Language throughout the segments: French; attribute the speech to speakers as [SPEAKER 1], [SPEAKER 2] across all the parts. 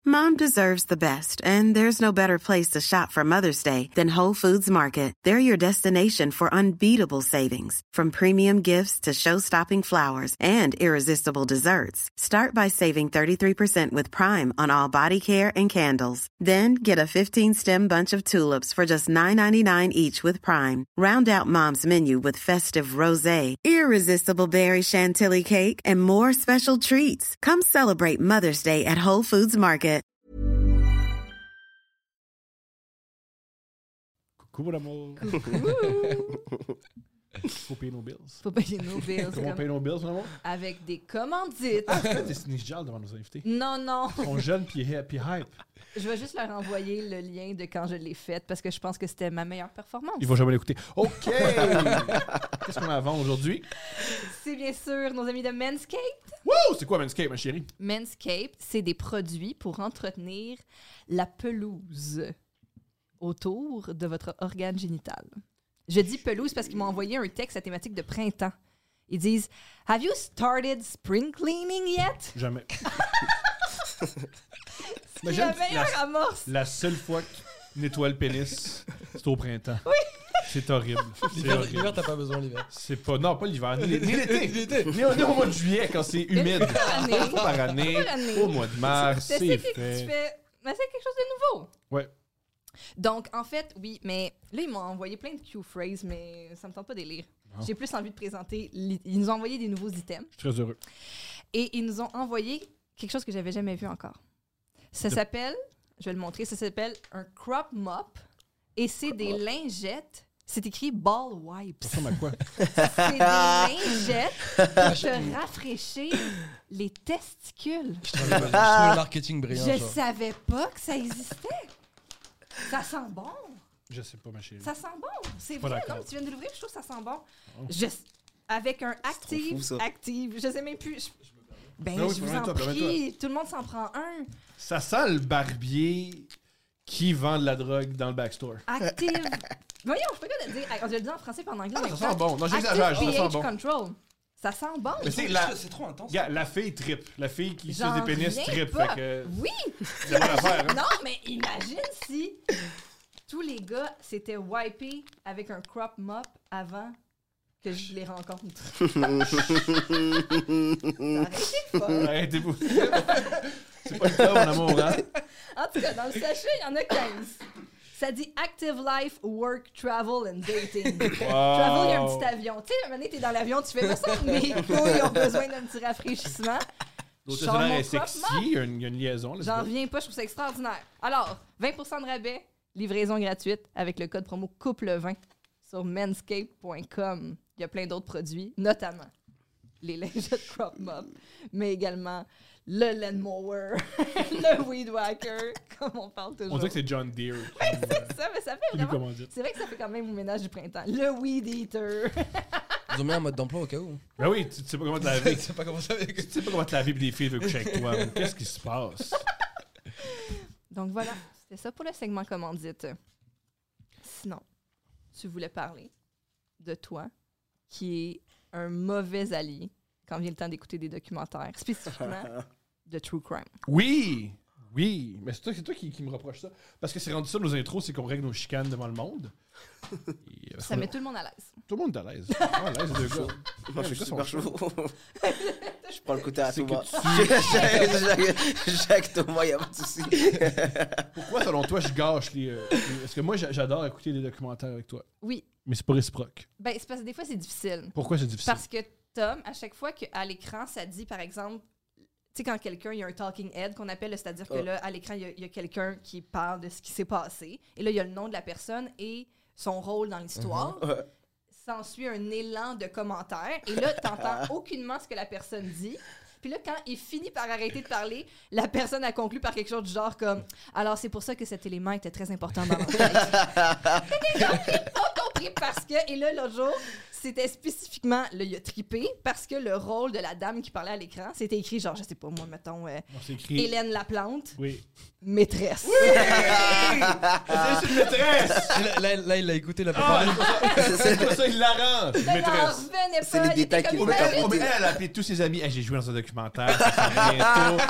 [SPEAKER 1] Mom deserves the best, and there's no better place to shop for Mother's Day than Whole Foods Market. They're your destination for unbeatable savings, from premium gifts to show-stopping flowers and irresistible desserts. Start by saving 33% with Prime on all body care and candles. Then get a 15-stem bunch of tulips for just $9.99 each with Prime. Round out Mom's menu with festive rosé, irresistible berry chantilly cake, and more special treats. Come celebrate Mother's Day at Whole Foods Market.
[SPEAKER 2] Coucou mon amour. Faut payer nos bills.
[SPEAKER 3] Faut payer nos bills.
[SPEAKER 2] Comment on paye nos bills, mon amour?
[SPEAKER 3] Avec des commandites.
[SPEAKER 2] Ah, c'est Destiny Child devant nos invités.
[SPEAKER 3] Non.
[SPEAKER 2] Ils sont jeunes puis hype.
[SPEAKER 3] Je vais juste leur envoyer le lien de quand je l'ai faite parce que je pense que c'était ma meilleure performance.
[SPEAKER 2] Ils vont jamais l'écouter. OK! Qu'est-ce qu'on a à vendre aujourd'hui?
[SPEAKER 3] C'est bien sûr nos amis de Manscaped.
[SPEAKER 2] Wouh! C'est quoi Manscaped, ma chérie?
[SPEAKER 3] Manscaped, c'est des produits pour entretenir la pelouse autour de votre organe génital. Je dis pelouse parce qu'ils m'ont envoyé un texte à thématique de printemps. Ils disent « Have you started spring cleaning yet? »
[SPEAKER 2] Jamais.
[SPEAKER 3] C'est la meilleure amorce.
[SPEAKER 2] La seule fois que tu nettoies le pénis, c'est au printemps.
[SPEAKER 3] Oui.
[SPEAKER 2] C'est horrible.
[SPEAKER 4] L'hiver, t'as pas besoin l'hiver.
[SPEAKER 2] C'est pas... Non, pas l'hiver. Ni l'été. Ni au mois de juillet, quand c'est humide. Une fois par année. Au mois de mars, c'est fait.
[SPEAKER 3] Mais c'est quelque chose de nouveau.
[SPEAKER 2] Ouais.
[SPEAKER 3] Donc, en fait, oui, mais là, ils m'ont envoyé plein de Q-phrases, mais ça me tente pas de les lire.
[SPEAKER 2] Non.
[SPEAKER 3] J'ai plus envie de présenter... Ils nous ont envoyé des nouveaux items.
[SPEAKER 2] Je suis très heureux.
[SPEAKER 3] Et ils nous ont envoyé quelque chose que j'avais jamais vu encore. Ça s'appelle... Je vais le montrer. Ça s'appelle un crop mop. Et c'est des lingettes. C'est écrit ball wipes.
[SPEAKER 2] Ça ressemble à quoi?
[SPEAKER 3] C'est des lingettes pour te rafraîchir les testicules.
[SPEAKER 4] Je trouve le marketing brillant.
[SPEAKER 3] Je
[SPEAKER 4] ça.
[SPEAKER 3] savais pas que ça existait. Ça sent bon.
[SPEAKER 2] Je sais pas, ma chérie.
[SPEAKER 3] Ça sent bon. C'est
[SPEAKER 2] Pas
[SPEAKER 3] vrai,
[SPEAKER 2] d'accord.
[SPEAKER 3] non? Tu viens de l'ouvrir, je trouve que ça sent bon.
[SPEAKER 2] Oh.
[SPEAKER 3] Avec un
[SPEAKER 5] trop fou, ça.
[SPEAKER 3] active. Je sais même plus. Ben,
[SPEAKER 2] Ben oui,
[SPEAKER 3] je vous en
[SPEAKER 2] permets-toi,
[SPEAKER 3] prie. Tout le monde s'en prend un.
[SPEAKER 2] Ça sent le barbier qui vend de la drogue dans le backstore.
[SPEAKER 3] Active. Voyons, je peux pas te le dire. Je le dis en français et en anglais.
[SPEAKER 2] Ah, ça sent bon. Non, j'exagère,
[SPEAKER 3] Active
[SPEAKER 2] ça sent
[SPEAKER 3] pH
[SPEAKER 2] bon.
[SPEAKER 3] Control. Ça sent bon.
[SPEAKER 2] Mais c'est
[SPEAKER 4] C'est trop intense.
[SPEAKER 2] Gars, la fille trippe. La fille qui suce
[SPEAKER 3] J'en
[SPEAKER 2] des pénis
[SPEAKER 3] reviens
[SPEAKER 2] trippe.
[SPEAKER 3] pas.
[SPEAKER 2] Fait que...
[SPEAKER 3] Oui.
[SPEAKER 2] Il y a pas d'affaire, hein?
[SPEAKER 3] Non, mais imagine si tous les gars s'étaient wipés avec un crop mop avant que je les rencontre.
[SPEAKER 2] Arrêtez-vous. C'est pas le cas, mon amour, hein?
[SPEAKER 3] En tout cas, dans le sachet, il y en a 15. Ça dit Active Life, Work, Travel and Dating. Travel, il y a un petit avion. Tu sais, à un moment donné, t'es dans l'avion, tu fais ça, mes couilles ont besoin d'un petit rafraîchissement.
[SPEAKER 2] L'autre
[SPEAKER 3] Sors
[SPEAKER 2] est
[SPEAKER 3] mon
[SPEAKER 2] sexy,
[SPEAKER 3] crop mop.
[SPEAKER 2] il y a une liaison. Là,
[SPEAKER 3] J'en reviens pas, je trouve ça extraordinaire. Alors, 20% de rabais, livraison gratuite avec le code promo couple20 sur manscaped.com. Il y a plein d'autres produits, notamment les lingettes crop mop, mais également le lawnmower, le weed whacker, comme on parle toujours.
[SPEAKER 2] On dirait que c'est John Deere.
[SPEAKER 3] C'est ça, mais ça fait vraiment...
[SPEAKER 2] commandite.
[SPEAKER 3] C'est vrai que ça fait quand même au ménage du printemps. Le weed eater.
[SPEAKER 4] Ils ont mis un mode d'emploi au cas où.
[SPEAKER 2] Ben oui, tu sais pas comment te laver.
[SPEAKER 4] Tu sais pas comment ça avec.
[SPEAKER 2] Tu sais pas comment te laver pis des filles veulent coucher avec toi. Qu'est-ce qui se passe?
[SPEAKER 3] Donc voilà, c'était ça pour le segment commandite. Sinon, tu voulais parler de toi, qui est un mauvais allié quand vient le temps d'écouter des documentaires, spécifiquement de True Crime.
[SPEAKER 2] Oui! Oui! Mais c'est toi qui me reproche ça. Parce que c'est rendu ça, nos intros, c'est qu'on règle nos chicanes devant le monde. Et,
[SPEAKER 3] Ça met tout le monde à l'aise.
[SPEAKER 2] Tout le monde est à l'aise. À l'aise, les deux gars.
[SPEAKER 5] Moi, je
[SPEAKER 2] Les
[SPEAKER 5] suis
[SPEAKER 2] gars sont
[SPEAKER 5] super
[SPEAKER 2] chauds.
[SPEAKER 5] chaud. Je prends le côté à
[SPEAKER 2] C'est
[SPEAKER 5] Thomas.
[SPEAKER 2] que
[SPEAKER 5] Jacques Thomas, il n'y a pas de souci.
[SPEAKER 2] Pourquoi, selon toi, je gâche les... Parce que moi, j'adore écouter des documentaires avec toi.
[SPEAKER 3] Oui.
[SPEAKER 2] Mais c'est pas réciproque.
[SPEAKER 3] Ben, c'est parce que des fois, c'est difficile.
[SPEAKER 2] Pourquoi c'est difficile?
[SPEAKER 3] Parce que Tom, à chaque fois qu'à l'écran, ça dit, par exemple, tu sais, quand quelqu'un, il y a un talking head qu'on appelle, c'est-à-dire que là, à l'écran, il y a quelqu'un qui parle de ce qui s'est passé. Et là, il y a le nom de la personne et son rôle dans l'histoire. S'ensuit un élan de commentaires. Et là, t'entends aucunement ce que la personne dit. Puis là, quand il finit par arrêter de parler, la personne a conclu par quelque chose du genre comme « Alors, c'est pour ça que cet élément était très important dans l'enquête. » J'ai pas compris parce que... Et là, l'autre jour, c'était spécifiquement... Là, il a trippé parce que le rôle de la dame qui parlait à l'écran, c'était écrit genre, je sais pas, moi, mettons,
[SPEAKER 2] c'est écrit...
[SPEAKER 3] Hélène Laplante,
[SPEAKER 2] Oui.
[SPEAKER 3] maîtresse.
[SPEAKER 2] Oui! C'est une maîtresse!
[SPEAKER 4] Là, il l'a écouté, la
[SPEAKER 2] Ah,
[SPEAKER 4] préparé.
[SPEAKER 2] c'est pour ça qu'il l'arrange,
[SPEAKER 3] Ben,
[SPEAKER 2] maîtresse.
[SPEAKER 5] C'est les détails qui
[SPEAKER 3] qui
[SPEAKER 5] vont
[SPEAKER 2] Elle a appelé tous ses amis. Hey, j'ai joué dans un documentaire, ça sort bientôt.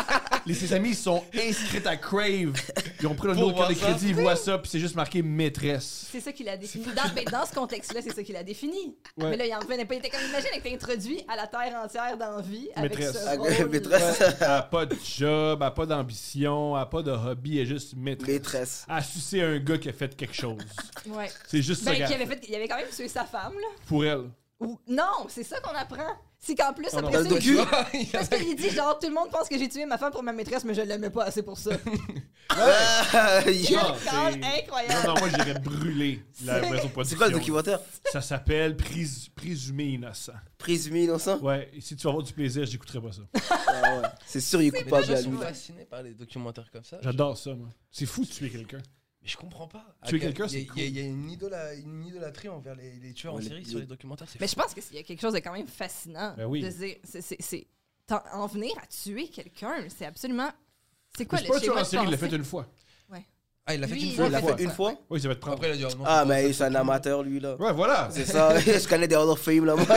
[SPEAKER 2] Ses amis sont inscrits à Crave. Ils ont pris le
[SPEAKER 4] Pour
[SPEAKER 2] numéro de carte de
[SPEAKER 4] voir ça.
[SPEAKER 2] crédit, ils voient ça, puis c'est juste marqué maîtresse.
[SPEAKER 3] C'est ça qu'il a défini. Dans ce contexte-là, c'est ça qu'il a défini.
[SPEAKER 2] Ouais.
[SPEAKER 3] Mais là, il en revenait pas. Il était comme, imagine, il était introduit à la terre entière d'envie avec
[SPEAKER 2] Maîtresse.
[SPEAKER 3] ce
[SPEAKER 5] Ah,
[SPEAKER 3] rôle.
[SPEAKER 5] maîtresse.
[SPEAKER 2] Elle a pas de job, elle a pas d'ambition, elle a pas de hobby, elle est juste maîtresse.
[SPEAKER 5] Maîtresse.
[SPEAKER 2] Elle a sucé un gars qui a fait quelque chose.
[SPEAKER 3] Ouais.
[SPEAKER 2] C'est juste ça
[SPEAKER 3] Ben,
[SPEAKER 2] qu'elle
[SPEAKER 3] qui
[SPEAKER 2] a
[SPEAKER 3] avait
[SPEAKER 2] fait.
[SPEAKER 3] il avait quand même tué sa femme, là.
[SPEAKER 2] Pour elle.
[SPEAKER 3] Non, c'est ça qu'on apprend. C'est qu'en plus,
[SPEAKER 2] non.
[SPEAKER 3] après
[SPEAKER 5] Dans
[SPEAKER 3] ça,
[SPEAKER 5] le
[SPEAKER 3] il-
[SPEAKER 5] docu.
[SPEAKER 3] parce qu'il dit genre, tout le monde pense que j'ai tué ma femme pour ma maîtresse, mais je l'aimais pas assez pour ça.
[SPEAKER 5] Ah,
[SPEAKER 3] Quel
[SPEAKER 5] yo.
[SPEAKER 3] call
[SPEAKER 2] c'est-
[SPEAKER 3] incroyable.
[SPEAKER 2] Non, moi j'irais brûler la maison de
[SPEAKER 5] C'est
[SPEAKER 2] production.
[SPEAKER 5] quoi le documentaire?
[SPEAKER 2] Ça s'appelle Présumé innocent.
[SPEAKER 5] Présumé innocent?
[SPEAKER 2] Ouais, et si tu vas avoir du plaisir, j'écouterai pas ça.
[SPEAKER 5] Ah ouais. C'est sûr, il est
[SPEAKER 4] Mais
[SPEAKER 5] coupable
[SPEAKER 4] déjà,
[SPEAKER 5] à
[SPEAKER 4] je suis
[SPEAKER 5] lui.
[SPEAKER 4] fasciné par les documentaires comme ça.
[SPEAKER 2] J'adore ça, moi. C'est fou de tuer quelqu'un.
[SPEAKER 4] Mais je comprends pas.
[SPEAKER 2] Tuer quelqu'un,
[SPEAKER 4] Il y a-
[SPEAKER 2] c'est cool.
[SPEAKER 4] Il y a une idolâtrie envers les tueurs en
[SPEAKER 5] Ouais,
[SPEAKER 4] série
[SPEAKER 5] les-
[SPEAKER 4] sur les documentaires. C'est
[SPEAKER 3] Mais
[SPEAKER 4] fou.
[SPEAKER 3] je pense qu'il y a quelque chose de quand même fascinant
[SPEAKER 2] Ben oui.
[SPEAKER 3] de se dire, en venir à tuer quelqu'un, c'est absolument. C'est
[SPEAKER 2] Mais
[SPEAKER 3] quoi
[SPEAKER 2] c'est
[SPEAKER 3] le
[SPEAKER 2] pas un tueur
[SPEAKER 3] schéma
[SPEAKER 2] en
[SPEAKER 3] de
[SPEAKER 2] série, il l'a
[SPEAKER 3] pensée?
[SPEAKER 2] fait une fois.
[SPEAKER 4] Ah, il l'a fait
[SPEAKER 3] Lui,
[SPEAKER 4] une
[SPEAKER 3] il
[SPEAKER 4] fois.
[SPEAKER 5] Il l'a
[SPEAKER 3] Ouais.
[SPEAKER 5] fait une fois?
[SPEAKER 2] Oui, ça va te prendre.
[SPEAKER 4] Après, il a dit oh non.
[SPEAKER 5] Ah,
[SPEAKER 4] ça,
[SPEAKER 5] mais
[SPEAKER 4] ça,
[SPEAKER 5] c'est un
[SPEAKER 4] ça,
[SPEAKER 5] amateur, lui, là.
[SPEAKER 2] Ouais, voilà.
[SPEAKER 5] C'est ça, je connais des Hall of Fame, là, moi.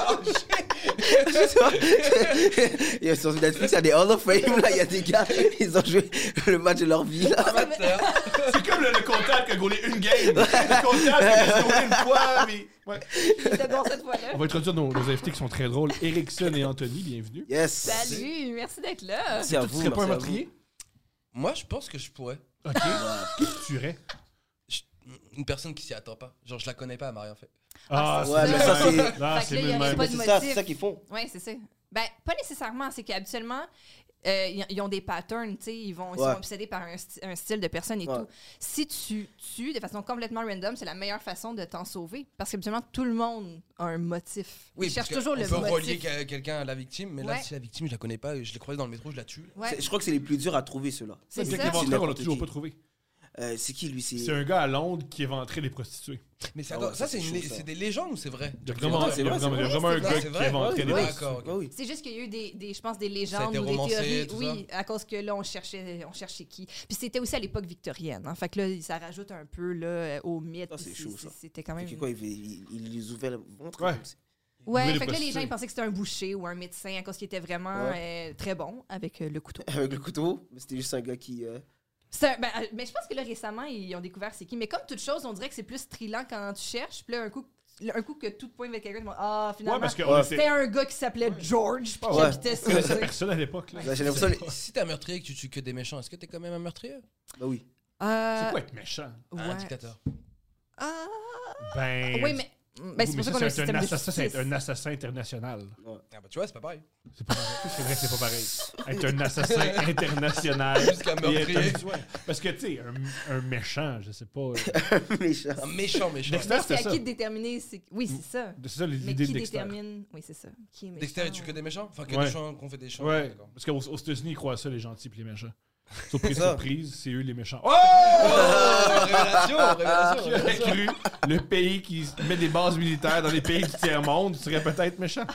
[SPEAKER 5] Il y a sur Netflix, il y a des Hall of Fame, là, il y a des gars, ils ont joué le match de leur vie, là.
[SPEAKER 4] Amateur.
[SPEAKER 2] C'est comme le comptable qui a gaulé une game. Le comptable qui a gaulé une fois, mais... Ouais.
[SPEAKER 3] Il était bon cette fois-là.
[SPEAKER 2] On va introduire nos invités qui sont très drôles. Erickson et Anthony, bienvenue.
[SPEAKER 5] Yes.
[SPEAKER 3] Salut, merci d'être là.
[SPEAKER 5] Merci à
[SPEAKER 2] Tu
[SPEAKER 5] vous.
[SPEAKER 2] serais pas un
[SPEAKER 5] merci à vous.
[SPEAKER 2] meurtrier?
[SPEAKER 4] Moi, je pense que je pourrais.
[SPEAKER 2] OK. Qui tu tuerais?
[SPEAKER 4] Une personne qui s'y attend pas. Genre, je la connais pas, elle m'a rien fait.
[SPEAKER 2] Ah,
[SPEAKER 5] Ouais, mais ça, c'est-
[SPEAKER 2] Ah,
[SPEAKER 3] Fait que
[SPEAKER 2] c'est
[SPEAKER 3] là, il y
[SPEAKER 2] le
[SPEAKER 3] aurait
[SPEAKER 2] même.
[SPEAKER 3] pas de
[SPEAKER 5] C'est ça,
[SPEAKER 3] motif.
[SPEAKER 5] c'est ça qu'ils font.
[SPEAKER 3] Oui, c'est ça. Ben, pas nécessairement. C'est qu'habituellement, ils ont des patterns, tu sais. Ils sont
[SPEAKER 5] Ouais.
[SPEAKER 3] obsédés par un style de personne et
[SPEAKER 5] Ouais.
[SPEAKER 3] tout. Si tu tues de façon complètement random, c'est la meilleure façon de t'en sauver. Parce qu'habituellement, tout le monde a un motif. Ils cherchent
[SPEAKER 4] parce
[SPEAKER 3] toujours
[SPEAKER 4] qu'on
[SPEAKER 3] le
[SPEAKER 4] peut relier
[SPEAKER 3] motif.
[SPEAKER 4] quelqu'un à la victime, mais là,
[SPEAKER 3] Ouais.
[SPEAKER 4] si la victime, je la connais pas, je l'ai croisée dans le métro, je la tue.
[SPEAKER 3] Ouais.
[SPEAKER 5] Je crois que c'est les plus durs à trouver, ceux-là.
[SPEAKER 3] C'est
[SPEAKER 2] Le gars qui
[SPEAKER 3] ça.
[SPEAKER 2] éventerait, on l'a
[SPEAKER 5] n'importe
[SPEAKER 2] toujours
[SPEAKER 5] qui.
[SPEAKER 2] pas trouvé.
[SPEAKER 5] C'est qui, lui?
[SPEAKER 2] C'est un gars à Londres qui éventerait les prostituées.
[SPEAKER 4] Mais c'est
[SPEAKER 5] Ah
[SPEAKER 4] attends,
[SPEAKER 5] ouais,
[SPEAKER 4] ça,
[SPEAKER 5] ça, c'est chaud, ça.
[SPEAKER 4] c'est des légendes ou c'est vrai?
[SPEAKER 2] Il y a vraiment,
[SPEAKER 5] c'est
[SPEAKER 2] il y a
[SPEAKER 5] vrai,
[SPEAKER 2] vraiment-
[SPEAKER 5] c'est
[SPEAKER 2] il y a vraiment un
[SPEAKER 3] vrai,
[SPEAKER 2] gars
[SPEAKER 4] c'est
[SPEAKER 2] qui
[SPEAKER 4] vrai.
[SPEAKER 2] éventerait les
[SPEAKER 5] Ouais,
[SPEAKER 2] prostituées.
[SPEAKER 4] D'accord, ok.
[SPEAKER 5] Ah oui.
[SPEAKER 3] C'est juste qu'il y a eu je pense, des
[SPEAKER 4] Ça a
[SPEAKER 3] légendes
[SPEAKER 4] été
[SPEAKER 3] ou des
[SPEAKER 4] romancé,
[SPEAKER 3] théories.
[SPEAKER 4] tout
[SPEAKER 3] Oui, à cause que là, on cherchait qui. Puis c'était aussi à l'époque victorienne. Hein. Fait que là, ça rajoute un peu là, au mythe.
[SPEAKER 5] Ça, c'est
[SPEAKER 3] Puis
[SPEAKER 5] chaud, ça.
[SPEAKER 3] C'était quand même.
[SPEAKER 5] Fait que quoi, il les ouvrait le ventre?
[SPEAKER 2] Ouais.
[SPEAKER 5] comme ça.
[SPEAKER 3] Ouais,
[SPEAKER 2] Ouvrir les
[SPEAKER 3] fait que là, les
[SPEAKER 2] prostituées.
[SPEAKER 3] gens ils pensaient que c'était un boucher ou un médecin à cause qu'il était vraiment très bon avec le couteau.
[SPEAKER 5] Avec le couteau, mais c'était juste un gars qui...
[SPEAKER 3] Mais je pense que là, récemment, ils ont découvert c'est qui. Mais comme toute chose, on dirait que c'est plus thrillant quand tu cherches. Puis là, un coup que tout pointe avec quelqu'un, tu vas
[SPEAKER 2] Ouais, parce
[SPEAKER 3] finalement,
[SPEAKER 2] qu'on
[SPEAKER 3] c'était
[SPEAKER 2] était...
[SPEAKER 3] un gars qui s'appelait George puis qui
[SPEAKER 5] Ouais.
[SPEAKER 3] habitait ça.
[SPEAKER 2] On
[SPEAKER 3] tu
[SPEAKER 2] connaissait
[SPEAKER 3] sais.
[SPEAKER 2] personne à l'époque. Là.
[SPEAKER 5] J'ai l'impression...
[SPEAKER 4] Si t'es un meurtrier et que tu tues que des méchants, est-ce que t'es quand même un meurtrier?
[SPEAKER 5] Bah oui.
[SPEAKER 2] C'est quoi être méchant?
[SPEAKER 4] Un
[SPEAKER 3] Ouais.
[SPEAKER 4] dictateur.
[SPEAKER 3] Ah,
[SPEAKER 2] Ben...
[SPEAKER 3] oui, mais
[SPEAKER 2] oui,
[SPEAKER 3] c'est
[SPEAKER 2] mais
[SPEAKER 3] pour ça
[SPEAKER 2] ça,
[SPEAKER 3] qu'on a un
[SPEAKER 2] c'est
[SPEAKER 3] système
[SPEAKER 2] un
[SPEAKER 3] de
[SPEAKER 2] assassin, c'est
[SPEAKER 3] justice.
[SPEAKER 2] un assassin international.
[SPEAKER 4] Ah bah tu vois, c'est pas pareil.
[SPEAKER 2] C'est pas pareil. C'est vrai que c'est pas pareil. Être un assassin international.
[SPEAKER 4] Jusqu'à
[SPEAKER 2] et être
[SPEAKER 4] meurtrier.
[SPEAKER 2] un- ouais. Parce que, tu sais, un méchant, je sais pas.
[SPEAKER 5] Méchant.
[SPEAKER 4] Un méchant méchant.
[SPEAKER 2] Dexter,
[SPEAKER 3] C'est
[SPEAKER 2] c'était
[SPEAKER 3] à
[SPEAKER 2] ça.
[SPEAKER 3] qui de déterminer. Oui, c'est ça.
[SPEAKER 2] C'est ça
[SPEAKER 3] Mais
[SPEAKER 2] l'idée
[SPEAKER 3] qui
[SPEAKER 2] de Dexter.
[SPEAKER 3] détermine. Oui, c'est ça. Qui est méchant.
[SPEAKER 4] Dexter, il tue que des méchants? Enfin, que
[SPEAKER 2] Ouais.
[SPEAKER 4] des gens qu'on fait des champs.
[SPEAKER 2] Ouais,
[SPEAKER 4] d'accord.
[SPEAKER 2] parce qu'aux États-Unis, ils croient ça, les gentils et les méchants. Surprise,
[SPEAKER 5] Ça.
[SPEAKER 2] surprise, c'est eux les méchants. Oh!
[SPEAKER 4] Révélation, révélation.
[SPEAKER 2] Qui aurait cru le pays qui met des bases militaires dans les pays du tiers-monde serait peut-être méchant?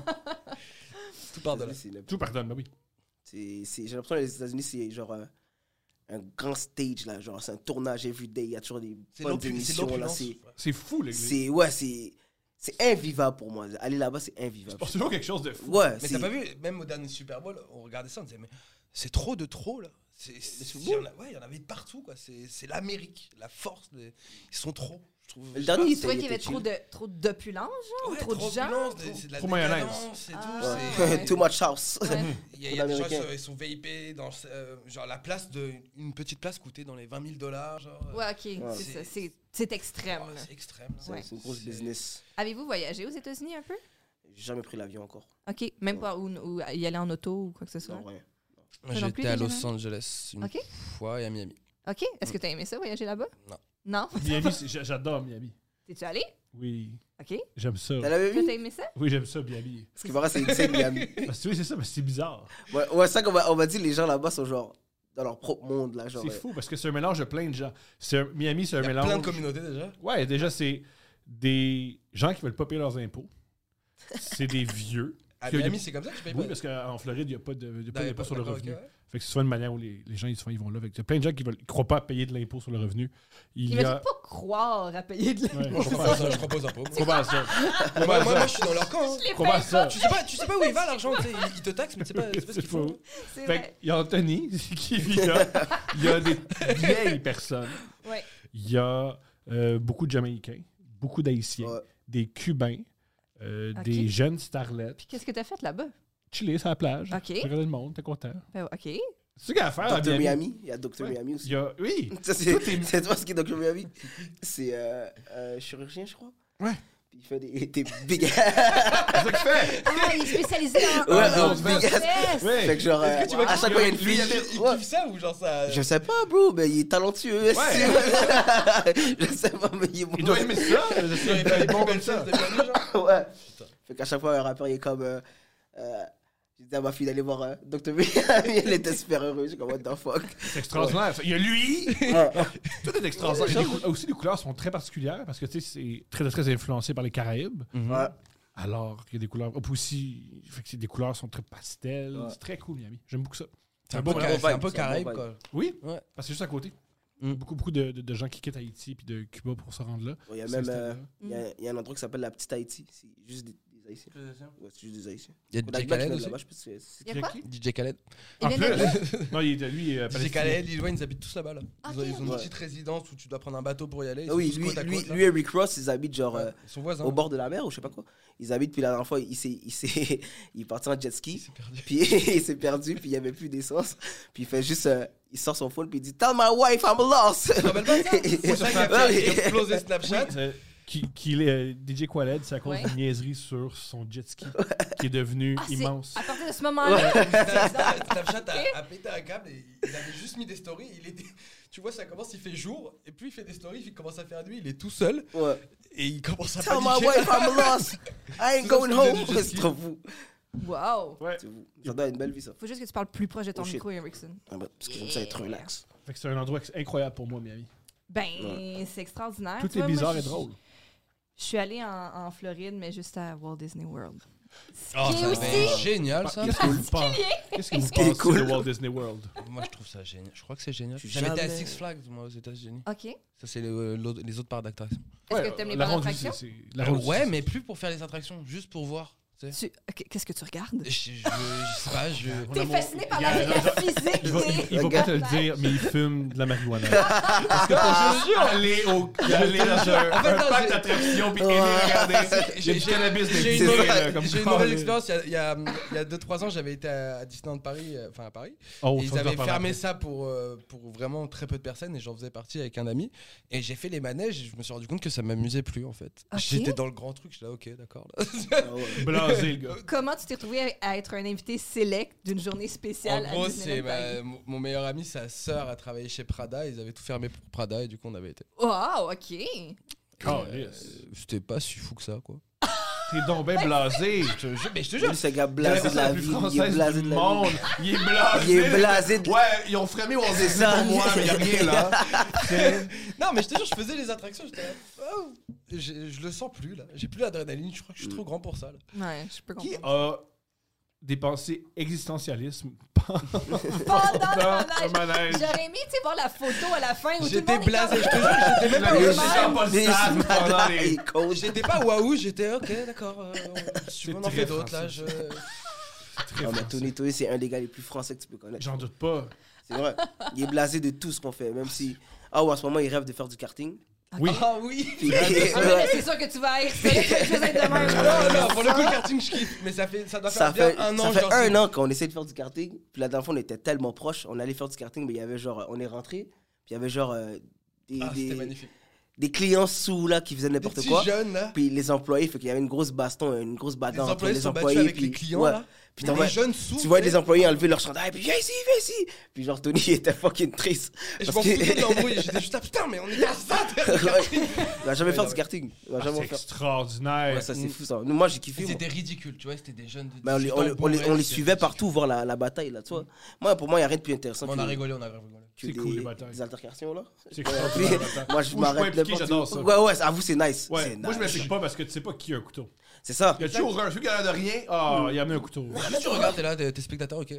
[SPEAKER 4] Tout part de là.
[SPEAKER 2] Tout pardonne, ben oui.
[SPEAKER 5] J'ai l'impression que les États-Unis, c'est genre un grand stage, là. Genre, c'est un tournage everyday. Il y a toujours des
[SPEAKER 4] C'est
[SPEAKER 5] bonnes
[SPEAKER 4] c'est
[SPEAKER 5] émissions, là.
[SPEAKER 4] l'opulence.
[SPEAKER 2] C'est fou, les
[SPEAKER 5] C'est invivable pour moi. Aller là-bas, c'est invivable.
[SPEAKER 2] C'est toujours quelque chose de fou.
[SPEAKER 5] Ouais,
[SPEAKER 4] Mais
[SPEAKER 5] c'est...
[SPEAKER 4] t'as pas vu, même au dernier Super Bowl, on regardait ça, on disait, mais c'est trop de trop, là. Il y en avait de partout, quoi. C'est l'Amérique, la force. Ils sont trop, je trouve.
[SPEAKER 5] Le dernier,
[SPEAKER 3] Tu vois qu'il y avait
[SPEAKER 5] était chill.
[SPEAKER 3] trop d'opulence, genre,
[SPEAKER 4] Ouais,
[SPEAKER 3] trop de gens.
[SPEAKER 4] d'opulence,
[SPEAKER 3] trop-
[SPEAKER 4] c'est de la
[SPEAKER 2] Trop mayonnaise.
[SPEAKER 4] décadence et tout.
[SPEAKER 3] Ah,
[SPEAKER 4] c'est-
[SPEAKER 3] ouais.
[SPEAKER 5] Too much house.
[SPEAKER 3] Ouais.
[SPEAKER 4] Il y a des gens
[SPEAKER 5] Américain.
[SPEAKER 4] ils sont VIP dans genre la place une petite place coûtait dans les $20 000 genre.
[SPEAKER 3] Ouais, ok, c'est ça. C'est extrême.
[SPEAKER 4] Oh,
[SPEAKER 3] là.
[SPEAKER 4] c'est extrême. Là.
[SPEAKER 3] Ouais.
[SPEAKER 5] C'est une grosse business.
[SPEAKER 3] Avez-vous voyagé aux États-Unis un peu?
[SPEAKER 5] J'ai jamais pris l'avion encore.
[SPEAKER 3] Ok, même pas ou y aller en auto ou quoi que ce soit.
[SPEAKER 5] Non, rien.
[SPEAKER 4] Moi,
[SPEAKER 3] Toi non plus,
[SPEAKER 4] j'étais à
[SPEAKER 3] t'es
[SPEAKER 4] Los
[SPEAKER 3] jamais
[SPEAKER 4] Angeles une
[SPEAKER 3] Ok.
[SPEAKER 4] fois et à Miami.
[SPEAKER 3] Ok, est-ce que t'as aimé ça, voyager là-bas?
[SPEAKER 4] Non.
[SPEAKER 3] Non?
[SPEAKER 2] Miami, j'adore Miami.
[SPEAKER 3] T'es-tu allé?
[SPEAKER 2] Oui,
[SPEAKER 3] Ok.
[SPEAKER 2] j'aime ça.
[SPEAKER 5] T'as l'avais
[SPEAKER 3] Toi,
[SPEAKER 5] vu?
[SPEAKER 3] t'as aimé ça?
[SPEAKER 2] Oui, j'aime ça, Miami.
[SPEAKER 5] Ce qui paraît, c'est Miami.
[SPEAKER 2] Parce que oui, c'est ça, mais c'est bizarre.
[SPEAKER 5] Ouais, ça qu'on on m'a dit, les gens là-bas sont genre dans leur propre monde, là. Genre,
[SPEAKER 2] C'est fou parce que c'est un mélange de plein de gens. Miami, c'est un
[SPEAKER 4] Il y a
[SPEAKER 2] mélange.
[SPEAKER 4] plein de communautés déjà.
[SPEAKER 2] Ouais, déjà, c'est des gens qui veulent pas payer leurs impôts. C'est des vieux.
[SPEAKER 4] À
[SPEAKER 2] Puis il y a
[SPEAKER 4] Miami,
[SPEAKER 2] des-
[SPEAKER 4] c'est comme ça que tu payes
[SPEAKER 2] Oui,
[SPEAKER 4] pas.
[SPEAKER 2] parce qu'en Floride, il n'y a pas d'impôt sur le
[SPEAKER 4] D'accord,
[SPEAKER 2] revenu.
[SPEAKER 4] ok, ouais.
[SPEAKER 2] Fait que c'est souvent une manière où les gens ils vont là. Fait que il y a plein de gens qui ne croient pas à payer de l'impôt sur le revenu.
[SPEAKER 3] Il va pas croire à payer de l'impôt.
[SPEAKER 2] Ouais,
[SPEAKER 4] Moi, je crois pas à ça, je crois pas aux impôts.
[SPEAKER 2] crois pas à ça.
[SPEAKER 4] Moi, je suis dans leur camp. Hein.
[SPEAKER 3] Je les
[SPEAKER 2] Crois pas à
[SPEAKER 3] paye
[SPEAKER 2] ça.
[SPEAKER 3] pas.
[SPEAKER 4] Tu sais pas où il va l'argent, tu sais, ils te taxent, mais tu sais pas ce qu'ils font.
[SPEAKER 3] C'est
[SPEAKER 2] Fait
[SPEAKER 3] vrai.
[SPEAKER 2] qu'il y a Anthony qui vit là. Il y a des vieilles personnes.
[SPEAKER 3] Ouais.
[SPEAKER 2] Il y a beaucoup de Jamaïcains, beaucoup d'Haïtiens,
[SPEAKER 5] Ouais.
[SPEAKER 2] des Cubains, des jeunes starlets.
[SPEAKER 3] Puis qu'est-ce que t'as fait là-bas?
[SPEAKER 2] Chiller sur la plage.
[SPEAKER 3] OK.
[SPEAKER 2] Regarder le monde, t'es content.
[SPEAKER 3] Ben, OK.
[SPEAKER 2] C'est ce qu'il y a à faire à
[SPEAKER 5] Dr.
[SPEAKER 2] Miami.
[SPEAKER 5] Miami. Il y a Dr.
[SPEAKER 2] Ouais.
[SPEAKER 5] Miami
[SPEAKER 2] Il
[SPEAKER 5] aussi.
[SPEAKER 2] y a... Oui.
[SPEAKER 5] Ça,
[SPEAKER 2] Tout est-
[SPEAKER 5] c'est toi ce qui est Dr. Miami? C'est chirurgien, je crois.
[SPEAKER 2] Ouais.
[SPEAKER 5] Puis il fait des big
[SPEAKER 2] C'est ça qu'il fait.
[SPEAKER 3] Ah, il est spécialisé en
[SPEAKER 5] Ouais,
[SPEAKER 3] en
[SPEAKER 5] en big ass.
[SPEAKER 3] stress.
[SPEAKER 2] Ouais.
[SPEAKER 5] Fait que genre,
[SPEAKER 4] Est-ce que tu vois
[SPEAKER 5] à chaque fois, il y a une
[SPEAKER 2] lui,
[SPEAKER 5] fille.
[SPEAKER 4] Il
[SPEAKER 5] Ouais.
[SPEAKER 4] kiffe ça ou genre ça.
[SPEAKER 5] Je sais pas, bro, mais il est talentueux.
[SPEAKER 2] Ouais.
[SPEAKER 5] Je sais pas, mais il est bon.
[SPEAKER 2] Il doit aimer ça. Je sais,
[SPEAKER 4] Il
[SPEAKER 2] il
[SPEAKER 4] fait
[SPEAKER 2] est
[SPEAKER 4] les
[SPEAKER 2] bon
[SPEAKER 4] plus
[SPEAKER 2] comme
[SPEAKER 4] belles
[SPEAKER 2] ça.
[SPEAKER 4] scènes de Miami, genre.
[SPEAKER 5] Ouais. Fait qu'à chaque fois, un rappeur, il est comme. Je disais à ma fille d'aller voir Dr. Miami, elle était super heureuse. Je suis comme, what the fuck.
[SPEAKER 2] C'est extraordinaire. Il y a lui.
[SPEAKER 5] Ouais.
[SPEAKER 2] Tout est extraordinaire. Il y a aussi, les couleurs sont très particulières parce que tu sais, c'est très, très influencé par les Caraïbes.
[SPEAKER 5] Ouais.
[SPEAKER 2] Alors qu'il y a des couleurs. Aussi, fait que des couleurs sont très pastels.
[SPEAKER 5] Ouais.
[SPEAKER 2] C'est très cool, Miami. J'aime beaucoup ça.
[SPEAKER 4] C'est un
[SPEAKER 2] bon
[SPEAKER 4] peu
[SPEAKER 2] voyage.
[SPEAKER 4] c'est un peu
[SPEAKER 5] C'est un bon
[SPEAKER 4] Caraïbe,
[SPEAKER 5] vibe.
[SPEAKER 4] quoi.
[SPEAKER 2] Oui,
[SPEAKER 4] Ouais.
[SPEAKER 2] parce que c'est juste à côté.
[SPEAKER 4] Mm.
[SPEAKER 2] Beaucoup de gens qui quittent Haïti puis de Cuba pour se rendre là.
[SPEAKER 5] Il y a
[SPEAKER 2] C'est
[SPEAKER 5] même.
[SPEAKER 2] installé là.
[SPEAKER 5] Il y a un endroit qui s'appelle la Petite Haïti. C'est juste des Haïtiens. Ouais, c'est juste des Haïtiens.
[SPEAKER 4] Il y a
[SPEAKER 5] Faudrait
[SPEAKER 4] DJ
[SPEAKER 5] que Black
[SPEAKER 4] Khaled
[SPEAKER 5] vienne
[SPEAKER 4] aussi.
[SPEAKER 5] là-bas, je sais pas si c'est-
[SPEAKER 3] Il y a quoi?
[SPEAKER 2] Qui?
[SPEAKER 4] DJ Khaled.
[SPEAKER 3] Il
[SPEAKER 2] En
[SPEAKER 3] vient
[SPEAKER 2] plus,
[SPEAKER 3] de-
[SPEAKER 2] non, lui est
[SPEAKER 4] DJ
[SPEAKER 2] palestinien.
[SPEAKER 4] Khaled, Lil Wayne, ils habitent tous là-bas. Là.
[SPEAKER 3] Ok,
[SPEAKER 4] Ils ont une
[SPEAKER 5] ok.
[SPEAKER 4] petite résidence où tu dois prendre un bateau pour y aller. Ils
[SPEAKER 5] Ah
[SPEAKER 4] sont
[SPEAKER 5] oui,
[SPEAKER 4] tous
[SPEAKER 5] lui,
[SPEAKER 4] côte à côte, là.
[SPEAKER 5] lui et Rick Ross, ils habitent genre
[SPEAKER 4] Ouais, ils sont voisins.
[SPEAKER 5] au bord de la mer ou je sais pas quoi. Ils habitent, puis la dernière fois, il est parti en jet
[SPEAKER 4] Il
[SPEAKER 5] ski,
[SPEAKER 4] s'est perdu.
[SPEAKER 5] puis il s'est perdu, puis il y avait plus d'essence. Puis il fait juste, il sort son phone, puis il dit Tell my wife I'm lost.
[SPEAKER 4] Tu te rappelles pas de ça? C'est ça qu'il a fait. Il a explosé Snapchat.
[SPEAKER 2] Qu'il est DJ Khaled, c'est à cause
[SPEAKER 3] Ouais.
[SPEAKER 2] d'une niaiserie sur son jet ski qui est devenu
[SPEAKER 3] Ah, c'est-
[SPEAKER 2] immense.
[SPEAKER 3] À partir de ce moment-là,
[SPEAKER 4] Snapchat a pété un câble et il avait juste mis des stories. Tu vois, ça commence, il fait jour, et puis il fait des stories, il commence à faire nuit, il est tout seul,
[SPEAKER 5] Ouais.
[SPEAKER 4] et il commence à
[SPEAKER 5] Tell my
[SPEAKER 4] paniquer.
[SPEAKER 5] wife I'm lost. I ain't
[SPEAKER 4] C'est
[SPEAKER 5] going
[SPEAKER 4] ça,
[SPEAKER 5] home.
[SPEAKER 4] c'est du jet
[SPEAKER 5] C'est
[SPEAKER 4] ski.
[SPEAKER 5] trop fou.
[SPEAKER 3] wow.
[SPEAKER 2] Ouais.
[SPEAKER 5] C'est fou. Ça doit être une belle vie, ça.
[SPEAKER 3] Faut juste que tu parles plus proche de ton
[SPEAKER 5] Oh, shit.
[SPEAKER 3] micro, Erickson.
[SPEAKER 5] Ah bah, parce que j'aime ça être relax.
[SPEAKER 2] Fait que c'est un endroit incroyable pour moi, Miami.
[SPEAKER 3] Ben, c'est extraordinaire.
[SPEAKER 2] Tout
[SPEAKER 3] Tu
[SPEAKER 2] est
[SPEAKER 3] vois, moi,
[SPEAKER 2] bizarre et
[SPEAKER 3] je-
[SPEAKER 2] drôle.
[SPEAKER 3] Je suis allée en Floride, mais juste à Walt Disney World.
[SPEAKER 4] Oh,
[SPEAKER 3] Qui est
[SPEAKER 4] ça
[SPEAKER 3] aussi-
[SPEAKER 4] c'est génial, ça.
[SPEAKER 2] Qu'est-ce que vous pensez? Qu'est-ce que vous
[SPEAKER 5] Ce qui est
[SPEAKER 2] pensez
[SPEAKER 5] cool.
[SPEAKER 2] de Walt Disney World?
[SPEAKER 4] Moi, je trouve ça génial. Je crois que c'est génial.
[SPEAKER 5] Je suis
[SPEAKER 4] J'avais été à
[SPEAKER 5] jamais-
[SPEAKER 4] Six Flags, moi, aux États-Unis.
[SPEAKER 3] OK. Est-ce
[SPEAKER 4] Ça, c'est les autres parcs d'attractions.
[SPEAKER 3] que t'aimes les
[SPEAKER 2] la
[SPEAKER 3] parcs
[SPEAKER 2] ronde,
[SPEAKER 3] d'attractions?
[SPEAKER 2] la ronde,
[SPEAKER 4] Ouais, mais plus pour faire les attractions, juste pour voir. Tu sais.
[SPEAKER 3] Qu'est-ce que tu regardes?
[SPEAKER 4] Je sais pas,
[SPEAKER 3] T'es fasciné par la physique.
[SPEAKER 2] Il faut pas te le dire, mais il fume de la marijuana. Parce que faut juste aller dans un
[SPEAKER 4] non,
[SPEAKER 2] parc
[SPEAKER 4] j'ai-
[SPEAKER 2] d'attractions puis aimer regarder. J'ai du cannabis
[SPEAKER 4] J'ai une
[SPEAKER 2] de
[SPEAKER 4] mauvaise-
[SPEAKER 2] là, comme
[SPEAKER 4] j'ai une
[SPEAKER 2] ça.
[SPEAKER 4] mauvaise expérience. Il y a 2-3 ans, j'avais été à Disneyland Paris, enfin à Paris.
[SPEAKER 2] Oh,
[SPEAKER 4] Et
[SPEAKER 2] ça,
[SPEAKER 4] ils
[SPEAKER 2] on
[SPEAKER 4] avaient
[SPEAKER 2] en parle
[SPEAKER 4] fermé
[SPEAKER 2] après.
[SPEAKER 4] ça pour vraiment très peu de personnes et j'en faisais partie avec un ami. Et j'ai fait les manèges et je me suis rendu compte que ça m'amusait plus en fait.
[SPEAKER 3] Ok.
[SPEAKER 4] J'étais dans le grand truc, je suis là, ok, d'accord. là.
[SPEAKER 5] Ah ouais.
[SPEAKER 2] Blasé, le gars.
[SPEAKER 3] Comment tu t'es retrouvé à être un invité select d'une journée
[SPEAKER 4] En
[SPEAKER 3] spéciale à
[SPEAKER 4] gros,
[SPEAKER 3] Disneyland
[SPEAKER 4] c'est
[SPEAKER 3] Paris?
[SPEAKER 4] mon meilleur ami, sa sœur a travaillé chez Prada, ils avaient tout fermé pour Prada et du coup on avait été.
[SPEAKER 3] Wow, OK.
[SPEAKER 2] Calisse.
[SPEAKER 4] C'était pas si fou que ça quoi.
[SPEAKER 2] T'es donc ben blasé.
[SPEAKER 4] Mais je te jure,
[SPEAKER 5] Lui, c'est un gars blasé de la vie. Il est
[SPEAKER 2] française
[SPEAKER 5] blasé
[SPEAKER 2] du
[SPEAKER 5] de la
[SPEAKER 2] monde.
[SPEAKER 5] vie.
[SPEAKER 2] Il est blasé.
[SPEAKER 5] Il est blasé de-
[SPEAKER 2] Ouais, ils ont fermé Walt
[SPEAKER 5] C'est
[SPEAKER 2] Disney
[SPEAKER 5] ça.
[SPEAKER 2] pour moi, mais il y a rien là. C'est-
[SPEAKER 4] non mais je te jure, je faisais les attractions, j'étais là. Oh, je le sens plus là. J'ai plus l'adrénaline, je crois que je suis trop grand pour ça là.
[SPEAKER 3] Ouais, je peux
[SPEAKER 2] Qui
[SPEAKER 3] comprendre.
[SPEAKER 2] a des pensées existentialisme
[SPEAKER 3] Pendant
[SPEAKER 2] dans
[SPEAKER 3] le
[SPEAKER 2] un manège?
[SPEAKER 3] J'aurais aimé, tu sais, voir la photo à la fin où tout le
[SPEAKER 4] J'étais
[SPEAKER 3] monde est
[SPEAKER 4] blasé,
[SPEAKER 3] comme-
[SPEAKER 4] je te jure, j'étais même pas
[SPEAKER 2] Le
[SPEAKER 5] Les-
[SPEAKER 2] gars, c'est pas le
[SPEAKER 5] les-
[SPEAKER 2] stade pendant les-
[SPEAKER 5] il coach.
[SPEAKER 4] J'étais pas waouh, j'étais ok, d'accord.
[SPEAKER 2] C'est
[SPEAKER 4] On en
[SPEAKER 2] très
[SPEAKER 4] fait d'autres là.
[SPEAKER 2] français.
[SPEAKER 5] Ah,
[SPEAKER 2] Très
[SPEAKER 5] mais
[SPEAKER 2] français.
[SPEAKER 5] Tony, c'est un des gars les plus français que tu peux connaître.
[SPEAKER 2] J'en doute pas.
[SPEAKER 5] C'est vrai. Il est blasé de tout ce qu'on fait, même si. Ah, ou en ce moment, il rêve de faire du karting.
[SPEAKER 2] Oui.
[SPEAKER 4] Ah oui.
[SPEAKER 5] Puis-
[SPEAKER 3] Ah, mais c'est sûr que tu vas être. Je vais être demain.
[SPEAKER 4] Non, pour le coup, le karting, je kiffe. Mais ça doit
[SPEAKER 5] Ça
[SPEAKER 4] faire
[SPEAKER 5] fait,
[SPEAKER 4] bien un
[SPEAKER 5] ça
[SPEAKER 4] an.
[SPEAKER 5] fait
[SPEAKER 4] genre,
[SPEAKER 5] un an qu'on essaie de faire du karting. Puis la dernière fois, on était tellement proches. On allait faire du karting, mais il y avait genre. On est rentré. Puis il y avait genre.
[SPEAKER 4] Ah, c'était magnifique.
[SPEAKER 5] des clients sous là qui faisaient
[SPEAKER 4] Des
[SPEAKER 5] n'importe
[SPEAKER 4] petits
[SPEAKER 5] quoi.
[SPEAKER 4] jeunes là.
[SPEAKER 5] Puis les employés, fait qu'il y avait une grosse baston, une grosse
[SPEAKER 4] Les
[SPEAKER 5] bagarre entre
[SPEAKER 4] employés
[SPEAKER 5] les
[SPEAKER 4] sont battus
[SPEAKER 5] employés.
[SPEAKER 4] avec
[SPEAKER 5] puis,
[SPEAKER 4] les clients
[SPEAKER 5] ouais.
[SPEAKER 4] là.
[SPEAKER 5] Puis
[SPEAKER 4] Mais
[SPEAKER 5] t'en vois-
[SPEAKER 4] les jeunes sous.
[SPEAKER 5] tu vois des employés enlever leur chandail, puis viens ici. Puis genre Tony il était fucking triste.
[SPEAKER 4] Et je
[SPEAKER 5] Parce
[SPEAKER 4] m'en
[SPEAKER 5] que-
[SPEAKER 4] foutais de l'embrouille. J'étais juste là, putain, mais on est dans ça.
[SPEAKER 5] Il va jamais
[SPEAKER 4] Ouais,
[SPEAKER 5] faire
[SPEAKER 4] non,
[SPEAKER 5] du karting. Il va
[SPEAKER 2] Ah,
[SPEAKER 5] jamais en
[SPEAKER 2] c'est
[SPEAKER 5] faire.
[SPEAKER 2] extraordinaire.
[SPEAKER 5] Ouais, ça c'est fou ça. Nous, moi j'ai kiffé. moi.
[SPEAKER 4] C'était ridicule, tu vois, c'était des jeunes de
[SPEAKER 5] Mais on les,
[SPEAKER 4] 18
[SPEAKER 5] on les-
[SPEAKER 4] ans,
[SPEAKER 5] on les- on les
[SPEAKER 4] c'était
[SPEAKER 5] suivait
[SPEAKER 4] ridicule.
[SPEAKER 5] partout voir la bataille là, tu vois. Moi, pour moi, il n'y a rien de plus intéressant
[SPEAKER 4] On
[SPEAKER 5] que,
[SPEAKER 4] a rigolé, on a rigolé.
[SPEAKER 5] que
[SPEAKER 2] C'est cool, les batailles.
[SPEAKER 5] des altercations là.
[SPEAKER 2] C'est
[SPEAKER 5] Puis,
[SPEAKER 2] extraordinaire.
[SPEAKER 5] moi, je
[SPEAKER 2] Moi, je suis
[SPEAKER 5] m'arrête
[SPEAKER 2] pas impliqué,
[SPEAKER 5] n'importe
[SPEAKER 2] j'adore
[SPEAKER 5] où.
[SPEAKER 2] ça.
[SPEAKER 5] Ouais, à vous, c'est nice.
[SPEAKER 2] Ouais,
[SPEAKER 5] C'est
[SPEAKER 2] moi je
[SPEAKER 5] nice.
[SPEAKER 2] m'implique pas parce que tu sais pas qui a un couteau.
[SPEAKER 5] C'est ça.
[SPEAKER 2] Il y a toujours un, celui qui a l'air de rien, ah, il a mis un couteau.
[SPEAKER 4] Juste tu regardes, t'es là, t'es spectateur, ok.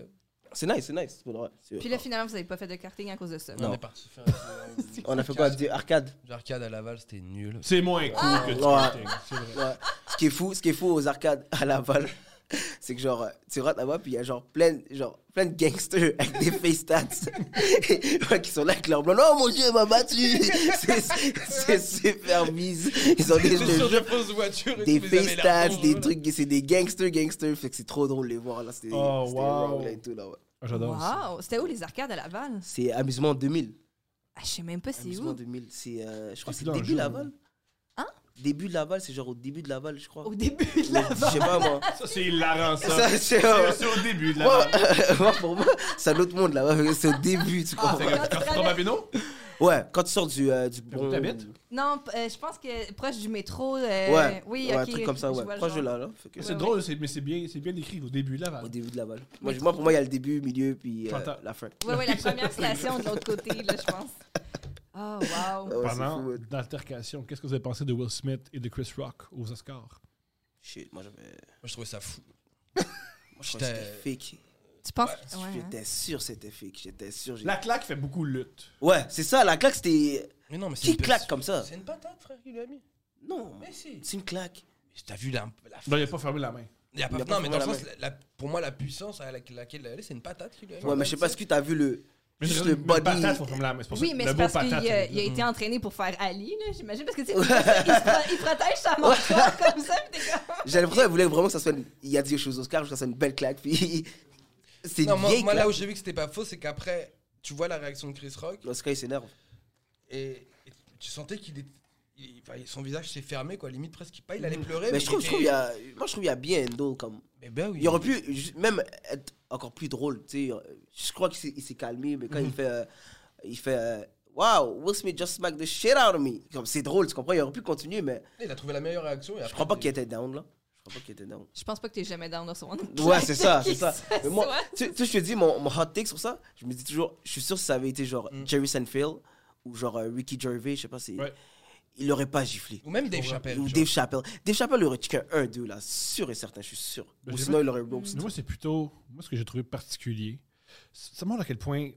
[SPEAKER 5] C'est nice, pour le vrai.
[SPEAKER 3] Puis là, finalement, vous avez pas fait de karting à cause de ça.
[SPEAKER 4] On est parti faire
[SPEAKER 5] On a fait quoi? Du arcade.
[SPEAKER 4] Du arcade à Laval, c'était nul.
[SPEAKER 2] C'est moins cool que du
[SPEAKER 5] Ouais.
[SPEAKER 2] karting, c'est vrai.
[SPEAKER 5] Ouais. Ce qui est fou aux arcades à Laval, c'est que genre, tu rentres là-bas, puis il y a genre plein de gangsters avec des face tats ouais, qui sont là avec leur blanc. Oh mon dieu, il m'a battu! C'est super mise. Ils ont des
[SPEAKER 4] fausses voitures et
[SPEAKER 5] des
[SPEAKER 4] tout, mais ils
[SPEAKER 5] face
[SPEAKER 4] avaient
[SPEAKER 5] tats,
[SPEAKER 4] l'air
[SPEAKER 5] des
[SPEAKER 4] dangereux,
[SPEAKER 5] trucs, c'est des gangsters. Fait que c'est trop drôle de les voir là. C'était
[SPEAKER 2] Oh,
[SPEAKER 5] c'était
[SPEAKER 2] wow.
[SPEAKER 5] wrong, là, et tout, là, ouais.
[SPEAKER 2] Ah, j'adore ça.
[SPEAKER 3] Wow! C'était où les arcades à Laval?
[SPEAKER 5] C'est Amusement 2000.
[SPEAKER 3] Ah, je sais même pas c'est
[SPEAKER 5] Amusement
[SPEAKER 3] où.
[SPEAKER 5] 2000. C'est, je crois que
[SPEAKER 2] C'est
[SPEAKER 5] c'est
[SPEAKER 2] plus
[SPEAKER 5] début
[SPEAKER 2] dans le jeu,
[SPEAKER 5] Laval.
[SPEAKER 3] Hein?
[SPEAKER 5] Début de Laval, c'est genre au début de Laval, je crois.
[SPEAKER 3] Au début de
[SPEAKER 5] Je
[SPEAKER 3] Laval.
[SPEAKER 5] sais pas moi.
[SPEAKER 2] Ça, c'est hilarant, ça.
[SPEAKER 5] Ça, c'est
[SPEAKER 2] C'est au début de la
[SPEAKER 5] moi, moi, pour moi, c'est un autre monde là. C'est au début, tu comprends?
[SPEAKER 2] C'est quand tu tombes à Bino?
[SPEAKER 5] Ouais, quand tu sors du bon.
[SPEAKER 2] Où t'habites?
[SPEAKER 3] Non, je pense que proche du métro.
[SPEAKER 5] Ouais,
[SPEAKER 3] Oui,
[SPEAKER 5] ouais,
[SPEAKER 3] ok.
[SPEAKER 5] un truc comme ça,
[SPEAKER 3] je
[SPEAKER 5] ouais.
[SPEAKER 3] vois le
[SPEAKER 5] Proche de
[SPEAKER 3] genre.
[SPEAKER 5] là, là. Fait que-
[SPEAKER 2] C'est
[SPEAKER 3] Ouais,
[SPEAKER 2] drôle, mais c'est bien décrit au début de
[SPEAKER 5] Au
[SPEAKER 2] Laval.
[SPEAKER 5] début de Laval. Moi, pour moi, il y a le début, milieu, puis
[SPEAKER 2] J'entends.
[SPEAKER 5] la fin.
[SPEAKER 3] Ouais, la première station de l'autre côté, là, je pense. Oh, wow.
[SPEAKER 5] Ouais, c'est
[SPEAKER 2] Pendant
[SPEAKER 5] fou, ouais.
[SPEAKER 2] l'altercation, qu'est-ce que vous avez pensé de Will Smith et de Chris Rock aux Oscars?
[SPEAKER 5] Shit, moi, j'avais.
[SPEAKER 4] Moi, je trouvais ça fou.
[SPEAKER 5] Moi, je croyais que
[SPEAKER 4] J'étais-
[SPEAKER 5] c'était fake.
[SPEAKER 3] Tu penses?
[SPEAKER 4] Ouais,
[SPEAKER 3] Ouais, hein.
[SPEAKER 5] J'étais sûr que c'était fake. J'étais sûr.
[SPEAKER 2] La claque fait beaucoup lutte.
[SPEAKER 5] Ouais, c'est ça, la claque, c'était.
[SPEAKER 4] Mais non, mais
[SPEAKER 5] Qui claque comme ça?
[SPEAKER 4] C'est une patate, frère, qu'il lui a mis.
[SPEAKER 5] Non,
[SPEAKER 4] Mais si.
[SPEAKER 5] c'est une claque.
[SPEAKER 4] T'as vu la
[SPEAKER 2] Non, il a pas fermé la main.
[SPEAKER 4] Il y a pas,
[SPEAKER 5] Il a pas
[SPEAKER 4] non, mais dans le
[SPEAKER 5] fermé
[SPEAKER 4] sens,
[SPEAKER 5] la
[SPEAKER 4] pour moi, la puissance à laquelle elle est, c'est une patate qu'il lui a mis.
[SPEAKER 5] Ouais, mais je sais pas ce que t'as vu le.
[SPEAKER 2] Mais
[SPEAKER 5] Juste
[SPEAKER 2] le
[SPEAKER 5] le body.
[SPEAKER 2] patate, faut fermer la main. C'est pour ça
[SPEAKER 3] Oui,
[SPEAKER 2] que
[SPEAKER 3] mais
[SPEAKER 2] le
[SPEAKER 3] c'est
[SPEAKER 2] beau
[SPEAKER 3] parce qu'il
[SPEAKER 2] patate.
[SPEAKER 3] a été entraîné pour faire Ali, là, j'imagine. Parce que, tu sais, il protège sa mâchoire comme ça, puis t'es comme...
[SPEAKER 5] J'ai l'impression qu'elle voulait vraiment que ça soit. Il a dit aux choses Oscar, je trouve que ça soit une belle claque. Puis. C'est une
[SPEAKER 4] Non, moi,
[SPEAKER 5] vieille
[SPEAKER 4] moi, là où
[SPEAKER 5] claque.
[SPEAKER 4] j'ai vu que c'était pas faux, c'est qu'après, tu vois la réaction de Chris Rock
[SPEAKER 5] Oscar, il s'énerve.
[SPEAKER 4] et tu sentais son visage s'est fermé, quoi. Limite, presque pas. Il allait pleurer.
[SPEAKER 5] Mais je trouve qu'il y a. Moi, je trouve qu'il y a bien Endo comme.
[SPEAKER 4] Mais ben oui.
[SPEAKER 5] Il aurait pu même être encore plus drôle, tu sais. Je crois qu'il s'est calmé, mais quand il fait wow, Will Smith just smacked the shit out of me. Comme c'est drôle, tu comprends? Il aurait pu continuer, mais
[SPEAKER 4] Il a trouvé la meilleure réaction. Et
[SPEAKER 5] je
[SPEAKER 4] après,
[SPEAKER 5] crois pas qu'il était down là. Je crois pas qu'il était down.
[SPEAKER 3] Je pense pas que t'es jamais down dans son
[SPEAKER 5] Ouais, c'est ça, c'est
[SPEAKER 3] Qui
[SPEAKER 5] ça.
[SPEAKER 3] se
[SPEAKER 5] Mais moi,
[SPEAKER 3] soit.
[SPEAKER 5] tu sais, je te dis, mon hot take sur ça, je me dis toujours, je suis sûr que ça avait été genre Jerry Seinfeld ou genre Ricky Gervais, je sais pas si.
[SPEAKER 2] Ouais.
[SPEAKER 5] Il l'aurait pas giflé.
[SPEAKER 4] Ou même Dave Chappelle.
[SPEAKER 5] Ou
[SPEAKER 4] tu
[SPEAKER 5] Dave Chappelle. Dave Chappelle aurait checké un 1-2 là, sûr et certain, je suis sûr.
[SPEAKER 2] Ben,
[SPEAKER 5] Ou
[SPEAKER 2] j'ai
[SPEAKER 5] sinon,
[SPEAKER 2] vu-
[SPEAKER 5] il aurait roast.
[SPEAKER 2] Mais moi, c'est plutôt. Moi, ce que j'ai trouvé particulier, ça montre à quel point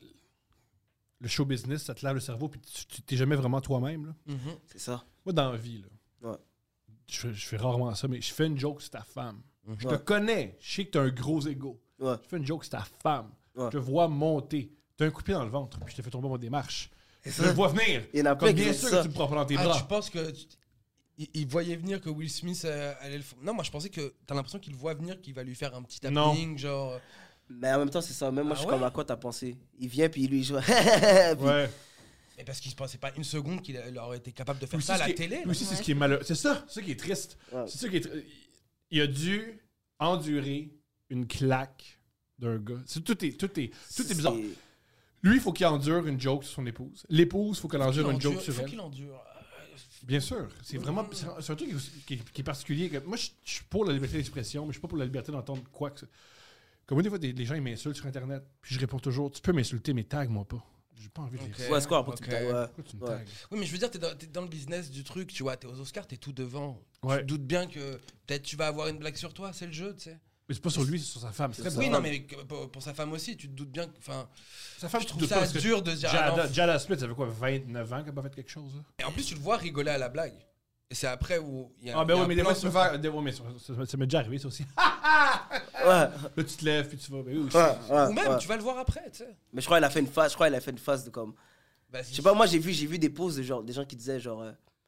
[SPEAKER 2] le show business, ça te lave le cerveau, puis tu t'es jamais vraiment toi-même. Là.
[SPEAKER 4] vois. Mhm.
[SPEAKER 5] C'est ça.
[SPEAKER 2] Moi, dans la vie, là,
[SPEAKER 5] Ouais.
[SPEAKER 2] je fais rarement ça, mais je fais une joke sur ta femme. Je te
[SPEAKER 5] Ouais.
[SPEAKER 2] connais, je sais que t'as un gros ego.
[SPEAKER 5] Ouais.
[SPEAKER 2] Je fais une joke sur ta femme.
[SPEAKER 5] Ouais.
[SPEAKER 2] Je te vois monter. T'as un coup de pied dans le ventre, puis je te fais tomber dans des marches. Je
[SPEAKER 5] ça.
[SPEAKER 2] le vois venir.
[SPEAKER 5] Il y en a plein
[SPEAKER 2] Comme
[SPEAKER 5] qui
[SPEAKER 2] bien
[SPEAKER 5] disent
[SPEAKER 2] sûr
[SPEAKER 5] ça.
[SPEAKER 2] que tu me prends pas dans tes
[SPEAKER 4] Ah,
[SPEAKER 2] bras.
[SPEAKER 4] tu penses que. Il voyait venir que Will Smith allait le faire. Non, moi je pensais que t'as l'impression qu'il voit venir qu'il va lui faire un petit
[SPEAKER 2] Non.
[SPEAKER 4] tapping, genre.
[SPEAKER 5] Mais en même temps, c'est ça. Même moi,
[SPEAKER 4] Ah
[SPEAKER 5] je suis
[SPEAKER 4] ouais?
[SPEAKER 5] comme à quoi t'as pensé? Il vient, puis lui, il joue.
[SPEAKER 2] Ouais.
[SPEAKER 4] Mais parce qu'il se passait pas une seconde qu'il aurait été capable de faire
[SPEAKER 2] Aussi,
[SPEAKER 4] ça à
[SPEAKER 2] ce
[SPEAKER 4] la
[SPEAKER 2] qui est-
[SPEAKER 4] télé.
[SPEAKER 2] lui
[SPEAKER 4] là.
[SPEAKER 2] aussi, c'est ce qui est malheureux. C'est ça qui est triste.
[SPEAKER 5] Ouais.
[SPEAKER 2] C'est ça qui est il a dû endurer une claque d'un gars. Tout est bizarre. Lui, il faut qu'il endure une joke sur son épouse. L'épouse, il faut qu'elle endure une joke sur
[SPEAKER 4] Faut
[SPEAKER 2] elle.
[SPEAKER 4] qu'il endure.
[SPEAKER 2] Bien sûr. C'est vraiment. C'est un truc qui est particulier. Moi, je suis pour la liberté d'expression, mais je suis pas pour la liberté d'entendre quoi que ce. Comme des fois, des gens ils m'insultent sur Internet, puis je réponds toujours tu peux m'insulter, mais tag-moi pas. J'ai pas envie de les.
[SPEAKER 4] Ok.
[SPEAKER 5] Ouais, c'est quoi, après,
[SPEAKER 4] Ok.
[SPEAKER 5] tu ouais.
[SPEAKER 2] Pourquoi tu me
[SPEAKER 5] Ouais.
[SPEAKER 2] tags?
[SPEAKER 4] Oui, mais je veux dire, t'es dans le business du truc, tu vois, t'es aux Oscars, t'es tout devant.
[SPEAKER 2] Ouais.
[SPEAKER 4] Tu te doutes bien que peut-être tu vas avoir une blague sur toi, c'est le jeu, tu sais.
[SPEAKER 2] Mais c'est pas sur lui, c'est sur sa femme. C'est très
[SPEAKER 4] Oui,
[SPEAKER 2] bizarre.
[SPEAKER 4] non, mais pour sa femme aussi, tu te doutes bien que. Enfin,
[SPEAKER 2] Sa femme,
[SPEAKER 4] je
[SPEAKER 2] tu
[SPEAKER 4] trouve
[SPEAKER 2] doutes
[SPEAKER 4] ça
[SPEAKER 2] pas, parce que
[SPEAKER 4] dur de se dire. ah non.
[SPEAKER 2] Jada Smith, ça fait quoi, 29 ans qu'elle a pas fait quelque chose? Là?
[SPEAKER 4] Et en plus, tu le vois rigoler à la blague. Et c'est après où il y a.
[SPEAKER 2] Ah, ben
[SPEAKER 4] il y a
[SPEAKER 2] oui,
[SPEAKER 4] un
[SPEAKER 2] mais des
[SPEAKER 4] plan
[SPEAKER 2] fois, tu peux
[SPEAKER 4] sur-
[SPEAKER 2] faire. Ouais, mais ça m'est déjà arrivé, ça aussi.
[SPEAKER 5] Ouais,
[SPEAKER 2] Là, tu te lèves, puis tu vas. Ben oui, aussi.
[SPEAKER 5] ouais,
[SPEAKER 4] Ou même,
[SPEAKER 5] ouais.
[SPEAKER 4] tu vas le voir après, tu sais.
[SPEAKER 5] Mais je crois qu'elle a fait une phase. Je crois qu'elle a fait une phase de comme.
[SPEAKER 4] Bah,
[SPEAKER 5] Je sais pas, moi, j'ai vu des posts de genre, des gens qui disaient genre.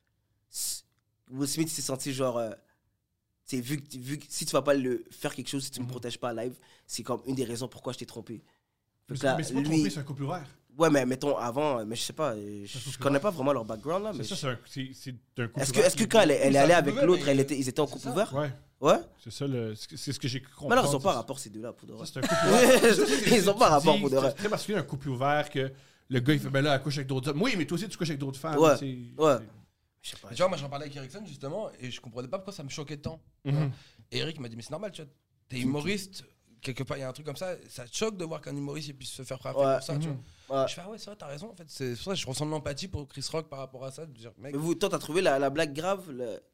[SPEAKER 5] Will Smith s'est senti genre. C'est vu que si tu vas pas le faire quelque chose, si tu me protèges pas live, c'est comme une des raisons pourquoi je t'ai trompé.
[SPEAKER 2] Mais
[SPEAKER 5] Fait que là,
[SPEAKER 2] c'est pas
[SPEAKER 5] lui-
[SPEAKER 2] trompé, c'est un couple ouvert.
[SPEAKER 5] Ouais, mais mettons avant, mais je sais pas, je connais pas vraiment leur background là. Mais
[SPEAKER 2] C'est ça, c'est un couple
[SPEAKER 5] est-ce
[SPEAKER 2] ouvert.
[SPEAKER 5] que quand elle est
[SPEAKER 4] ça
[SPEAKER 5] allée
[SPEAKER 4] se
[SPEAKER 5] avec
[SPEAKER 4] pouvait,
[SPEAKER 5] l'autre,
[SPEAKER 4] mais
[SPEAKER 5] ils étaient en
[SPEAKER 4] c'est
[SPEAKER 5] couple
[SPEAKER 4] ça.
[SPEAKER 5] ouvert?
[SPEAKER 2] Ouais,
[SPEAKER 5] Ouais.
[SPEAKER 2] c'est ça, c'est ce que j'ai compris.
[SPEAKER 5] Mais là, ils ont pas rapport ces deux-là pour de vrai.
[SPEAKER 2] C'est un couple ouvert.
[SPEAKER 5] Ils ont pas rapport pour de vrai.
[SPEAKER 2] C'est très particulier, un couple ouvert que le gars, il fait, ben là, elle couche avec d'autres hommes. Oui, mais toi aussi, tu couches avec d'autres femmes.
[SPEAKER 5] Ouais,
[SPEAKER 2] c'est-
[SPEAKER 5] ouais. Je sais pas.
[SPEAKER 4] Tu vois, moi j'en parlais avec Ericsson justement, et je comprenais pas pourquoi ça me choquait tant.
[SPEAKER 2] Mhm.
[SPEAKER 4] Et Eric m'a dit, mais c'est normal, tu vois, t'es humoriste, quelque part, il y a un truc comme ça te choque de voir qu'un humoriste il puisse se faire frapper
[SPEAKER 5] Ouais.
[SPEAKER 4] pour ça, tu vois.
[SPEAKER 5] Ouais.
[SPEAKER 4] Je fais, ah ouais, c'est vrai, t'as raison, en fait. C'est pour ça que je ressens de l'empathie pour Chris Rock par rapport à ça, de dire, mec.
[SPEAKER 5] Mais vous, toi, t'as trouvé la blague grave?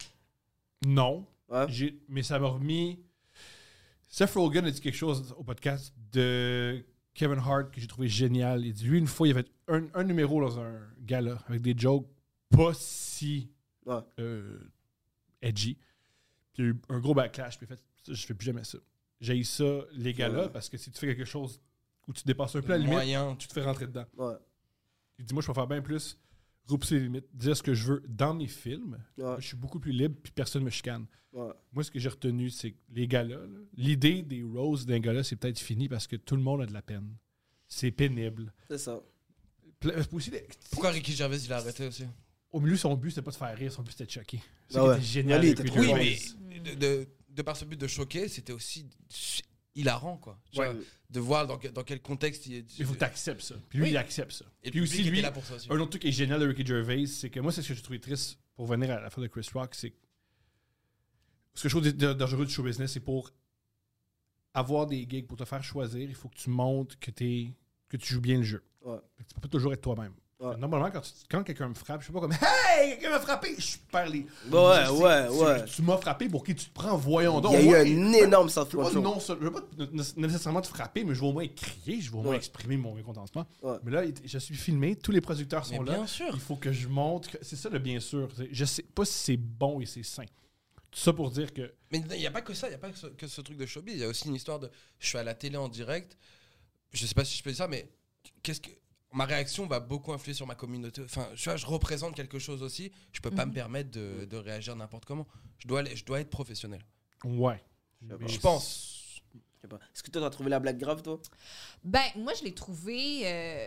[SPEAKER 2] Non.
[SPEAKER 5] Ouais.
[SPEAKER 2] Mais ça m'a remis. Seth Rogen a dit quelque chose au podcast de Kevin Hart, que j'ai trouvé génial. Il dit, lui, une fois, il y avait un numéro dans un gala avec des jokes pas si edgy. Puis il y a eu un gros backlash. Puis il a fait, je fais plus jamais ça. J'ai eu ça, les galas, parce que si tu fais quelque chose où tu dépasses un peu la limite,
[SPEAKER 4] moyen.
[SPEAKER 2] tu te fais rentrer dedans.
[SPEAKER 5] Ouais.
[SPEAKER 2] Il dit, moi, je peux faire bien plus, repousser les limites, dire ce que je veux dans mes films.
[SPEAKER 5] Ouais.
[SPEAKER 2] Je suis beaucoup plus libre, puis personne me chicane.
[SPEAKER 5] Ouais.
[SPEAKER 2] Moi, ce que j'ai retenu, c'est que les galas, là, l'idée des roses d'un gala, c'est peut-être fini parce que tout le monde a de la peine. C'est pénible.
[SPEAKER 5] C'est ça.
[SPEAKER 2] Aussi,
[SPEAKER 4] Pourquoi Ricky Gervais, il a arrêté aussi?
[SPEAKER 2] au milieu, son but, c'était pas de faire rire, son but, c'était de choquer. C'est
[SPEAKER 5] Ah ouais.
[SPEAKER 2] était génial.
[SPEAKER 5] Lui, il
[SPEAKER 2] avec
[SPEAKER 5] était
[SPEAKER 2] Ricky
[SPEAKER 5] trop
[SPEAKER 4] Oui,
[SPEAKER 2] Gervais.
[SPEAKER 4] mais de par ce but de choquer, c'était aussi hilarant, quoi. Tu vois, de voir dans quel contexte il est.
[SPEAKER 2] Il faut que tu acceptes ça. Puis lui,
[SPEAKER 4] Oui.
[SPEAKER 2] il accepte ça.
[SPEAKER 4] Et
[SPEAKER 2] Puis
[SPEAKER 4] le
[SPEAKER 2] aussi,
[SPEAKER 4] public
[SPEAKER 2] lui,
[SPEAKER 4] était là pour ça aussi.
[SPEAKER 2] un autre truc qui est génial de Ricky Gervais, c'est que moi, c'est ce que j'ai trouvé triste pour venir à la fin de Chris Rock, c'est que ce que je trouve dangereux du show business, c'est pour avoir des gigs, pour te faire choisir, il faut que tu montres que tu joues bien le jeu.
[SPEAKER 5] Ouais.
[SPEAKER 2] Tu peux pas toujours être toi-même.
[SPEAKER 5] Ouais.
[SPEAKER 2] Normalement, quand quelqu'un me frappe, je suis pas comme Hey, quelqu'un m'a frappé! Je perds les.
[SPEAKER 5] Ouais.
[SPEAKER 2] Tu m'as frappé, pour qui tu te prends, voyons donc.
[SPEAKER 5] Il y a eu
[SPEAKER 2] Ouais,
[SPEAKER 5] un énorme
[SPEAKER 2] je veux pas,
[SPEAKER 5] self-control.
[SPEAKER 2] je veux pas nécessairement te frapper, mais je veux au moins crier, je veux au moins
[SPEAKER 5] Ouais.
[SPEAKER 2] exprimer mon mécontentement.
[SPEAKER 5] Ouais.
[SPEAKER 2] Mais là, je suis filmé, tous les producteurs sont
[SPEAKER 4] Mais
[SPEAKER 2] là.
[SPEAKER 4] bien sûr.
[SPEAKER 2] Il faut que je montre. C'est ça le bien sûr. Je sais pas si c'est bon et c'est sain. Tout ça pour dire que.
[SPEAKER 4] Mais il n'y a pas que ça, il n'y a pas que ce truc de showbiz. Il y a aussi une histoire de. Je suis à la télé en direct. Je sais pas si je peux dire ça, mais ma réaction va beaucoup influer sur ma communauté. Enfin, je représente quelque chose aussi. Je peux pas me permettre de réagir n'importe comment. Je dois être professionnel.
[SPEAKER 2] Ouais.
[SPEAKER 5] pas.
[SPEAKER 4] Je pense.
[SPEAKER 5] Je sais pas. Est-ce que toi, t'as trouvé la blague grave, toi?
[SPEAKER 3] Ben, moi, je l'ai trouvé.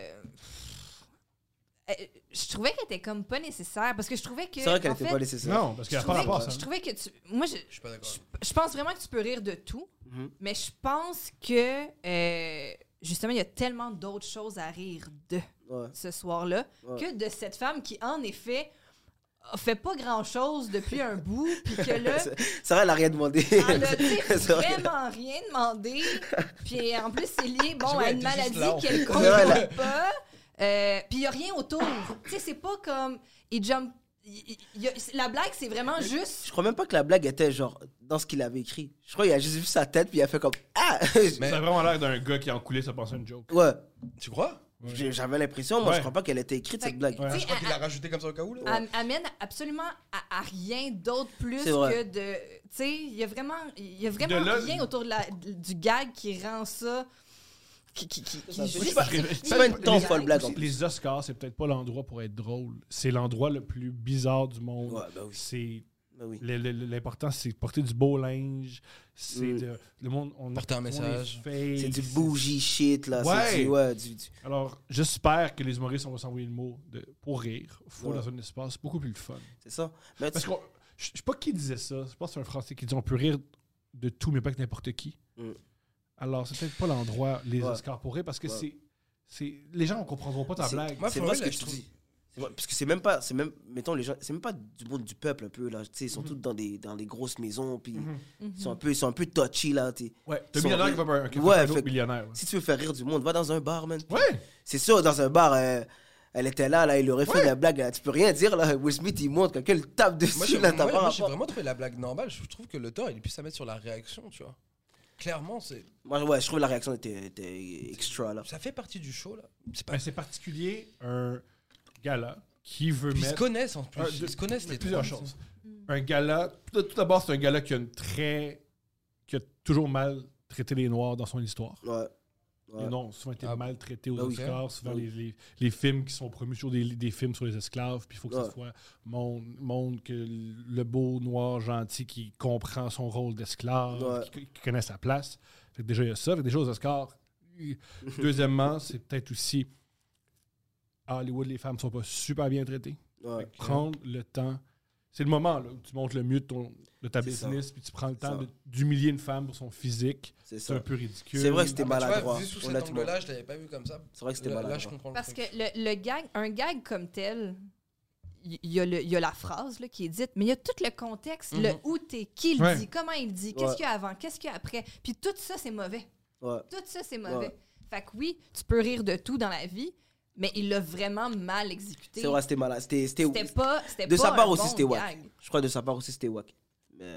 [SPEAKER 3] Je trouvais qu'elle était comme pas nécessaire parce que je trouvais que.
[SPEAKER 5] C'est vrai qu'elle
[SPEAKER 3] en
[SPEAKER 5] était
[SPEAKER 3] fait,
[SPEAKER 5] pas nécessaire.
[SPEAKER 2] Non, parce qu'il n'y a pas rapport à ça.
[SPEAKER 3] je trouvais que moi,
[SPEAKER 4] Je suis pas d'accord.
[SPEAKER 3] je pense vraiment que tu peux rire de tout,
[SPEAKER 5] Mhm.
[SPEAKER 3] mais je pense que justement, il y a tellement d'autres choses à rire de
[SPEAKER 5] Ouais.
[SPEAKER 3] ce soir-là
[SPEAKER 5] Ouais.
[SPEAKER 3] que de cette femme qui, en effet, a fait pas grand-chose depuis un bout, puis que là,
[SPEAKER 5] C'est vrai, elle a rien demandé.
[SPEAKER 3] elle a tu sais,
[SPEAKER 5] C'est vrai.
[SPEAKER 3] vraiment rien demandé, puis en plus, c'est lié bon,
[SPEAKER 4] Ouais,
[SPEAKER 3] à une
[SPEAKER 4] t'es juste
[SPEAKER 3] maladie
[SPEAKER 4] là, en
[SPEAKER 3] qu'elle
[SPEAKER 4] fait.
[SPEAKER 3] comprend
[SPEAKER 5] Voilà.
[SPEAKER 3] pas, puis il y a rien autour. Tu sais, c'est pas comme... la blague, c'est vraiment juste...
[SPEAKER 5] Je crois même pas que la blague était genre dans ce qu'il avait écrit. Je crois qu'il a juste vu sa tête puis il a fait comme Ah!
[SPEAKER 4] Mais-
[SPEAKER 2] Ça a vraiment l'air d'un gars qui en coulait, ça pensait une joke.
[SPEAKER 5] Ouais.
[SPEAKER 4] Tu crois?
[SPEAKER 5] J'avais l'impression, moi,
[SPEAKER 2] Ouais.
[SPEAKER 5] je crois pas qu'elle était écrite
[SPEAKER 3] Fait
[SPEAKER 5] cette
[SPEAKER 3] que,
[SPEAKER 5] blague.
[SPEAKER 2] Ouais.
[SPEAKER 3] tu sais,
[SPEAKER 4] Je crois qu'il a rajouté comme ça au cas où. Là.
[SPEAKER 3] amène absolument à rien d'autre plus
[SPEAKER 5] C'est vrai.
[SPEAKER 3] que de... Tu sais, il y a vraiment
[SPEAKER 2] De là-
[SPEAKER 3] rien autour du gag qui rend ça... Qui
[SPEAKER 5] Ça,
[SPEAKER 3] juste-
[SPEAKER 5] c'est pas-
[SPEAKER 3] qui-
[SPEAKER 5] c'est pas une tant folle blague en plus.
[SPEAKER 2] Les Oscars, c'est peut-être pas l'endroit pour être drôle. C'est l'endroit le plus bizarre du monde.
[SPEAKER 5] Ouais, bah oui.
[SPEAKER 2] C'est
[SPEAKER 5] Ben oui.
[SPEAKER 2] l'important, c'est de porter du beau linge. C'est le monde. On
[SPEAKER 4] Porter un message.
[SPEAKER 5] C'est du bougie shit, là.
[SPEAKER 2] Ouais.
[SPEAKER 5] C'est du. Ouais, du.
[SPEAKER 2] Alors, j'espère que les humoristes, on va s'envoyer le mot pour rire. Faut
[SPEAKER 5] Ouais.
[SPEAKER 2] dans un espace beaucoup plus le fun.
[SPEAKER 5] C'est ça. Mais
[SPEAKER 2] Parce que je sais pas qui disait ça. Je pense que c'est un Français qui dit on peut rire de tout, mais pas que n'importe qui.
[SPEAKER 5] Mm.
[SPEAKER 2] Alors, c'est peut-être pas l'endroit, les
[SPEAKER 5] Ouais.
[SPEAKER 2] Oscars pour rire, parce que
[SPEAKER 5] Ouais.
[SPEAKER 2] c'est les gens ne comprendront pas ta
[SPEAKER 5] C'est-
[SPEAKER 2] blague.
[SPEAKER 4] Moi,
[SPEAKER 5] c'est
[SPEAKER 4] for
[SPEAKER 5] vrai
[SPEAKER 4] real,
[SPEAKER 5] ce que
[SPEAKER 4] je
[SPEAKER 5] tu
[SPEAKER 4] trouve-
[SPEAKER 5] dis. C'est vrai, parce que c'est même pas. Mettons, les gens. C'est même pas du monde du peuple un peu, là. Tu sais, ils sont tous dans des grosses maisons, puis ils sont un peu touchy, là. Tu sais.
[SPEAKER 2] Ouais, t'as un
[SPEAKER 5] Sont-
[SPEAKER 2] millionnaire qui va faire
[SPEAKER 5] Ouais,
[SPEAKER 2] un autre
[SPEAKER 5] fait-
[SPEAKER 2] millionnaire.
[SPEAKER 5] Si tu veux faire rire du monde, va dans un bar, man.
[SPEAKER 2] Ouais!
[SPEAKER 5] C'est sûr, dans un bar, elle était là, il aurait fait
[SPEAKER 2] Ouais.
[SPEAKER 5] la blague. Là, tu peux rien dire, là. Will Smith, il monte, quelqu'un le tape dessus,
[SPEAKER 4] Moi, j'ai
[SPEAKER 5] là, t'as pas
[SPEAKER 4] moi, j'ai
[SPEAKER 5] rapport.
[SPEAKER 4] vraiment trouvé la blague normale. Je trouve que le tort, il est plus à mettre sur la réaction, tu vois. Clairement,
[SPEAKER 5] Moi, ouais, je trouve la réaction était extra, là.
[SPEAKER 4] ça fait partie du show, là. C'est pas...
[SPEAKER 2] Ben, c'est particulier un gala qui veut
[SPEAKER 4] Puis ils se
[SPEAKER 2] mettre
[SPEAKER 4] connaissent en plus. Ils se connaissent les
[SPEAKER 2] plusieurs
[SPEAKER 4] trois.
[SPEAKER 2] choses. Un gala, tout d'abord, c'est un gala qui a toujours mal traité les Noirs dans son histoire.
[SPEAKER 5] Ouais.
[SPEAKER 2] Les Noirs ont souvent été
[SPEAKER 4] Ah,
[SPEAKER 2] maltraités aux
[SPEAKER 5] ah oui.
[SPEAKER 2] Oscars. Souvent,
[SPEAKER 5] Ah oui.
[SPEAKER 2] les films qui sont promus sur des films sur les esclaves, puis il faut que
[SPEAKER 5] Ouais.
[SPEAKER 2] ça soit monde que le beau noir gentil qui comprend son rôle d'esclave,
[SPEAKER 5] Ouais.
[SPEAKER 2] qui connaît sa place. Fait que déjà, il y a ça. Fait que déjà, aux Oscars. Deuxièmement, c'est peut-être aussi à Hollywood, les femmes sont pas super bien traitées.
[SPEAKER 5] Ouais.
[SPEAKER 2] Prendre le temps. C'est le moment là, où tu montres le mieux de ta
[SPEAKER 5] C'est ça.
[SPEAKER 2] business, puis tu prends le
[SPEAKER 5] C'est
[SPEAKER 2] temps
[SPEAKER 5] ça.
[SPEAKER 2] d'humilier une femme pour son physique.
[SPEAKER 5] C'est
[SPEAKER 2] C'est
[SPEAKER 5] ça.
[SPEAKER 2] un peu ridicule.
[SPEAKER 5] C'est vrai que c'était
[SPEAKER 4] Ah, bah, tu
[SPEAKER 5] maladroit.
[SPEAKER 4] vois, vu sous cet
[SPEAKER 5] honnêtement.
[SPEAKER 4] angle-là, je l'avais pas vu comme ça.
[SPEAKER 5] C'est vrai que c'était
[SPEAKER 4] Là,
[SPEAKER 5] maladroit.
[SPEAKER 4] je comprends le
[SPEAKER 3] Parce que
[SPEAKER 4] truc.
[SPEAKER 3] le gag, un gag comme tel, il y a la phrase là, qui est dite, mais il y a tout le contexte, le où t'es, qui le
[SPEAKER 2] Ouais.
[SPEAKER 3] dit, comment il le dit, qu'est-ce
[SPEAKER 5] Ouais.
[SPEAKER 3] qu'il y a avant, qu'est-ce qu'il y a après. Puis tout ça, c'est mauvais.
[SPEAKER 5] Ouais.
[SPEAKER 3] Tout ça, c'est mauvais.
[SPEAKER 5] Ouais.
[SPEAKER 3] Fait que oui, tu peux rire de tout dans la vie, mais il l'a vraiment mal exécuté.
[SPEAKER 5] C'est vrai, c'était malade. C'était
[SPEAKER 3] C'était pas
[SPEAKER 5] de sa
[SPEAKER 3] un
[SPEAKER 5] part aussi,
[SPEAKER 3] bon
[SPEAKER 5] c'était wack.
[SPEAKER 3] gag.
[SPEAKER 5] Je crois de sa part aussi, c'était wack. Mais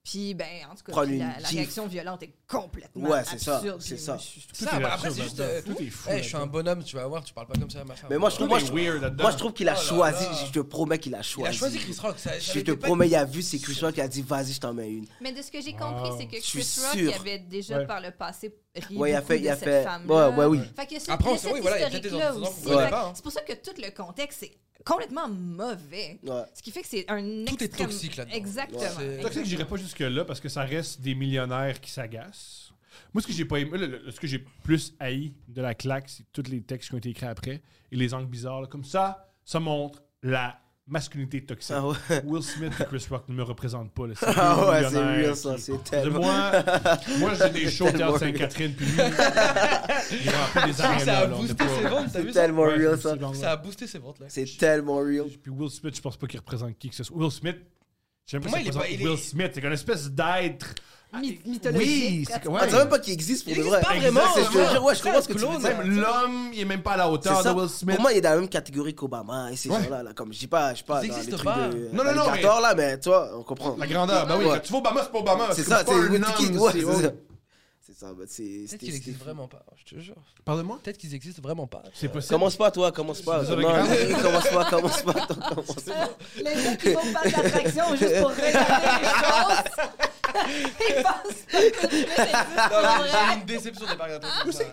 [SPEAKER 3] Puis, ben, en tout cas,
[SPEAKER 5] Prendre
[SPEAKER 3] puis
[SPEAKER 5] une
[SPEAKER 3] la
[SPEAKER 5] gif.
[SPEAKER 3] réaction violente est complètement
[SPEAKER 5] Ouais, c'est ça,
[SPEAKER 3] absurde.
[SPEAKER 5] c'est
[SPEAKER 3] puis
[SPEAKER 5] ça.
[SPEAKER 3] moi, je-
[SPEAKER 2] Tout
[SPEAKER 4] Ça,
[SPEAKER 2] est
[SPEAKER 4] bah, après,
[SPEAKER 2] absurde
[SPEAKER 4] c'est
[SPEAKER 2] là-dedans.
[SPEAKER 4] juste.
[SPEAKER 2] Tout est fou.
[SPEAKER 4] Hey, je suis un
[SPEAKER 2] là-dedans.
[SPEAKER 4] bonhomme, tu vas voir, tu parles pas comme ça à ma femme.
[SPEAKER 5] Mais moi, je
[SPEAKER 2] Tout
[SPEAKER 5] trouve,
[SPEAKER 2] est weird là-dedans.
[SPEAKER 5] moi, je trouve qu'il a
[SPEAKER 4] Oh là
[SPEAKER 5] choisi.
[SPEAKER 4] là.
[SPEAKER 5] Je te promets qu'il a
[SPEAKER 4] Il a
[SPEAKER 5] choisi.
[SPEAKER 4] choisi Chris Rock.
[SPEAKER 5] Je te promets, il a vu, c'est Chris Rock qui a dit vas-y, je t'en mets une.
[SPEAKER 3] Mais de ce que j'ai compris,
[SPEAKER 2] Wow.
[SPEAKER 3] c'est que
[SPEAKER 5] Je suis
[SPEAKER 3] Chris Rock
[SPEAKER 5] sûr.
[SPEAKER 3] il avait déjà
[SPEAKER 2] Ouais.
[SPEAKER 3] par le passé ri
[SPEAKER 5] Ouais, il a
[SPEAKER 3] beaucoup
[SPEAKER 5] fait.
[SPEAKER 3] de
[SPEAKER 5] Il a
[SPEAKER 3] cette
[SPEAKER 5] fait.
[SPEAKER 3] femme-là.
[SPEAKER 5] Ouais, oui.
[SPEAKER 3] Fait que
[SPEAKER 4] Après, on
[SPEAKER 3] ce,
[SPEAKER 4] sait, oui, voilà, il y a peut-être des
[SPEAKER 3] historique-là
[SPEAKER 4] antécédents
[SPEAKER 3] aussi.
[SPEAKER 4] qu'on connaît
[SPEAKER 3] Fait
[SPEAKER 4] pas,
[SPEAKER 3] que
[SPEAKER 4] hein.
[SPEAKER 3] C'est pour ça que tout le contexte, c'est complètement mauvais.
[SPEAKER 5] Ouais.
[SPEAKER 3] Ce qui fait que c'est un
[SPEAKER 4] Tout est
[SPEAKER 3] extrême-
[SPEAKER 4] toxique là-dedans.
[SPEAKER 3] Exactement.
[SPEAKER 4] Ouais, c'est-
[SPEAKER 2] Toxique, j'irais pas jusque-là parce que ça reste des millionnaires qui s'agacent. Moi, ce que j'ai pas aimé, ce que j'ai plus haï de la claque, c'est tous les textes qui ont été écrits après et les angles bizarres. Là. Comme ça montre la masculinité toxique.
[SPEAKER 5] Ah ouais.
[SPEAKER 2] Will Smith et Chris Rock ne me représentent pas. Là. C'est
[SPEAKER 5] Ah
[SPEAKER 2] deux
[SPEAKER 5] ouais, c'est
[SPEAKER 2] millionnaires
[SPEAKER 5] real ça,
[SPEAKER 2] qui-
[SPEAKER 5] c'est tellement.
[SPEAKER 2] Moi j'ai des shows au
[SPEAKER 5] tellement
[SPEAKER 2] Théâtre Sainte-Catherine, puis lui, il remplit des
[SPEAKER 4] Ça
[SPEAKER 2] arénas.
[SPEAKER 4] a
[SPEAKER 2] là, on
[SPEAKER 4] boosté
[SPEAKER 2] est pas-
[SPEAKER 4] ses ventes, t'as
[SPEAKER 5] C'est
[SPEAKER 4] vu ça?
[SPEAKER 5] tellement
[SPEAKER 2] Ouais,
[SPEAKER 5] real
[SPEAKER 2] c'est
[SPEAKER 5] ça.
[SPEAKER 2] genre-
[SPEAKER 4] Ça a boosté ses ventes là.
[SPEAKER 5] C'est tellement real.
[SPEAKER 2] Puis Will Smith, je pense pas qu'il représente qui que ce soit. Will Smith, j'aime pas
[SPEAKER 4] Moi,
[SPEAKER 2] qu'il
[SPEAKER 4] il est pas-
[SPEAKER 2] représente
[SPEAKER 4] il est-
[SPEAKER 2] Will Smith. C'est une espèce d'être.
[SPEAKER 3] Mythologique.
[SPEAKER 2] Oui, c'est
[SPEAKER 3] pratiquement.
[SPEAKER 2] ouais.
[SPEAKER 5] Ah, tu sais même pas qu'il existe pour
[SPEAKER 4] Il
[SPEAKER 5] de
[SPEAKER 4] existe
[SPEAKER 5] vrai.
[SPEAKER 4] pas vraiment,
[SPEAKER 5] C'est- je te
[SPEAKER 4] ouais.
[SPEAKER 5] jure, ouais, je
[SPEAKER 4] C'est
[SPEAKER 5] comprends
[SPEAKER 4] un
[SPEAKER 5] ce que tu veux
[SPEAKER 4] clone,
[SPEAKER 5] dire.
[SPEAKER 2] Même l'homme, il est même pas à la
[SPEAKER 5] C'est
[SPEAKER 2] hauteur
[SPEAKER 5] ça.
[SPEAKER 2] de Will Smith.
[SPEAKER 5] Pour moi, il est dans la même catégorie qu'Obama et ces
[SPEAKER 2] Ouais.
[SPEAKER 5] gens-là. Là. Comme je dis pas
[SPEAKER 4] Ils
[SPEAKER 5] dans les
[SPEAKER 4] existent
[SPEAKER 5] trucs
[SPEAKER 4] pas.
[SPEAKER 5] de
[SPEAKER 2] Non, non, non,
[SPEAKER 5] alligator, là, mais tu vois, on comprend.
[SPEAKER 2] La grandeur, ben oui,
[SPEAKER 5] Ouais.
[SPEAKER 2] quand tu vois Obama, c'est pas Obama.
[SPEAKER 5] C'est ça,
[SPEAKER 2] pas
[SPEAKER 5] c'est
[SPEAKER 2] un
[SPEAKER 5] ouais,
[SPEAKER 2] homme,
[SPEAKER 5] ouais,
[SPEAKER 2] c'est-
[SPEAKER 5] c'est ça. C'est ça, bah, c'est.
[SPEAKER 4] Peut-être
[SPEAKER 5] c'était-
[SPEAKER 4] qu'ils existent
[SPEAKER 5] c'était-
[SPEAKER 4] vraiment pas, je te jure.
[SPEAKER 2] Pardonne-moi?
[SPEAKER 4] Peut-être qu'ils existent vraiment pas.
[SPEAKER 2] C'est possible.
[SPEAKER 5] Commence pas, toi, commence pas.
[SPEAKER 2] C'est ça,
[SPEAKER 5] Non,
[SPEAKER 2] le grand.
[SPEAKER 5] commence pas, toi, commence pas.
[SPEAKER 3] Les gens qui vont faire de l'attraction juste pour regarder les choses. Ils pensent pas que Chris existe
[SPEAKER 4] Non,
[SPEAKER 3] pour
[SPEAKER 4] mais j'ai
[SPEAKER 3] vrai.
[SPEAKER 4] eu une déception des parcs d'attractions.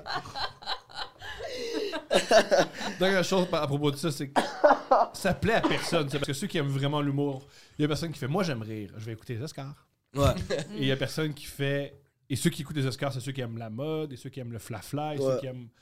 [SPEAKER 2] Dernière chose à propos de ça, c'est que ça plaît à personne. C'est parce que ceux qui aiment vraiment l'humour, il y a personne qui fait moi j'aime rire, je vais écouter les Oscars.
[SPEAKER 5] Ouais.
[SPEAKER 2] Et il y a personne qui fait. Et ceux qui écoutent les Oscars, c'est ceux qui aiment la mode, et ceux qui aiment le fla-fla, et
[SPEAKER 5] Ouais.
[SPEAKER 2] ceux qui aiment.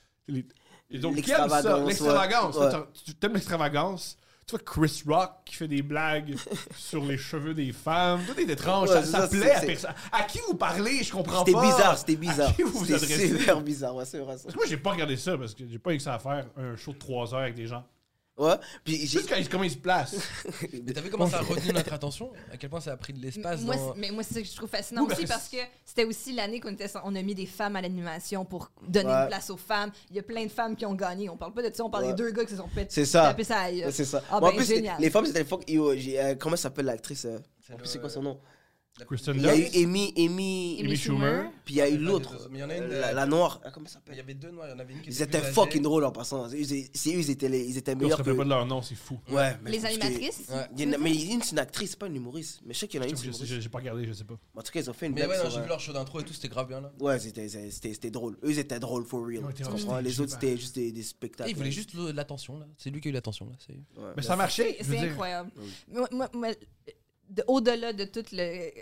[SPEAKER 2] Et donc, qui aiment ça?
[SPEAKER 5] L'extravagance,
[SPEAKER 2] L'extravagance.
[SPEAKER 5] ouais.
[SPEAKER 2] Tu aimes l'extravagance. Tu vois Chris Rock qui fait des blagues sur les cheveux des femmes. Tout est étrange.
[SPEAKER 5] Ouais,
[SPEAKER 2] ça
[SPEAKER 5] c'est
[SPEAKER 2] ça
[SPEAKER 5] ça,
[SPEAKER 2] plaît à
[SPEAKER 5] c'est-
[SPEAKER 2] personne. À qui vous parlez? Je comprends
[SPEAKER 5] C'était
[SPEAKER 2] pas.
[SPEAKER 5] bizarre, c'était bizarre.
[SPEAKER 2] À qui vous vous
[SPEAKER 5] C'était
[SPEAKER 2] adressez?
[SPEAKER 5] super bizarre, ouais, c'est vrai ça.
[SPEAKER 2] Parce que moi, j'ai pas regardé ça parce que j'ai pas eu que ça à faire un show de 3 heures avec des gens.
[SPEAKER 5] Ouais, puis j'ai.
[SPEAKER 2] Juste comment ils se placent.
[SPEAKER 4] Mais t'as vu comment ça a retenu notre attention? À quel point ça a pris de l'espace
[SPEAKER 3] Moi,
[SPEAKER 4] dans...
[SPEAKER 3] mais moi, c'est ça que je trouve fascinant
[SPEAKER 2] Oui,
[SPEAKER 3] aussi
[SPEAKER 2] mais-
[SPEAKER 3] parce que c'était aussi l'année on a mis des femmes à l'animation pour donner
[SPEAKER 5] Ouais.
[SPEAKER 3] une place aux femmes. Il y a plein de femmes qui ont gagné. On parle pas de ça, on parle
[SPEAKER 5] Ouais.
[SPEAKER 3] des deux gars qui se sont fait
[SPEAKER 5] C'est ça.
[SPEAKER 3] taper ça aille.
[SPEAKER 5] Ouais, c'est ça.
[SPEAKER 3] Ah,
[SPEAKER 5] Moi,
[SPEAKER 3] ben,
[SPEAKER 5] en plus,
[SPEAKER 3] génial.
[SPEAKER 5] les femmes, c'était l'époque. Comment s'appelle l'actrice En plus, c'est quoi son nom
[SPEAKER 2] Kristen
[SPEAKER 5] Il y a eu
[SPEAKER 2] Dunst.
[SPEAKER 5] Amy.
[SPEAKER 2] Schumer.
[SPEAKER 5] Puis il y a eu
[SPEAKER 4] Pas des
[SPEAKER 5] l'autre.
[SPEAKER 4] deux, mais il y en a une,
[SPEAKER 5] La noire. Comment ça
[SPEAKER 4] Il y
[SPEAKER 5] s'appelle
[SPEAKER 4] avait deux noirs, il y en avait une qui
[SPEAKER 5] Ils
[SPEAKER 4] était
[SPEAKER 5] étaient
[SPEAKER 4] plus
[SPEAKER 5] fucking
[SPEAKER 4] âgée.
[SPEAKER 5] drôles en passant. Ils étaient
[SPEAKER 2] On se
[SPEAKER 5] meilleurs que.
[SPEAKER 2] rappelle pas de leur nom, c'est fou.
[SPEAKER 5] Ouais, mais
[SPEAKER 3] Les
[SPEAKER 5] parce que-
[SPEAKER 3] animatrices.
[SPEAKER 4] Ouais.
[SPEAKER 5] Il y en a- Mais une, c'est une actrice, c'est pas une humoriste. Mais je sais qu'il y en a une, c'est une humoriste.
[SPEAKER 2] J'ai pas regardé, je sais pas.
[SPEAKER 5] En tout cas, ils ont fait une
[SPEAKER 4] Mais
[SPEAKER 5] blague
[SPEAKER 4] ouais, non,
[SPEAKER 5] sur,
[SPEAKER 4] j'ai vu leur show d'intro et tout, c'était grave bien là.
[SPEAKER 5] Ouais, c'était drôle. Eux, ils étaient drôles, for real.
[SPEAKER 2] Ouais,
[SPEAKER 5] Tu
[SPEAKER 2] t'es
[SPEAKER 5] comprends?
[SPEAKER 2] vrai,
[SPEAKER 5] Les
[SPEAKER 2] je
[SPEAKER 5] autres,
[SPEAKER 2] sais
[SPEAKER 5] c'était juste des spectacles.
[SPEAKER 4] Et il voulait juste de l'attention là. C'est lui qui a eu l'attention là. C'est-
[SPEAKER 5] Ouais.
[SPEAKER 2] Mais ça marchait. je veux
[SPEAKER 3] C'est
[SPEAKER 2] dire.
[SPEAKER 3] incroyable. Moi, au-delà de toute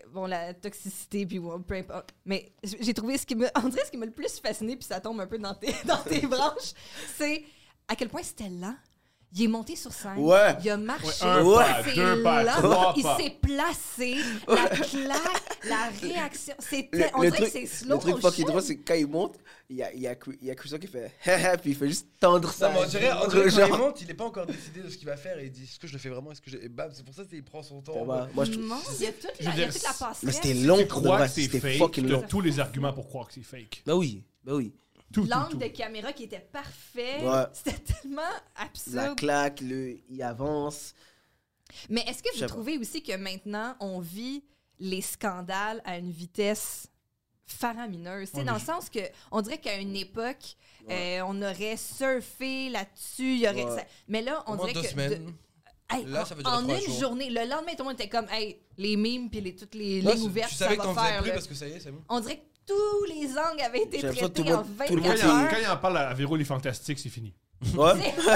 [SPEAKER 3] la toxicité, puis peu importe. Mais j'ai trouvé ce qui m'a le plus fasciné, puis ça tombe un peu dans tes branches, c'est à quel point c'était lent. Il est monté sur scène.
[SPEAKER 5] Ouais.
[SPEAKER 3] Il a marché.
[SPEAKER 2] Ouais, un
[SPEAKER 5] pas,
[SPEAKER 3] c'est
[SPEAKER 2] deux pas,
[SPEAKER 3] lent,
[SPEAKER 2] trois
[SPEAKER 3] il
[SPEAKER 2] pas.
[SPEAKER 3] s'est placé. La claque, la réaction. C'était. On
[SPEAKER 5] Le
[SPEAKER 3] dirait que
[SPEAKER 5] truc-
[SPEAKER 3] c'est slow.
[SPEAKER 5] Le truc fucking drôle, c'est que quand il monte, il y a Chris Rock qui fait puis il fait juste tendre ça.
[SPEAKER 4] Non, mais on dirait quand
[SPEAKER 5] Genre-
[SPEAKER 4] il monte, il est pas encore décidé de ce qu'il va faire et il dit est-ce que je le fais vraiment, est-ce que et bam, c'est pour ça qu'il prend son temps.
[SPEAKER 5] Ouais, moi, je trouve.
[SPEAKER 3] Non, il y a toute
[SPEAKER 2] Je
[SPEAKER 3] la,
[SPEAKER 2] veux
[SPEAKER 3] il y a
[SPEAKER 2] dire,
[SPEAKER 3] toute la passerelle.
[SPEAKER 5] Mais c'était long
[SPEAKER 2] Tu
[SPEAKER 5] pour de
[SPEAKER 2] crois
[SPEAKER 5] vrai.
[SPEAKER 2] que c'est
[SPEAKER 5] C'était
[SPEAKER 2] fake,
[SPEAKER 5] fucking
[SPEAKER 2] t'as
[SPEAKER 5] long.
[SPEAKER 2] tous les arguments pour croire que c'est fake.
[SPEAKER 5] Bah oui, bah oui.
[SPEAKER 2] Tout, tout,
[SPEAKER 3] L'angle
[SPEAKER 2] tout.
[SPEAKER 3] de caméra qui était parfait.
[SPEAKER 5] Ouais.
[SPEAKER 3] C'était tellement
[SPEAKER 5] La
[SPEAKER 3] absurde.
[SPEAKER 5] claque, il avance.
[SPEAKER 3] Mais est-ce que
[SPEAKER 5] Je sais
[SPEAKER 3] vous
[SPEAKER 5] pas.
[SPEAKER 3] trouvez aussi que maintenant, on vit les scandales à une vitesse faramineuse? C'est
[SPEAKER 2] Ouais,
[SPEAKER 3] dans
[SPEAKER 2] mais
[SPEAKER 3] le sens que on dirait qu'à une époque, on aurait surfé là-dessus. Il y aurait,
[SPEAKER 5] Ouais.
[SPEAKER 3] mais là, on
[SPEAKER 4] Au moins
[SPEAKER 3] dirait
[SPEAKER 4] 2
[SPEAKER 3] que...
[SPEAKER 4] semaines.
[SPEAKER 3] Hey,
[SPEAKER 4] Là, ça veut dire
[SPEAKER 3] en
[SPEAKER 4] 3
[SPEAKER 3] une
[SPEAKER 4] jours.
[SPEAKER 3] journée, le lendemain, tout le monde était comme, hey, les mimes puis toutes les
[SPEAKER 4] Là,
[SPEAKER 3] lignes ouvertes,
[SPEAKER 4] tu
[SPEAKER 3] ça
[SPEAKER 4] savais que
[SPEAKER 3] va
[SPEAKER 4] t'en faisais
[SPEAKER 3] faire.
[SPEAKER 4] plus
[SPEAKER 3] là.
[SPEAKER 4] parce que ça y est, c'est bon.
[SPEAKER 3] On dirait que tous les angles avaient été
[SPEAKER 5] J'ai l'impression que
[SPEAKER 3] traités en
[SPEAKER 5] tout le
[SPEAKER 3] 24
[SPEAKER 5] monde
[SPEAKER 2] Quand
[SPEAKER 3] heures.
[SPEAKER 2] il en parle à Véro les Fantastiques, c'est fini.
[SPEAKER 5] Ouais.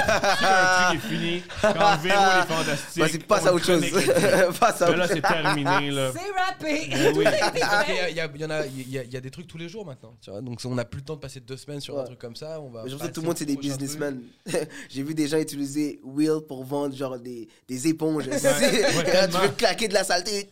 [SPEAKER 2] Un truc est fini. Quand Véro les Fantastiques.
[SPEAKER 5] Vas-y, passe
[SPEAKER 2] on
[SPEAKER 5] à autre chose.
[SPEAKER 2] connaît quelqu'un.
[SPEAKER 5] Passe à
[SPEAKER 2] Mais
[SPEAKER 5] autre
[SPEAKER 2] là,
[SPEAKER 5] chose.
[SPEAKER 2] c'est terminé, là.
[SPEAKER 3] C'est rappé!
[SPEAKER 2] Mais oui.
[SPEAKER 4] Parce qu'il y a des trucs tous les jours maintenant. Tu vois, donc on n'a plus le temps de passer 2 semaines sur un
[SPEAKER 5] Ouais.
[SPEAKER 4] truc comme ça. On va
[SPEAKER 5] Mais je pense que
[SPEAKER 4] passer
[SPEAKER 5] tout le monde, c'est des
[SPEAKER 4] au prochain
[SPEAKER 5] businessmen. J'ai vu des gens utiliser Will pour vendre genre des éponges.
[SPEAKER 2] ouais,
[SPEAKER 5] Et là, tu
[SPEAKER 2] tellement.
[SPEAKER 5] veux claquer de la saleté.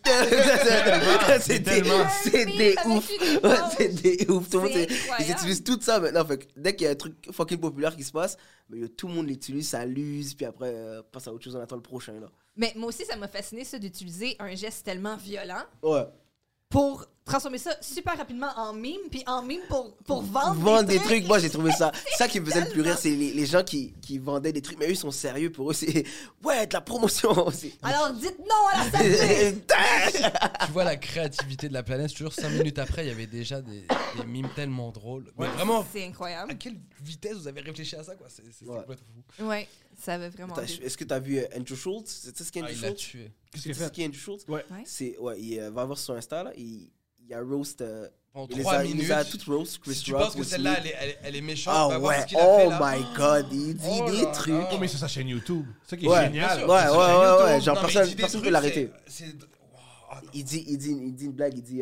[SPEAKER 5] C'est des
[SPEAKER 2] tellement.
[SPEAKER 5] c'est des
[SPEAKER 3] Avec
[SPEAKER 5] ouf.
[SPEAKER 3] une
[SPEAKER 5] Ouais,
[SPEAKER 3] éponge.
[SPEAKER 5] c'est des ouf. Tout le monde,
[SPEAKER 3] C'est
[SPEAKER 5] ils
[SPEAKER 3] incroyable.
[SPEAKER 5] utilisent tout ça maintenant. Fait que dès qu'il y a un truc fucking populaire qui se passe, mais tout le monde l'utilise, ça l'use, puis après, passe à autre chose, on attend le prochain. Là.
[SPEAKER 3] Mais moi aussi, ça m'a fasciné, ça, d'utiliser un geste tellement violent
[SPEAKER 5] Ouais.
[SPEAKER 3] pour transformer ça super rapidement en meme, puis en meme pour vendre,
[SPEAKER 5] Vendre des trucs. Moi, j'ai trouvé ça. C'est ça qui me faisait le plus rire, c'est les gens qui vendaient des trucs, mais eux, ils sont sérieux pour eux. C'est ouais, de la promotion aussi.
[SPEAKER 3] Alors dites non à la saleté!
[SPEAKER 4] Tu vois la créativité de la planète, toujours 5 minutes après, il y avait déjà des mimes tellement drôles. Mais vraiment,
[SPEAKER 3] C'est incroyable.
[SPEAKER 4] à quelle vitesse vous avez réfléchi à ça, quoi? C'est
[SPEAKER 5] Ouais.
[SPEAKER 4] complètement fou.
[SPEAKER 3] Ouais, ça avait vraiment vite.
[SPEAKER 5] Est-ce que t'as vu Andrew Schultz? C'est ce qu'est
[SPEAKER 4] Ah,
[SPEAKER 5] Andrew
[SPEAKER 4] il l'a
[SPEAKER 5] Schultz?
[SPEAKER 4] tué.
[SPEAKER 2] Qu'est-ce
[SPEAKER 5] C'est
[SPEAKER 2] qu'il a
[SPEAKER 5] ce
[SPEAKER 2] fait?
[SPEAKER 5] qu'est Andrew Schultz?
[SPEAKER 2] Ouais.
[SPEAKER 5] Ouais, il va voir sur Insta, là, il y a roast.
[SPEAKER 4] Pendant
[SPEAKER 5] Il les
[SPEAKER 4] 3
[SPEAKER 5] a
[SPEAKER 4] minutes.
[SPEAKER 5] toutes roast. Chris
[SPEAKER 4] Si tu
[SPEAKER 5] Rock,
[SPEAKER 4] penses que
[SPEAKER 5] Will
[SPEAKER 4] celle-là,
[SPEAKER 5] Smith.
[SPEAKER 4] elle est méchante,
[SPEAKER 5] Ah
[SPEAKER 4] va voir
[SPEAKER 5] ouais,
[SPEAKER 4] ce qu'il a fait
[SPEAKER 5] oh
[SPEAKER 4] là.
[SPEAKER 5] my god, il dit
[SPEAKER 4] Oh
[SPEAKER 5] des
[SPEAKER 4] là
[SPEAKER 5] trucs.
[SPEAKER 4] là.
[SPEAKER 2] Oh, mais c'est sa chaîne YouTube. C'est ça qui est
[SPEAKER 5] Ouais.
[SPEAKER 2] génial.
[SPEAKER 4] Bien sûr.
[SPEAKER 5] Ouais,
[SPEAKER 2] C'est sa
[SPEAKER 5] ouais,
[SPEAKER 2] chaîne
[SPEAKER 5] ouais,
[SPEAKER 2] YouTube.
[SPEAKER 5] ouais, genre
[SPEAKER 4] Non, mais
[SPEAKER 5] personne
[SPEAKER 4] il dit des
[SPEAKER 5] personne peut
[SPEAKER 4] trucs,
[SPEAKER 5] l'arrêter.
[SPEAKER 4] c'est- Wow, non.
[SPEAKER 5] Il dit une blague, il dit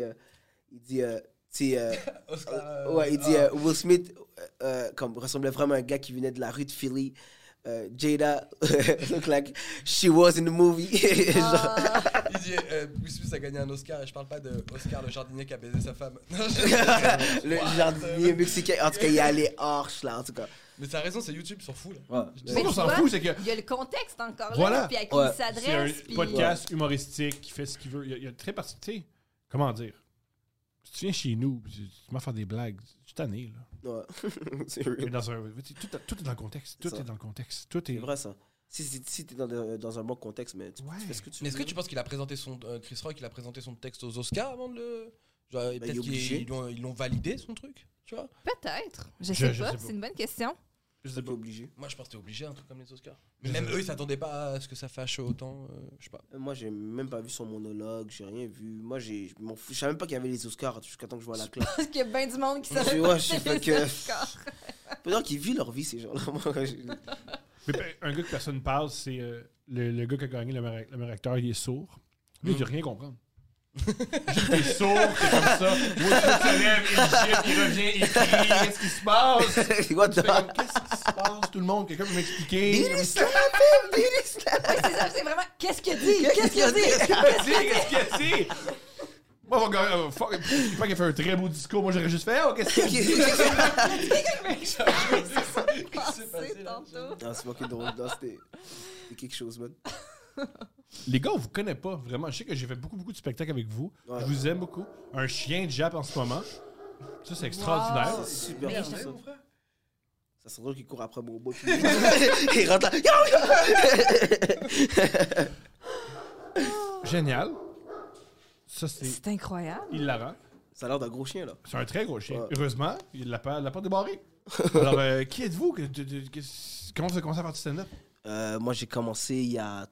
[SPEAKER 4] Oscar,
[SPEAKER 5] ouais, il dit Will Smith comme ressemblait vraiment à un gars qui venait de la rue de Philly. Jada look like she was in the movie. Genre,
[SPEAKER 4] Il dit Will Smith a gagné un Oscar et je parle pas de Oscar le jardinier qui a baisé sa femme. Non,
[SPEAKER 5] le jardinier mexicain, en tout cas, il est allé harsh là, en tout cas.
[SPEAKER 4] Mais t'as raison, c'est YouTube, ils s'en foutent là.
[SPEAKER 5] Ouais.
[SPEAKER 2] C'est
[SPEAKER 3] Mais
[SPEAKER 2] pas qu'on
[SPEAKER 3] tu
[SPEAKER 2] s'en
[SPEAKER 3] vois,
[SPEAKER 2] fout, c'est que
[SPEAKER 3] Il y a le contexte encore
[SPEAKER 2] Voilà.
[SPEAKER 3] là, puis à qui
[SPEAKER 5] Ouais.
[SPEAKER 3] il
[SPEAKER 2] c'est un
[SPEAKER 3] s'adresse. puis-
[SPEAKER 2] podcast humoristique qui fait ce qu'il veut. Il y a très parti. Tu sais, comment dire? Si tu viens chez nous, tu m'as fait des blagues, je suis tanné, là.
[SPEAKER 5] Ouais. C'est
[SPEAKER 2] Mais
[SPEAKER 5] real.
[SPEAKER 2] dans un, tout est dans le contexte. Tout
[SPEAKER 5] Ça.
[SPEAKER 2] est dans le contexte. Tout est.
[SPEAKER 5] C'est vrai ça. Si t'es dans un bon contexte, mais tu
[SPEAKER 2] Ouais.
[SPEAKER 5] fais ce que tu
[SPEAKER 4] Mais est-ce
[SPEAKER 5] veux.
[SPEAKER 4] que tu penses qu'il a présenté son. Chris Rock, il a présenté son texte aux Oscars avant de le. Genre,
[SPEAKER 5] il est
[SPEAKER 4] peut-être
[SPEAKER 5] obligé.
[SPEAKER 4] qu'ils l'ont validé son truc, tu vois?
[SPEAKER 3] Peut-être. Je
[SPEAKER 2] Je
[SPEAKER 3] sais
[SPEAKER 2] sais
[SPEAKER 3] pas,
[SPEAKER 2] pas.
[SPEAKER 3] c'est une bonne question.
[SPEAKER 2] Je sais
[SPEAKER 5] C'est
[SPEAKER 2] pas.
[SPEAKER 5] pas obligé.
[SPEAKER 4] Moi, je pense que t'es obligé, un truc comme les Oscars. Mais même eux, ils s'attendaient pas à ce que ça fâche autant, je sais pas.
[SPEAKER 5] Moi, j'ai même pas vu son monologue, j'ai rien vu. Moi, je m'en fous. Je savais même pas qu'il y avait les Oscars jusqu'à temps que je vois la classe.
[SPEAKER 3] Parce qu'il y a bien du monde qui
[SPEAKER 5] Ouais,
[SPEAKER 3] savait
[SPEAKER 5] je
[SPEAKER 3] pas
[SPEAKER 5] sais
[SPEAKER 3] c'était
[SPEAKER 5] pas que-
[SPEAKER 3] les Oscars.
[SPEAKER 5] Peut-être qu'ils vivent leur vie, ces gens-là. Moi,
[SPEAKER 2] Mais un gars que personne ne parle, c'est le gars qui a gagné le meilleur acteur, il est sourd. Lui, il ne doit rien comprendre. Juste, t'es sourd, t'es comme ça. Will Smith se lève, il gifle, il revient, il crie. Qu'est-ce qui se passe?
[SPEAKER 5] What
[SPEAKER 2] Tu
[SPEAKER 5] the
[SPEAKER 2] fais comme, qu'est-ce qui se passe? Tout le monde, quelqu'un peut m'expliquer.
[SPEAKER 5] Dis l'islam, dis l'islam.
[SPEAKER 3] Ouais, c'est ça, c'est vraiment. Qu'est-ce qu'il a dit? Qu'est-ce qu'il a dit?
[SPEAKER 2] Qu'est-ce qu'il a dit? Moi, mon gars, fuck, je crois qu'il a fait un très beau discours. Moi, j'aurais juste fait, oh, qu'est-ce qu'il a dit?
[SPEAKER 3] C'est tantôt.
[SPEAKER 5] Non, c'est pas que drôle. Non, c'était quelque chose, man.
[SPEAKER 2] Les gars, on vous connaît pas, vraiment. Je sais que j'ai fait beaucoup de spectacles avec vous.
[SPEAKER 5] Ouais.
[SPEAKER 2] Je vous aime beaucoup. Un chien de Jap en ce moment. Ça, c'est extraordinaire.
[SPEAKER 3] Wow.
[SPEAKER 5] C'est super.
[SPEAKER 3] Mais
[SPEAKER 5] bien,
[SPEAKER 3] je-
[SPEAKER 5] ça. Ça serait drôle qu'il court après mon beau. Il rentre là.
[SPEAKER 2] Génial. Ça, c'est
[SPEAKER 3] C'est incroyable.
[SPEAKER 2] hilarant.
[SPEAKER 5] Ça a l'air d'un gros chien, là.
[SPEAKER 2] C'est un très gros chien.
[SPEAKER 5] Ouais.
[SPEAKER 2] Heureusement, il l'a pas débarré. Alors, qui êtes-vous? Comment vous avez commencé à faire du stand-up?
[SPEAKER 5] Moi, j'ai commencé il y a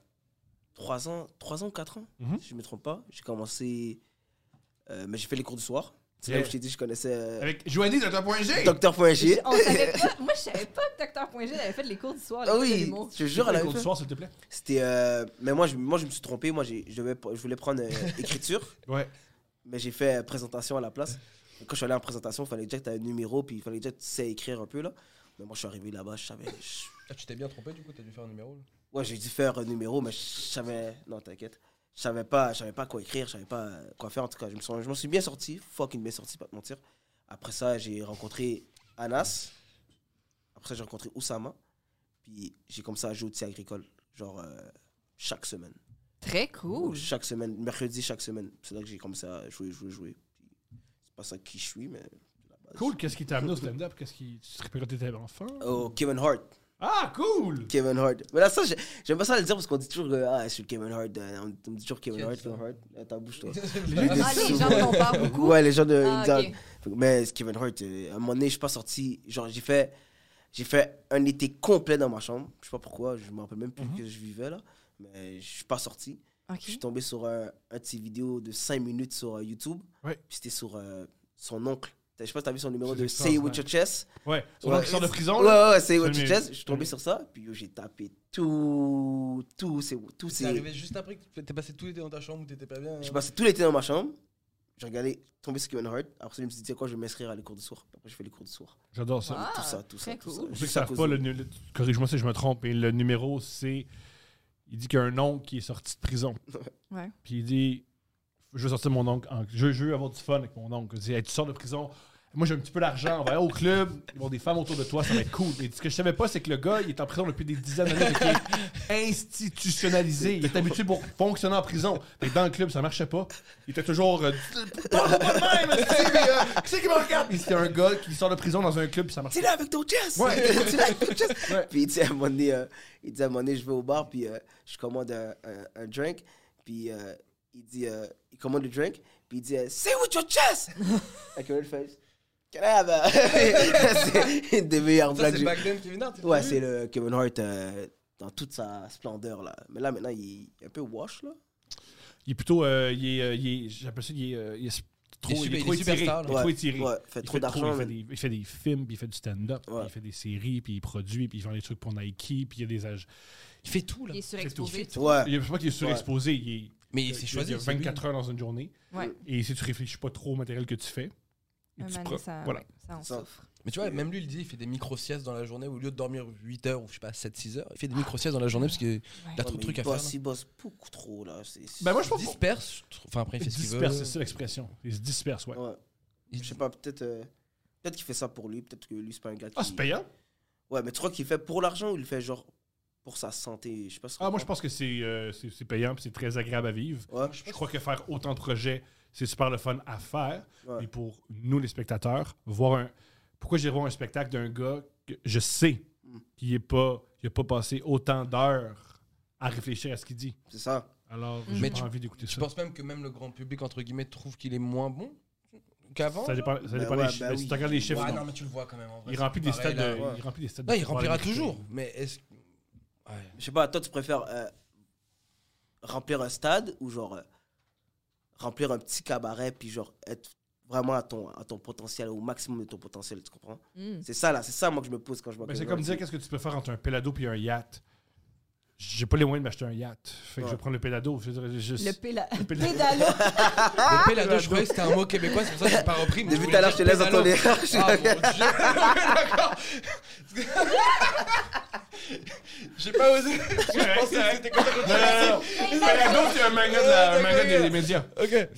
[SPEAKER 5] 3 ans, 4 ans,
[SPEAKER 2] Mhm.
[SPEAKER 5] si je ne me trompe pas. J'ai commencé. Mais j'ai fait les cours du soir. C'est
[SPEAKER 2] Yeah.
[SPEAKER 5] là où je t'ai dit, je connaissais
[SPEAKER 2] Avec Joanie de Dr.G.
[SPEAKER 5] Dr.G.
[SPEAKER 3] On savait pas. Moi, je savais pas que Dr.G avait fait les cours du soir. les
[SPEAKER 5] Ah
[SPEAKER 3] cours de
[SPEAKER 5] oui,
[SPEAKER 3] l'humour.
[SPEAKER 5] je te jure, elle
[SPEAKER 2] le
[SPEAKER 5] avait
[SPEAKER 2] cours du
[SPEAKER 5] fait.
[SPEAKER 2] soir, s'il te plaît.
[SPEAKER 5] C'était. Mais moi, je me suis trompé. Moi, je voulais prendre écriture,
[SPEAKER 2] Ouais.
[SPEAKER 5] mais j'ai fait présentation à la place. Et quand je suis allé en présentation, il fallait déjà que tu aies un numéro, puis il fallait déjà que tu sais écrire un peu, là. Mais moi, je suis arrivé là-bas, je savais.
[SPEAKER 4] Ah, tu t'es bien trompé, du coup, t'as dû faire un numéro là.
[SPEAKER 5] Ouais, j'ai dû faire un numéro, mais je savais. Non, t'inquiète. Je savais pas quoi écrire, je savais pas quoi faire. En tout cas, je m'en suis bien sorti, fucking bien sorti, pas te mentir. Après ça, j'ai rencontré Anas. Après ça, j'ai rencontré Oussama. Puis j'ai commencé à jouer au théâtre agricole, genre chaque semaine.
[SPEAKER 3] Très cool.
[SPEAKER 5] Chaque semaine, mercredi, chaque semaine. C'est là que j'ai commencé à jouer. Puis c'est pas ça qui je suis, mais. c'est la base.
[SPEAKER 2] Cool. Qu'est-ce qui t'a amené au stand-up? Qu'est-ce qui. Tu te rappelles quand t'étais enfant?
[SPEAKER 5] Oh, Kevin Hart.
[SPEAKER 2] Ah, cool!
[SPEAKER 5] Kevin Hart. Mais là, ça, j'aime pas ça le dire parce qu'on dit toujours, je suis Kevin Hart. On me dit toujours Kevin
[SPEAKER 4] Qui a
[SPEAKER 5] Hart,
[SPEAKER 4] dit ça?
[SPEAKER 5] Kevin Hart. Ta bouche, toi.
[SPEAKER 3] Ah, les gens t'en parlent beaucoup.
[SPEAKER 5] Ouais, les gens de.
[SPEAKER 3] Ah,
[SPEAKER 5] ils disent-
[SPEAKER 3] ok.
[SPEAKER 5] Mais Kevin Hart, à un moment donné, je suis pas sorti. Genre, j'ai fait un été complet dans ma chambre. Je sais pas pourquoi, je me rappelle même plus que je vivais là. Mais je suis pas sorti.
[SPEAKER 3] Ok.
[SPEAKER 5] Je suis tombé sur un petit vidéo de 5 minutes sur YouTube.
[SPEAKER 2] Ouais.
[SPEAKER 5] Puis c'était sur son oncle. Je sais pas si t'as vu son numéro
[SPEAKER 2] C'est
[SPEAKER 5] de Say It With Your Chest.
[SPEAKER 2] Ouais. Son
[SPEAKER 5] Ouais.
[SPEAKER 2] oncle sort de prison, là.
[SPEAKER 5] Ouais, Say It With
[SPEAKER 2] C'est
[SPEAKER 5] Your
[SPEAKER 2] le
[SPEAKER 5] Chest. Je suis tombé sur ça. Puis yo, j'ai tapé tout.
[SPEAKER 4] C'est
[SPEAKER 5] C'est.
[SPEAKER 4] arrivé juste après que t'es passé tout l'été dans ta chambre où t'étais pas bien.
[SPEAKER 5] J'ai passé tout l'été dans ma chambre. J'ai regardé tomber sur Kevin Hart. Après, je me suis dit, tu sais quoi, je vais m'inscrire à les cours du soir. Après, je fais les cours du soir.
[SPEAKER 2] J'adore ça.
[SPEAKER 3] Ah,
[SPEAKER 5] Tout ça, tout ça.
[SPEAKER 3] très
[SPEAKER 5] Tout ça.
[SPEAKER 3] cool.
[SPEAKER 2] Pour ceux qui
[SPEAKER 5] Juste
[SPEAKER 2] ne
[SPEAKER 5] à
[SPEAKER 2] savent
[SPEAKER 5] cause
[SPEAKER 2] pas,
[SPEAKER 5] de-
[SPEAKER 2] corrige-moi si je me trompe, mais le numéro, c'est. Il dit qu'il y a un oncle qui est sorti de prison.
[SPEAKER 3] Ouais.
[SPEAKER 2] Puis il dit je veux sortir mon oncle. Je veux avoir du fun avec mon oncle. Il dit hey, tu sors de prison, Moi, j'ai un petit peu d'argent, on va aller au club, ils vont avoir des femmes autour de toi, ça va être cool. Mais ce que je savais pas, c'est que le gars, il est en prison depuis des dizaines d'années, il est institutionnalisé. Il est habitué pour fonctionner en prison. Fait que dans le club, ça marchait pas. Il était toujours. Parle-moi de même, qui c'est qui me regarde? Puis c'était un gars qui sort de prison dans un club, puis ça marche
[SPEAKER 5] T'es là avec ton chest!
[SPEAKER 2] Ouais.
[SPEAKER 5] T'es là avec ton chest!
[SPEAKER 2] Ouais.
[SPEAKER 5] Puis il dit à un moment donné, je vais au bar, puis je commande un drink, puis il commande le drink, puis il dit Say with your chest! Avec un red face. Can I have a... C'est une des meilleures
[SPEAKER 4] Ça,
[SPEAKER 5] blagues.
[SPEAKER 4] c'est back then Kevin Hart.
[SPEAKER 5] Ouais, c'est le Kevin Hart dans toute sa splendeur, là. Mais là, maintenant, il est un peu wash, là.
[SPEAKER 2] Il est plutôt. J'appelle ça, il est trop
[SPEAKER 4] Il est
[SPEAKER 2] trop étiré.
[SPEAKER 4] superstar,
[SPEAKER 2] Il est
[SPEAKER 4] là.
[SPEAKER 2] trop étiré.
[SPEAKER 5] Ouais, fait trop d'argent.
[SPEAKER 2] Il fait des films, puis il fait du stand-up, puis
[SPEAKER 5] Ouais.
[SPEAKER 2] il fait des séries, puis il produit, puis il vend des trucs pour Nike, puis il y a des âges.
[SPEAKER 4] Il fait tout, là.
[SPEAKER 3] Il est surexposé.
[SPEAKER 5] Ouais.
[SPEAKER 2] Il y a pas qu'il est surexposé,
[SPEAKER 4] Mais c'est
[SPEAKER 2] il
[SPEAKER 4] choisi.
[SPEAKER 2] y a
[SPEAKER 4] c'est lui.
[SPEAKER 2] 24 heures dans une journée.
[SPEAKER 3] Ouais.
[SPEAKER 2] Et si tu réfléchis pas trop au matériel que tu fais, et
[SPEAKER 3] Un
[SPEAKER 2] tu
[SPEAKER 3] moment
[SPEAKER 2] pro-
[SPEAKER 3] donné, ça,
[SPEAKER 2] voilà.
[SPEAKER 3] ouais, ça en
[SPEAKER 5] Ça.
[SPEAKER 3] souffre.
[SPEAKER 4] Mais tu vois, même lui, il dit, il fait des micro-siestes dans la journée. Au lieu de dormir 8 heures ou je sais pas, 7-6 heures, il fait des micro-siestes dans la journée parce qu'il a trop de trucs à faire.
[SPEAKER 5] Il bosse beaucoup trop, là.
[SPEAKER 2] Ben moi je
[SPEAKER 4] Il
[SPEAKER 2] pense
[SPEAKER 4] se disperse. Enfin, après, il fait
[SPEAKER 2] qu'il
[SPEAKER 4] ce qu'il
[SPEAKER 2] disperse,
[SPEAKER 4] veut.
[SPEAKER 2] c'est ça l'expression. Il se disperse, ouais.
[SPEAKER 5] Ouais. Je sais pas, peut-être qu'il fait ça pour lui, peut-être que lui, c'est pas un gars qui...
[SPEAKER 2] Ah, c'est payant?
[SPEAKER 5] Ouais, mais tu crois qu'il fait pour l'argent ou il fait genre pour sa santé? Je sais pas ce
[SPEAKER 2] Ah, moi je pense que c'est payant, puis c'est très agréable à vivre.
[SPEAKER 5] Ouais.
[SPEAKER 2] Je crois que faire autant de projets, c'est super le fun à faire.
[SPEAKER 5] Ouais.
[SPEAKER 2] Et pour nous, les spectateurs, voir un. Pourquoi j'irais voir un spectacle d'un gars que je sais qu'il n'a pas passé autant d'heures à réfléchir à ce qu'il dit.
[SPEAKER 5] C'est ça.
[SPEAKER 2] Alors,
[SPEAKER 3] Mais
[SPEAKER 2] j'ai pas
[SPEAKER 4] tu-
[SPEAKER 2] envie d'écouter
[SPEAKER 4] Je
[SPEAKER 2] ça.
[SPEAKER 4] pense même que même le grand public, entre guillemets, trouve qu'il est moins bon qu'avant.
[SPEAKER 2] Ça dépend,
[SPEAKER 5] Ben
[SPEAKER 2] dépend
[SPEAKER 5] ouais,
[SPEAKER 2] des chiffres.
[SPEAKER 5] ben
[SPEAKER 2] Mais si
[SPEAKER 5] oui.
[SPEAKER 2] tu regardes les chiffres,
[SPEAKER 4] Ouais,
[SPEAKER 2] non.
[SPEAKER 4] non, mais tu le vois quand même. En vrai,
[SPEAKER 2] Il
[SPEAKER 4] c'est
[SPEAKER 2] remplit des
[SPEAKER 4] pareil,
[SPEAKER 2] stades
[SPEAKER 4] là.
[SPEAKER 2] de.
[SPEAKER 5] ouais.
[SPEAKER 2] Il remplit des stades
[SPEAKER 4] Non,
[SPEAKER 2] de
[SPEAKER 4] il remplira
[SPEAKER 2] 3 heures
[SPEAKER 4] toujours.
[SPEAKER 2] d'écriture.
[SPEAKER 4] Mais est-ce. Ouais.
[SPEAKER 5] Je sais pas, toi, tu préfères remplir un stade ou genre remplir un petit cabaret puis genre être vraiment à ton potentiel, au maximum de ton potentiel, tu comprends?
[SPEAKER 3] Mm.
[SPEAKER 5] C'est ça, là, c'est ça, moi, que je me pose quand je vois
[SPEAKER 2] Mais c'est
[SPEAKER 5] Kevin
[SPEAKER 2] comme
[SPEAKER 5] Hart.
[SPEAKER 2] dire qu'est-ce que tu peux faire entre un pelado et un yacht. J'ai pas les moyens de m'acheter un yacht. Fait que
[SPEAKER 5] Ouais.
[SPEAKER 2] je vais prendre le pelado. Je dirais juste.
[SPEAKER 3] Le pédalo.
[SPEAKER 4] Le pelado, je croyais que c'était un mot québécois, c'est pour ça que je l'ai pas repris. mais
[SPEAKER 5] Depuis
[SPEAKER 4] je
[SPEAKER 5] tout à l'heure, je te
[SPEAKER 4] voulais
[SPEAKER 5] laisse
[SPEAKER 4] dire
[SPEAKER 5] entendre les
[SPEAKER 4] pédalo. Ah mon dieu. D'accord. J'ai pas osé. Je pensais que c'était quoi
[SPEAKER 2] Non. Pelado, c'est un manga des médias.
[SPEAKER 4] Ok.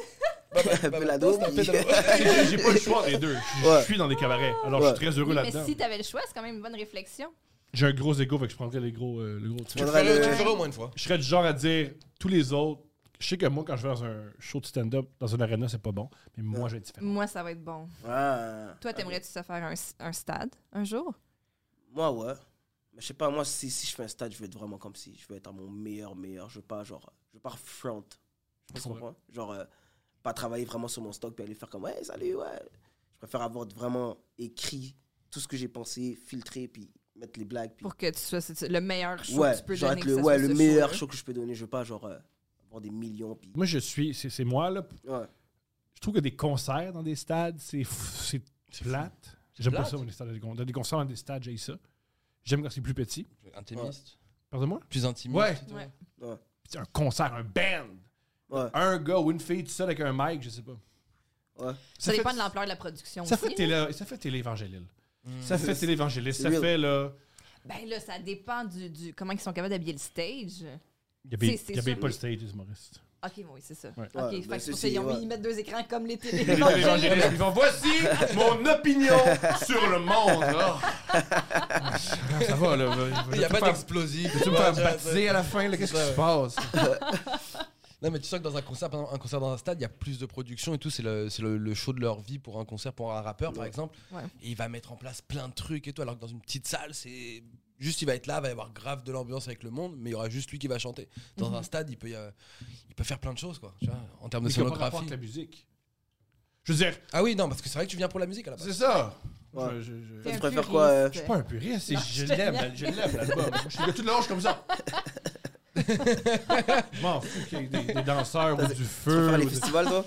[SPEAKER 5] Pelado, puis-
[SPEAKER 2] J'ai pas le choix des deux.
[SPEAKER 5] Ouais.
[SPEAKER 2] Je suis dans des cabarets. Alors, je suis très heureux
[SPEAKER 3] Mais
[SPEAKER 2] là-dedans.
[SPEAKER 3] si t'avais le choix, c'est quand même une bonne réflexion.
[SPEAKER 2] J'ai un gros ego, fait que je prendrais le gros truc.
[SPEAKER 4] Tu le
[SPEAKER 5] Faudrait
[SPEAKER 4] ferais
[SPEAKER 5] le-
[SPEAKER 4] tu le ferais au moins une fois.
[SPEAKER 2] Je serais du genre à dire tous les autres. Je sais que moi, quand je vais dans un show de stand-up, dans une arena, c'est pas bon. Mais moi, je vais être différent.
[SPEAKER 3] Moi, ça va être bon.
[SPEAKER 5] Ah.
[SPEAKER 3] Toi, t'aimerais-tu se faire un stade un jour?
[SPEAKER 5] Moi, ouais. Mais je sais pas, moi, si je fais un stade, je vais être vraiment comme si je veux être à mon meilleur. Je veux pas, genre, je veux pas front. Je sais pas si tu comprends. Genre, pas travailler vraiment sur mon stock puis aller faire comme, ouais, salut, ouais. Je préfère avoir vraiment écrit tout ce que j'ai pensé, filtré, puis mettre les blagues. Puis...
[SPEAKER 3] Pour que tu sois le meilleur show
[SPEAKER 5] Ouais,
[SPEAKER 3] que tu peux
[SPEAKER 5] genre
[SPEAKER 3] donner.
[SPEAKER 5] être
[SPEAKER 3] que
[SPEAKER 5] le,
[SPEAKER 3] ça
[SPEAKER 5] ouais,
[SPEAKER 3] soit
[SPEAKER 5] le
[SPEAKER 3] ce
[SPEAKER 5] meilleur
[SPEAKER 3] show-là.
[SPEAKER 5] show que je peux donner. Je veux pas, genre, avoir des millions. Puis...
[SPEAKER 2] Moi, c'est moi, là.
[SPEAKER 5] Ouais.
[SPEAKER 2] Je trouve que des concerts dans des stades, c'est plate. J'aime pas
[SPEAKER 4] plate?
[SPEAKER 2] ça, moi, les stades. Dans des concerts dans des stades, j'ai ça. J'aime quand c'est plus petit.
[SPEAKER 4] Intimiste.
[SPEAKER 2] Pardonne-moi?
[SPEAKER 4] Plus intimiste.
[SPEAKER 2] Ouais.
[SPEAKER 3] Ouais.
[SPEAKER 2] C'est un concert, un band.
[SPEAKER 5] Ouais.
[SPEAKER 2] Un gars ou une fille, tout seul avec un mic, je sais pas.
[SPEAKER 5] Ouais.
[SPEAKER 3] Ça dépend de l'ampleur de la production
[SPEAKER 2] Ça
[SPEAKER 3] aussi.
[SPEAKER 2] fait télé-évangélile. Ça fait
[SPEAKER 5] C'est-
[SPEAKER 2] télé-évangélile.
[SPEAKER 5] c'est
[SPEAKER 2] Ça
[SPEAKER 5] real.
[SPEAKER 2] fait, là...
[SPEAKER 3] Ben là, ça dépend du comment ils sont capables d'habiller le stage.
[SPEAKER 2] Il y
[SPEAKER 3] C'est
[SPEAKER 2] avait
[SPEAKER 3] sûr.
[SPEAKER 2] pas le stage, les humoristes.
[SPEAKER 3] Ok, oui, c'est ça.
[SPEAKER 2] Ouais.
[SPEAKER 3] Ok,
[SPEAKER 5] Ouais,
[SPEAKER 3] fait
[SPEAKER 5] ben
[SPEAKER 3] que c'est pour
[SPEAKER 5] c'est-
[SPEAKER 3] ça,
[SPEAKER 5] ouais.
[SPEAKER 3] ils mettent deux écrans comme les
[SPEAKER 2] Les
[SPEAKER 3] télé.
[SPEAKER 2] téléévangélistes, ils vont voici mon opinion sur le monde. là. Ça va, là.
[SPEAKER 4] Il n'y a pas d'explosif.
[SPEAKER 2] Tu me faire baptiser à la fin, là, qu'est-ce qui se passe?
[SPEAKER 4] Non, mais tu sens que dans un concert, par exemple, un concert dans un stade, il y a plus de production et tout. C'est le show de leur vie pour un concert, pour un rappeur, par exemple.
[SPEAKER 3] Ouais.
[SPEAKER 4] Et il va mettre en place plein de trucs et tout. Alors que dans une petite salle, c'est juste, il va être là, il va y avoir grave de l'ambiance avec le monde, mais il y aura juste lui qui va chanter. Dans un stade, il peut faire plein de choses, quoi. Tu vois, en termes de
[SPEAKER 2] Mais ça n'a pas rapport
[SPEAKER 4] scénographie.
[SPEAKER 2] avec la musique. Je veux dire,
[SPEAKER 4] Ah oui, non, parce que c'est vrai que tu viens pour la musique à la
[SPEAKER 2] c'est
[SPEAKER 4] base.
[SPEAKER 2] ça.
[SPEAKER 5] Ouais.
[SPEAKER 3] T'es
[SPEAKER 5] Tu
[SPEAKER 3] un
[SPEAKER 5] préfères
[SPEAKER 3] puriste.
[SPEAKER 5] quoi,
[SPEAKER 2] Je suis pas un puriste,
[SPEAKER 3] Non,
[SPEAKER 2] je
[SPEAKER 3] je te
[SPEAKER 2] l'aime,
[SPEAKER 3] l'aime.
[SPEAKER 2] je l'aime l'album. Je suis de toute l'âge comme ça. Je m'en fous qu'il y ait des danseurs ou du
[SPEAKER 5] Tu
[SPEAKER 2] feu.
[SPEAKER 5] préfères les
[SPEAKER 2] ou de-
[SPEAKER 5] festivals, toi?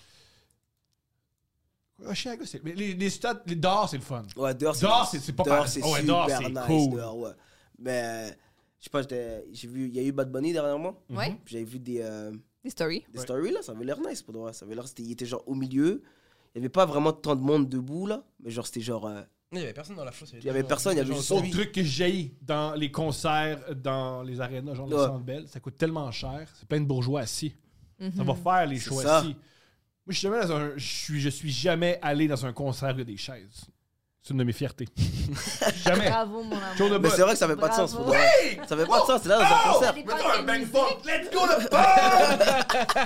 [SPEAKER 2] Ah, Chicago, mais les stades, les dehors, c'est le fun.
[SPEAKER 5] Ouais, dehors,
[SPEAKER 2] Dehors, c'est pas
[SPEAKER 5] dehors,
[SPEAKER 2] pareil.
[SPEAKER 5] c'est
[SPEAKER 2] Oh, ouais,
[SPEAKER 5] super
[SPEAKER 2] dehors, c'est
[SPEAKER 5] nice,
[SPEAKER 2] cool.
[SPEAKER 5] dehors, ouais. Mais, je sais pas, j'ai vu, il y a eu Bad Bunny dernièrement.
[SPEAKER 3] Ouais,
[SPEAKER 5] Puis j'avais vu des
[SPEAKER 3] stories.
[SPEAKER 5] stories, là, ça avait l'air nice, pour de vrai. Ça avait l'air, il était genre au milieu. Il y avait pas vraiment tant de monde debout, là. Mais genre, c'était genre...
[SPEAKER 4] Il n'y avait personne dans la fosse.
[SPEAKER 5] il y avait personne, il y avait juste
[SPEAKER 2] Autre
[SPEAKER 5] lui.
[SPEAKER 2] truc que j'ai dans les concerts, dans les arénas, genre les
[SPEAKER 5] Ouais.
[SPEAKER 2] Centre Bell, ça coûte tellement cher. C'est plein de bourgeois assis. Ça
[SPEAKER 3] Mhm.
[SPEAKER 2] va faire les
[SPEAKER 5] C'est
[SPEAKER 2] shows
[SPEAKER 5] ça.
[SPEAKER 2] assis. Moi, je suis jamais allé dans un concert où il y a des chaises. C'est une de mes fiertés. Jamais.
[SPEAKER 3] Bravo, mon amour.
[SPEAKER 2] Tour de
[SPEAKER 5] Mais
[SPEAKER 2] botte.
[SPEAKER 5] c'est vrai que ça fait pas de sens.
[SPEAKER 3] Bravo.
[SPEAKER 5] Ça fait pas de sens, c'est là dans un concert.
[SPEAKER 2] Mettons un bang funk. Let's go le funk!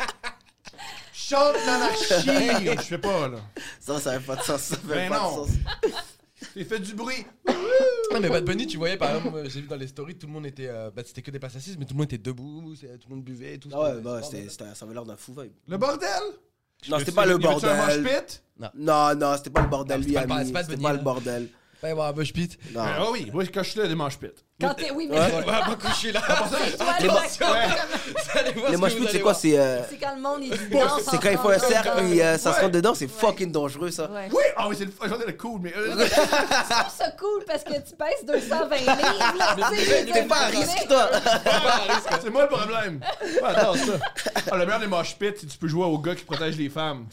[SPEAKER 2] Chante l'anarchie! Je fais pas, là.
[SPEAKER 5] Ça fait pas de sens. Ça fait
[SPEAKER 2] Ben
[SPEAKER 5] pas
[SPEAKER 2] non.
[SPEAKER 5] de sens.
[SPEAKER 2] J'ai fait du bruit.
[SPEAKER 4] Non, mais Bad Bunny, tu voyais, par exemple, j'ai vu dans les stories, tout le monde était. C'était que des places assises, mais tout le monde était debout, tout le monde buvait et tout.
[SPEAKER 5] Ah ouais, bah, ça avait l'air d'un fou vibe.
[SPEAKER 2] Le bordel?
[SPEAKER 5] Non, c'était pas le
[SPEAKER 2] Y avait-tu un mosh
[SPEAKER 5] bordel.
[SPEAKER 2] pit?
[SPEAKER 5] Non, c'était pas le bordel,
[SPEAKER 4] Non,
[SPEAKER 5] lui,
[SPEAKER 4] c'est pas
[SPEAKER 5] ami.
[SPEAKER 4] le
[SPEAKER 5] C'était
[SPEAKER 4] Bunny,
[SPEAKER 5] pas
[SPEAKER 4] là.
[SPEAKER 5] le bordel.
[SPEAKER 4] Va y avoir un mosh pit.
[SPEAKER 5] Non.
[SPEAKER 2] Ah oui, moi, quand je suis là, des mosh pits.
[SPEAKER 3] Quand t'es. Oui, mais.
[SPEAKER 5] Ouais.
[SPEAKER 4] On va pas coucher là.
[SPEAKER 3] Toi,
[SPEAKER 5] Les
[SPEAKER 3] là,
[SPEAKER 5] Les mosh pits, c'est quoi? C'est
[SPEAKER 3] c'est quand le monde, il dit danse
[SPEAKER 5] c'est quand il faut un
[SPEAKER 3] ensemble.
[SPEAKER 5] cercle et ça se
[SPEAKER 2] Ouais.
[SPEAKER 5] rentre dedans, c'est
[SPEAKER 3] Ouais.
[SPEAKER 5] fucking dangereux, ça.
[SPEAKER 3] Ouais.
[SPEAKER 2] Oui! Ah oui, c'est le cool, mais...
[SPEAKER 3] Je trouve ça cool parce que tu pèses 220 livres, là. tu sais,
[SPEAKER 5] T'es pas à risque, toi.
[SPEAKER 2] c'est moi le problème. Ouais, attends, ça. Ah, le meilleur des mosh pits, c'est que tu peux jouer au gars qui protège les femmes.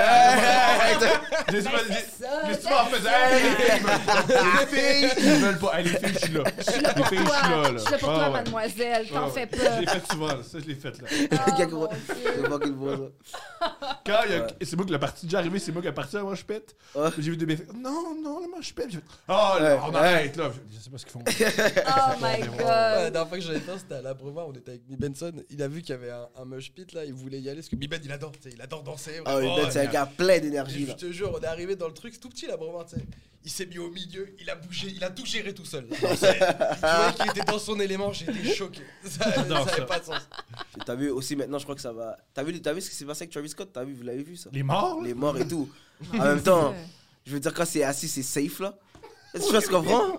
[SPEAKER 2] J'ai
[SPEAKER 3] ça,
[SPEAKER 2] les souvent en faisant. Les filles, ils veulent pas. Hey, les filles, je suis là. Les filles, je suis là.
[SPEAKER 3] Je suis là pour toi, mademoiselle. T'en fais pas.
[SPEAKER 2] Je l'ai fait souvent, là. Ça, je l'ai fait, là.
[SPEAKER 5] Quelqu'un
[SPEAKER 3] mon
[SPEAKER 5] qui-
[SPEAKER 3] Dieu.
[SPEAKER 5] C'est fucking beau, ça.
[SPEAKER 2] Quand il y a... C'est moi que la partie déjà arrivée, c'est moi qui a parti à la mosh pit.
[SPEAKER 5] Ouais.
[SPEAKER 2] J'ai vu des méfaits. Non, le mosh pit. J'ai fait, oh, là,
[SPEAKER 5] Ouais.
[SPEAKER 2] on arrête, là. Je sais pas ce qu'ils font.
[SPEAKER 3] Oh my
[SPEAKER 4] La
[SPEAKER 3] god.
[SPEAKER 4] dernière fois que j'avais fait, c'était à l'Abreuvoir, on était avec Mi Benson. Il a vu qu'il y avait un mosh pit là, il voulait y aller parce que Mi Ben il adore, tu sais, il adore danser.
[SPEAKER 5] Ah oui,
[SPEAKER 4] vraiment.
[SPEAKER 5] Ben, c'est un gars plein
[SPEAKER 4] Et
[SPEAKER 5] d'énergie,
[SPEAKER 4] je
[SPEAKER 5] là.
[SPEAKER 4] te jure, on est arrivé dans le truc, c'est tout petit l'Abreuvoir, tu sais. Il s'est mis au milieu, il a bougé, il a tout géré tout seul. Tu voyais qu'il était dans son élément, j'étais choqué. Ça
[SPEAKER 2] J'adore
[SPEAKER 4] avait
[SPEAKER 2] ça.
[SPEAKER 4] pas de sens.
[SPEAKER 5] Et t'as vu aussi maintenant, je crois que ça va. T'as vu ce qui s'est passé avec Travis Scott? Vous l'avez vu, ça?
[SPEAKER 2] Les morts, là?
[SPEAKER 5] Les morts et tout. En même temps, je veux dire, quand c'est assis, c'est safe, là. Tu vois ce qu'on comprend?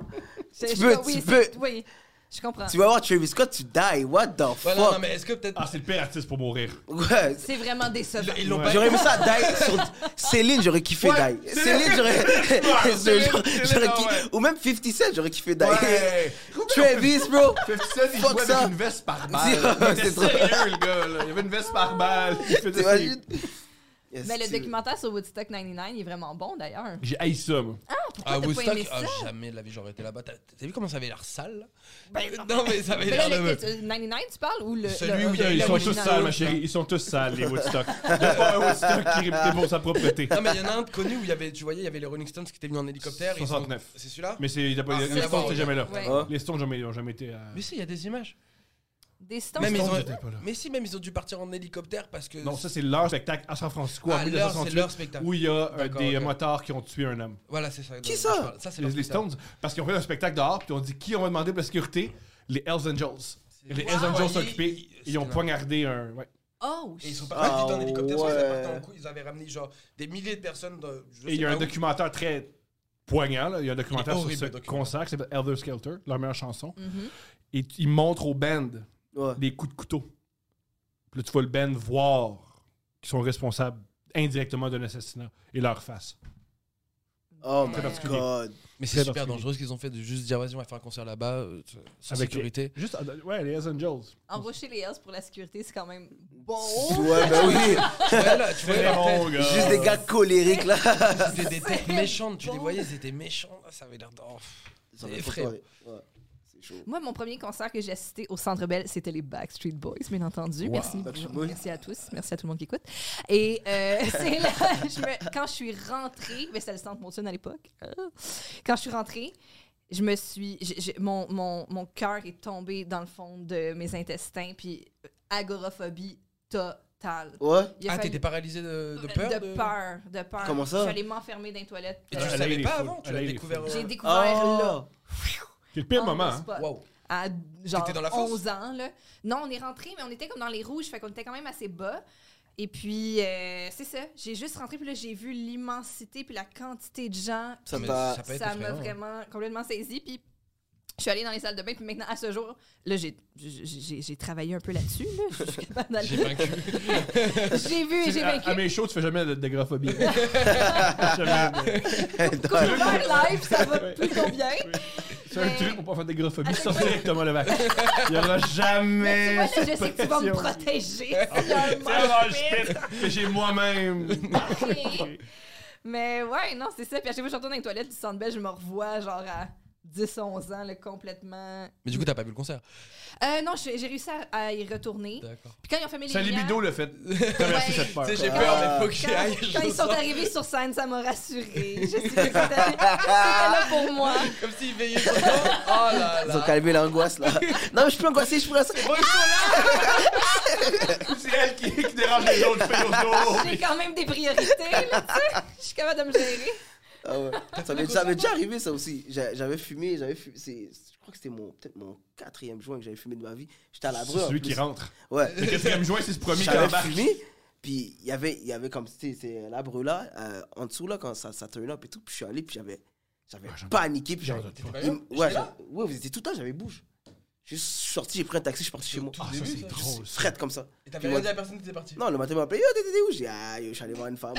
[SPEAKER 3] Oui, je comprends.
[SPEAKER 5] Tu vas voir Travis Scott, tu die. What the
[SPEAKER 4] Ouais, non, non,
[SPEAKER 5] fuck?
[SPEAKER 4] mais est-ce que peut-être.
[SPEAKER 2] Ah, c'est le pire artiste pour mourir.
[SPEAKER 5] Ouais.
[SPEAKER 3] C'est vraiment décevant.
[SPEAKER 4] Ils l'ont
[SPEAKER 2] Ouais.
[SPEAKER 4] pas.
[SPEAKER 5] J'aurais aimé ça die sur Céline, j'aurais kiffé
[SPEAKER 2] Ouais,
[SPEAKER 5] die.
[SPEAKER 2] Céline.
[SPEAKER 5] Céline, j'aurais
[SPEAKER 2] Céline,
[SPEAKER 5] j'aurais
[SPEAKER 2] ah
[SPEAKER 5] kiffé.
[SPEAKER 2] ouais.
[SPEAKER 5] Ou même 50 Cent, j'aurais kiffé die.
[SPEAKER 2] Ouais.
[SPEAKER 5] Travis, bro.
[SPEAKER 2] 50 Cent, il
[SPEAKER 5] Fuck
[SPEAKER 2] jouait
[SPEAKER 5] ça.
[SPEAKER 2] avec une veste par balle.
[SPEAKER 5] C'est
[SPEAKER 2] C'est
[SPEAKER 5] trop-
[SPEAKER 2] sérieux, le gars, là. Il avait une veste par balle. Il faisait
[SPEAKER 5] T'imagines?
[SPEAKER 3] Mais le documentaire sur Woodstock 99 il est vraiment bon d'ailleurs.
[SPEAKER 2] J'ai haï ça, moi.
[SPEAKER 4] Ah,
[SPEAKER 3] t'as pas
[SPEAKER 4] Woodstock,
[SPEAKER 3] aimé ça?
[SPEAKER 4] jamais de la vie j'aurais été là-bas. T'as vu comment ça avait l'air sale là?
[SPEAKER 3] Ben,
[SPEAKER 4] Non, mais ça avait
[SPEAKER 3] Mais là,
[SPEAKER 4] l'air de.
[SPEAKER 3] 99 tu parles ou le.
[SPEAKER 4] Celui où il y a
[SPEAKER 2] Ils
[SPEAKER 4] la
[SPEAKER 2] sont tous
[SPEAKER 4] originale.
[SPEAKER 2] sales, ma chérie. Ils sont tous sales, les Woodstock. Il n'y a pas un Woodstock qui est réputé pour sa propreté.
[SPEAKER 4] Non, mais il y en a un de connu où il y avait, tu voyais, il y avait les Rolling Stones qui étaient venus en hélicoptère. ils sont-
[SPEAKER 2] 69.
[SPEAKER 4] C'est celui-là?
[SPEAKER 2] Mais c'est, il a pas-
[SPEAKER 4] Ah,
[SPEAKER 2] les
[SPEAKER 4] c'est
[SPEAKER 2] Stones,
[SPEAKER 4] là-bas,
[SPEAKER 2] c'est jamais là.
[SPEAKER 3] Ouais.
[SPEAKER 5] Hein?
[SPEAKER 2] Les Stones n'ont jamais été à...
[SPEAKER 4] Mais si, il y a des images.
[SPEAKER 3] Des Stones.
[SPEAKER 4] Même ils ont...
[SPEAKER 2] j'étais pas là.
[SPEAKER 4] Mais si, même ils ont dû partir en hélicoptère parce que.
[SPEAKER 2] Non, ça, c'est leur spectacle à San Francisco en
[SPEAKER 4] Ah, leur, c'est
[SPEAKER 2] 1968,
[SPEAKER 4] leur spectacle.
[SPEAKER 2] où il y a
[SPEAKER 4] D'accord,
[SPEAKER 2] des
[SPEAKER 4] ok.
[SPEAKER 2] motards qui ont tué un homme.
[SPEAKER 4] Voilà, c'est ça.
[SPEAKER 5] Qui
[SPEAKER 4] dont
[SPEAKER 5] ça?
[SPEAKER 4] je parle. Ça, c'est leur
[SPEAKER 2] Les
[SPEAKER 4] spectacle.
[SPEAKER 2] Stones, parce qu'ils ont fait un spectacle dehors, puis on dit qui on va demander pour la sécurité? Les Hells Angels. Et les Hells Angels sont occupés, ils ont poignardé un... Ouais.
[SPEAKER 3] Oh,
[SPEAKER 4] Et ils sont partis en
[SPEAKER 5] Ah,
[SPEAKER 4] hélicoptère, parce qu'ils
[SPEAKER 5] ouais.
[SPEAKER 4] partaient en couille, ils avaient ramené genre des milliers de personnes.
[SPEAKER 2] Et il y a un documentaire très poignant, là. Il y a un documentaire
[SPEAKER 4] Il est
[SPEAKER 2] sur
[SPEAKER 4] horrible,
[SPEAKER 2] ce
[SPEAKER 4] le documentaire.
[SPEAKER 2] concert qui s'appelle Elder Skelter, leur meilleure chanson.
[SPEAKER 3] Mhm.
[SPEAKER 2] Et ils montrent au band
[SPEAKER 5] Ouais.
[SPEAKER 2] des coups de couteau. Puis là, tu vois le band voir qu'ils sont responsables indirectement d'un assassinat et leur face.
[SPEAKER 5] Oh
[SPEAKER 2] Très
[SPEAKER 5] my
[SPEAKER 2] particulier.
[SPEAKER 5] god.
[SPEAKER 4] Mais c'est
[SPEAKER 2] Très
[SPEAKER 4] super
[SPEAKER 2] particulier.
[SPEAKER 4] dangereux ce qu'ils ont fait de juste dire vas-y, on va faire un concert là-bas, sans
[SPEAKER 2] Avec
[SPEAKER 4] sécurité.
[SPEAKER 2] Juste, ouais, les Hells Angels.
[SPEAKER 3] Embaucher les Hells pour la sécurité, c'est quand même bon.
[SPEAKER 5] Ouais, ben oui.
[SPEAKER 4] Ouais, là, tu vois,
[SPEAKER 2] Très
[SPEAKER 4] leur
[SPEAKER 2] bon,
[SPEAKER 4] tête,
[SPEAKER 2] gars.
[SPEAKER 5] Juste des gars colériques, là.
[SPEAKER 4] c'était des têtes méchantes, tu les voyais, ils étaient méchants, là, ça avait l'air de. Oh,
[SPEAKER 5] Ça
[SPEAKER 4] c'est
[SPEAKER 5] fait
[SPEAKER 4] effrayant.
[SPEAKER 5] trop peur. Ouais. C'est chaud.
[SPEAKER 3] Moi, mon premier concert que j'ai assisté au Centre Bell, c'était les Backstreet Boys, bien entendu.
[SPEAKER 2] Wow.
[SPEAKER 3] Merci.
[SPEAKER 5] Backstreet Boys.
[SPEAKER 3] Merci à tous. Merci à tout le monde qui écoute. Et c'est là, quand je suis rentrée, mais c'était le Centre Molson à l'époque. Quand je suis rentrée, je me suis, mon cœur est tombé dans le fond de mes intestins, puis agoraphobie totale.
[SPEAKER 5] Ouais.
[SPEAKER 3] Il a
[SPEAKER 4] Ah,
[SPEAKER 3] fallu-
[SPEAKER 4] t'étais paralysé de peur?
[SPEAKER 3] de peur.
[SPEAKER 5] Comment ça?
[SPEAKER 3] J'allais m'enfermer dans les toilettes.
[SPEAKER 4] Et tu
[SPEAKER 2] Elle a eu
[SPEAKER 4] savais
[SPEAKER 2] les
[SPEAKER 4] pas
[SPEAKER 2] fous.
[SPEAKER 4] avant, tu
[SPEAKER 2] Elle a
[SPEAKER 4] l'as
[SPEAKER 2] eu les
[SPEAKER 4] découvert.
[SPEAKER 2] fous.
[SPEAKER 3] J'ai découvert là.
[SPEAKER 2] C'est le pire
[SPEAKER 3] on
[SPEAKER 2] moment,
[SPEAKER 3] the
[SPEAKER 2] hein?
[SPEAKER 3] spot.
[SPEAKER 4] Wow.
[SPEAKER 3] À genre
[SPEAKER 4] T'étais dans la fosse?
[SPEAKER 3] 11 ans. Là. Non, on est rentré, mais on était comme dans les rouges, fait qu'on était quand même assez bas. Et puis, c'est ça. J'ai juste rentré, puis là, j'ai vu l'immensité, puis la quantité de gens.
[SPEAKER 5] Ça
[SPEAKER 4] Mais
[SPEAKER 5] t'a.
[SPEAKER 4] ça peut être
[SPEAKER 3] Ça m'a
[SPEAKER 4] effrayant.
[SPEAKER 3] vraiment complètement saisie. Puis, je suis allée dans les salles de bain, puis maintenant, à ce jour, là, j'ai travaillé un peu là-dessus. Là. Je suis capable d'aller.
[SPEAKER 4] J'ai vaincu.
[SPEAKER 3] J'ai vu, j'ai vaincu.
[SPEAKER 2] À mes shows, tu fais jamais d'agoraphobie. Jamais de-
[SPEAKER 3] Couvert live, ça va plutôt bien.
[SPEAKER 2] C'est un
[SPEAKER 3] Mais-
[SPEAKER 2] truc pour pas faire d'agoraphobie,
[SPEAKER 3] À chaque
[SPEAKER 2] sors
[SPEAKER 3] fois-
[SPEAKER 2] directement le vaccin. Il n'y aura
[SPEAKER 3] Mais
[SPEAKER 2] jamais.
[SPEAKER 3] tu vois, là, je
[SPEAKER 2] cette
[SPEAKER 3] sais que tu vas me
[SPEAKER 2] pression.
[SPEAKER 3] protéger. s'il y a un
[SPEAKER 2] C'est
[SPEAKER 3] mosh
[SPEAKER 2] un
[SPEAKER 3] pit.
[SPEAKER 2] mosh que j'ai moi-même.
[SPEAKER 3] Mais ouais, non, c'est ça. Puis à chaque fois que je retourne dans les toilettes du Centre Bell, je me revois genre à 10-11 ans, là, complètement...
[SPEAKER 4] Mais du coup, t'as pas vu le concert.
[SPEAKER 3] Non, j'ai réussi à y retourner.
[SPEAKER 4] D'accord.
[SPEAKER 3] Puis quand ils ont fermé les
[SPEAKER 2] C'est
[SPEAKER 3] lumières...
[SPEAKER 2] libido le fait traverser
[SPEAKER 3] Ouais.
[SPEAKER 2] cette peur.
[SPEAKER 4] Tu sais, j'ai peur, mais faut qu'il
[SPEAKER 3] Quand,
[SPEAKER 4] aille.
[SPEAKER 3] quand ils sont arrivés sur scène, ça m'a rassurée. Je sais que c'était là pour moi.
[SPEAKER 4] Comme s'ils veillaient sur toi. Oh là
[SPEAKER 5] Ils ont
[SPEAKER 4] là.
[SPEAKER 5] calmé l'angoisse, là. Non, mais je suis plus angoissé, je suis plus angoissé.
[SPEAKER 2] C'est elle qui dérange les autres filles autour.
[SPEAKER 3] J'ai quand même des priorités, là, tu sais. Je suis capable de me gérer.
[SPEAKER 5] Ah ouais. Ça m'est déjà arrivé, ça aussi. J'avais fumé. Je crois que c'était peut-être mon 4e joint que j'avais fumé de ma vie. J'étais à la brûle.
[SPEAKER 2] C'est celui qui rentre.
[SPEAKER 5] Ouais.
[SPEAKER 2] Le 4e joint, c'est ce premier qui
[SPEAKER 5] J'avais
[SPEAKER 2] embarque.
[SPEAKER 5] fumé, puis il y avait comme, c'est la brûle là, en dessous, là, quand ça turn up et tout. Puis je suis allé, puis j'avais
[SPEAKER 2] j'en-
[SPEAKER 5] paniqué. Puis
[SPEAKER 2] j'en-
[SPEAKER 5] ouais, vous étiez tout le temps, j'avais bouge. Je suis sorti, j'ai pris un taxi, je suis parti chez moi.
[SPEAKER 2] Ah, ça, c'est drôle. ça.
[SPEAKER 5] Frette comme ça.
[SPEAKER 4] Et t'avais
[SPEAKER 5] Puis
[SPEAKER 4] rien
[SPEAKER 5] moi-
[SPEAKER 4] dit à la personne qui était partie.
[SPEAKER 5] Non, le matin, il m'a appelé, yo, t'étais où? J'ai dit, ah, yo, je suis allé voir une femme.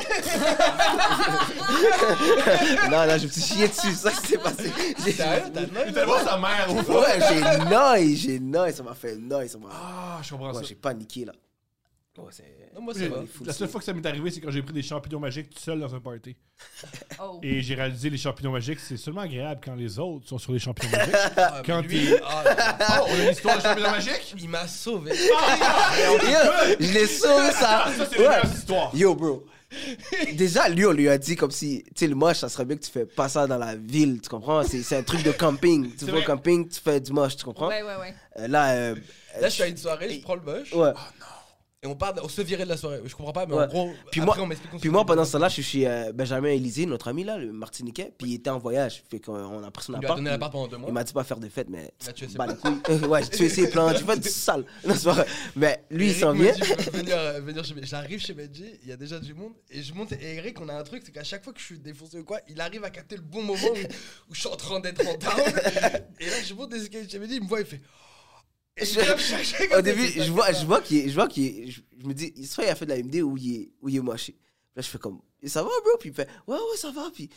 [SPEAKER 5] Non, je me suis chié dessus, c'est ça qui s'est passé.
[SPEAKER 4] Sérieux, t'as
[SPEAKER 2] Il était voir sa mère au fond.
[SPEAKER 5] Ouais, j'ai noise, ça m'a fait noise, ça m'a...
[SPEAKER 2] Ah, je comprends
[SPEAKER 5] Ouais,
[SPEAKER 2] ça.
[SPEAKER 5] j'ai paniqué, là. Ouais, c'est...
[SPEAKER 4] Non, moi, ça va.
[SPEAKER 2] La seule fois que ça m'est arrivé, c'est quand j'ai pris des champignons magiques tout seul dans un party.
[SPEAKER 3] Oh.
[SPEAKER 2] Et j'ai réalisé les champignons magiques, c'est seulement agréable quand les autres sont sur les champignons magiques.
[SPEAKER 4] Ah,
[SPEAKER 2] Quand
[SPEAKER 4] mais lui,
[SPEAKER 2] il-
[SPEAKER 4] ah là là.
[SPEAKER 2] Oh, on a une histoire de champignons magiques?
[SPEAKER 4] Il m'a sauvé.
[SPEAKER 5] Yo, je l'ai sauvé, ça.
[SPEAKER 2] Ah, ça, c'est la meilleure histoire.
[SPEAKER 5] Yo, bro. Déjà, lui, on lui a dit comme si, tu sais, le moche, ça serait bien que tu fais pas ça dans la ville, tu comprends? C'est un truc de camping. Tu vas au
[SPEAKER 2] vrai.
[SPEAKER 5] camping, tu fais du moche, tu comprends?
[SPEAKER 3] Ouais, ouais, ouais.
[SPEAKER 5] Là,
[SPEAKER 4] Là, je suis à une soirée, je prends le moche.
[SPEAKER 5] ouais.
[SPEAKER 4] Et on se virait de la soirée. Je comprends pas, mais
[SPEAKER 5] Ouais.
[SPEAKER 4] en gros,
[SPEAKER 5] Puis
[SPEAKER 4] après,
[SPEAKER 5] moi-
[SPEAKER 4] on m'explique.
[SPEAKER 5] Puis moi, pendant ce temps-là, je suis chez Benjamin Élysée, notre ami là, le Martiniquais, puis il était en voyage. Fait qu'on a pris son
[SPEAKER 4] Il lui a
[SPEAKER 5] appart.
[SPEAKER 4] donné l'appart pendant 2 mois.
[SPEAKER 5] Il m'a dit pas faire de fête, mais.
[SPEAKER 4] Il a tué ses
[SPEAKER 5] Bah, les couilles. Ouais, j'ai tué ses plans, tu fais du sale. Non, c'est pas vrai. Mais lui, il
[SPEAKER 4] Eric
[SPEAKER 5] s'en
[SPEAKER 4] me
[SPEAKER 5] vient.
[SPEAKER 4] dit, je veux venir chez Benji. J'arrive chez Benji, il y a déjà du monde. Et je monte. Et Eric, on a un truc, c'est qu'à chaque fois que je suis défoncé ou quoi, il arrive à capter le bon moment où je suis en train d'être en down. Et là, je monte des escaliers chez Benji, il me voit, il fait. Et
[SPEAKER 5] Au début, je vois qu'il est. Je me dis, soit il a fait de la MD ou il est moché. Là, je fais comme, ça va, bro? Puis il fait, ouais, ça va. Puis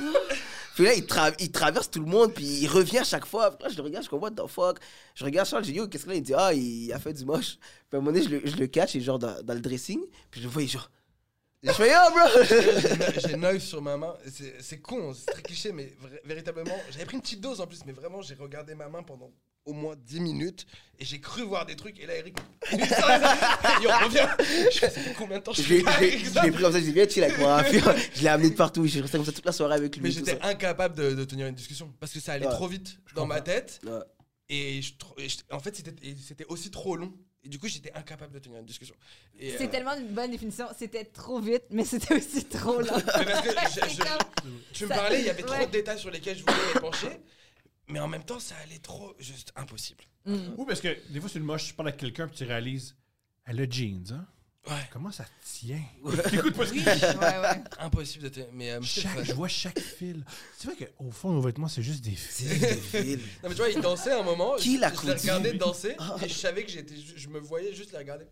[SPEAKER 5] là, il traverse tout le monde, puis il revient à chaque fois. Puis là, je le regarde, je suis comme, what the fuck? Je regarde Charles, je dis, yo, qu'est-ce que là? Il dit, il a fait du moche. Puis à un moment donné, je le catch, il est genre dans le dressing. Puis je le vois, il est genre. Je fais, yo, bro!
[SPEAKER 4] J'ai une œil sur ma main. C'est con, c'est très cliché, mais véritablement, j'avais pris une petite dose en plus, mais vraiment, j'ai regardé ma main pendant au moins 10 minutes et j'ai cru voir des trucs. Et là, Eric, il revient. Je fais, ça fait combien de temps je
[SPEAKER 5] Je
[SPEAKER 4] fais pas avec
[SPEAKER 5] l'ai
[SPEAKER 4] ça?
[SPEAKER 5] pris comme ça, je dis, viens, chill avec moi. Puis je l'ai amené de partout. J'ai resté comme ça toute la soirée avec lui.
[SPEAKER 4] Mais
[SPEAKER 5] tout
[SPEAKER 4] j'étais
[SPEAKER 5] ça.
[SPEAKER 4] incapable de tenir une discussion parce que ça allait
[SPEAKER 5] Ouais.
[SPEAKER 4] trop vite dans ma tête.
[SPEAKER 5] Ouais.
[SPEAKER 4] Et en fait, c'était aussi trop long. Et du coup, j'étais incapable de tenir une discussion. Et,
[SPEAKER 3] C'est tellement une bonne définition. C'était trop vite, mais c'était aussi trop lent.
[SPEAKER 4] mais parce que
[SPEAKER 3] C'est comme-
[SPEAKER 4] tu me
[SPEAKER 3] Ça-
[SPEAKER 4] parlais, il y avait trop
[SPEAKER 3] ouais.
[SPEAKER 4] de détails sur lesquels je voulais m'épancher. Mais en même temps, ça allait trop. Juste impossible.
[SPEAKER 3] Mm.
[SPEAKER 2] Oui, parce que des fois, sur le moche, tu parles avec quelqu'un puis tu réalises, elle a jeans, hein?
[SPEAKER 4] Ouais.
[SPEAKER 2] Comment ça tient? T'écoutes pas ce qu'il dit.
[SPEAKER 3] Ouais.
[SPEAKER 4] Impossible de tenir. Mais
[SPEAKER 2] Je vois chaque fil. C'est vrai qu'au fond, nos vêtements, c'est juste des
[SPEAKER 5] C'est
[SPEAKER 2] fils.
[SPEAKER 5] juste des villes.
[SPEAKER 4] non, mais tu vois, il dansait à un moment.
[SPEAKER 5] Qui l'a
[SPEAKER 4] Je les
[SPEAKER 5] conduit?
[SPEAKER 4] regardais danser. Et je savais que je me voyais juste les regarder.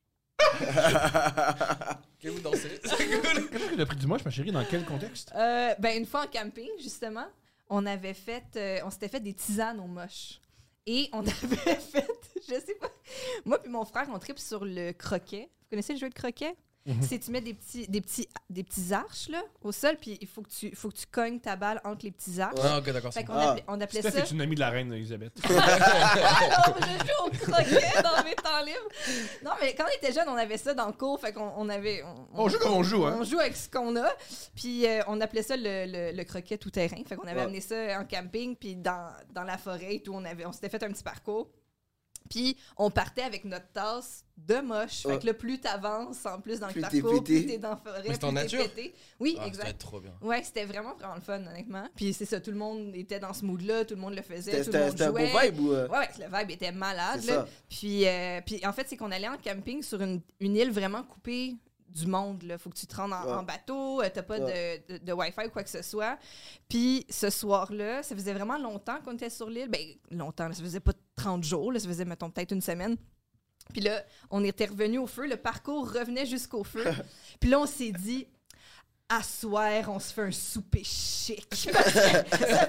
[SPEAKER 4] Que vous dansez. C'est cool.
[SPEAKER 2] Comment tu as pris du moche, ma chérie? Dans quel contexte?
[SPEAKER 3] Ben, une fois en camping, justement, on s'était fait des tisanes aux moches. Et on avait fait, je sais pas, moi puis mon frère, on tripe sur le croquet. Vous connaissez le jeu de croquet? C'est tu mets des petits arches là, au sol, puis il faut que tu cognes ta balle entre les petits arches.
[SPEAKER 4] Ah, ok, d'accord.
[SPEAKER 3] Fait
[SPEAKER 4] c'est
[SPEAKER 3] qu'on
[SPEAKER 4] bon.
[SPEAKER 3] on appelait
[SPEAKER 2] Steph
[SPEAKER 3] ça...
[SPEAKER 2] est une amie de la reine Elisabeth.
[SPEAKER 3] Alors, je joue au croquet dans mes temps libres. Non, mais quand on était jeune, on avait ça dans le cours, fait qu'on avait...
[SPEAKER 2] On joue comme on joue, hein?
[SPEAKER 3] On joue avec ce qu'on a, puis on appelait ça le croquet tout-terrain. Fait qu'on avait amené ça en camping, puis dans la forêt et tout, on s'était fait un petit parcours. Puis on partait avec notre tasse de moche. Fait que là, plus t'avances en plus dans
[SPEAKER 5] Plus
[SPEAKER 3] le
[SPEAKER 5] t'es
[SPEAKER 3] parcours,
[SPEAKER 5] pété.
[SPEAKER 3] plus t'es dans la forêt,
[SPEAKER 4] Mais c'était en
[SPEAKER 3] plus t'es
[SPEAKER 4] nature?
[SPEAKER 3] pété. Oui,
[SPEAKER 4] Ah, ça doit
[SPEAKER 3] exact.
[SPEAKER 4] être trop bien.
[SPEAKER 3] Ouais, c'était vraiment le fun, honnêtement. Puis c'est ça, tout le monde était dans ce mood-là, tout le monde le faisait, tout le
[SPEAKER 5] C'était
[SPEAKER 3] monde
[SPEAKER 5] un beau
[SPEAKER 3] jouait.
[SPEAKER 5] vibe ou.
[SPEAKER 3] Ouais, le vibe était malade.
[SPEAKER 5] C'est
[SPEAKER 3] Là.
[SPEAKER 5] ça.
[SPEAKER 3] Puis en fait, c'est qu'on allait en camping sur une île vraiment coupée du monde. Là. Faut que tu te rendes en bateau, t'as pas de Wi-Fi ou quoi que ce soit. Puis ce soir-là, ça faisait vraiment longtemps qu'on était sur l'île. Ben, longtemps, là, ça faisait pas 30 jours, là, ça faisait, mettons, peut-être une semaine. Puis là, on était revenu au feu, le parcours revenait jusqu'au feu. Puis là, on s'est dit... À soir, on se fait un souper chic. Parce que ça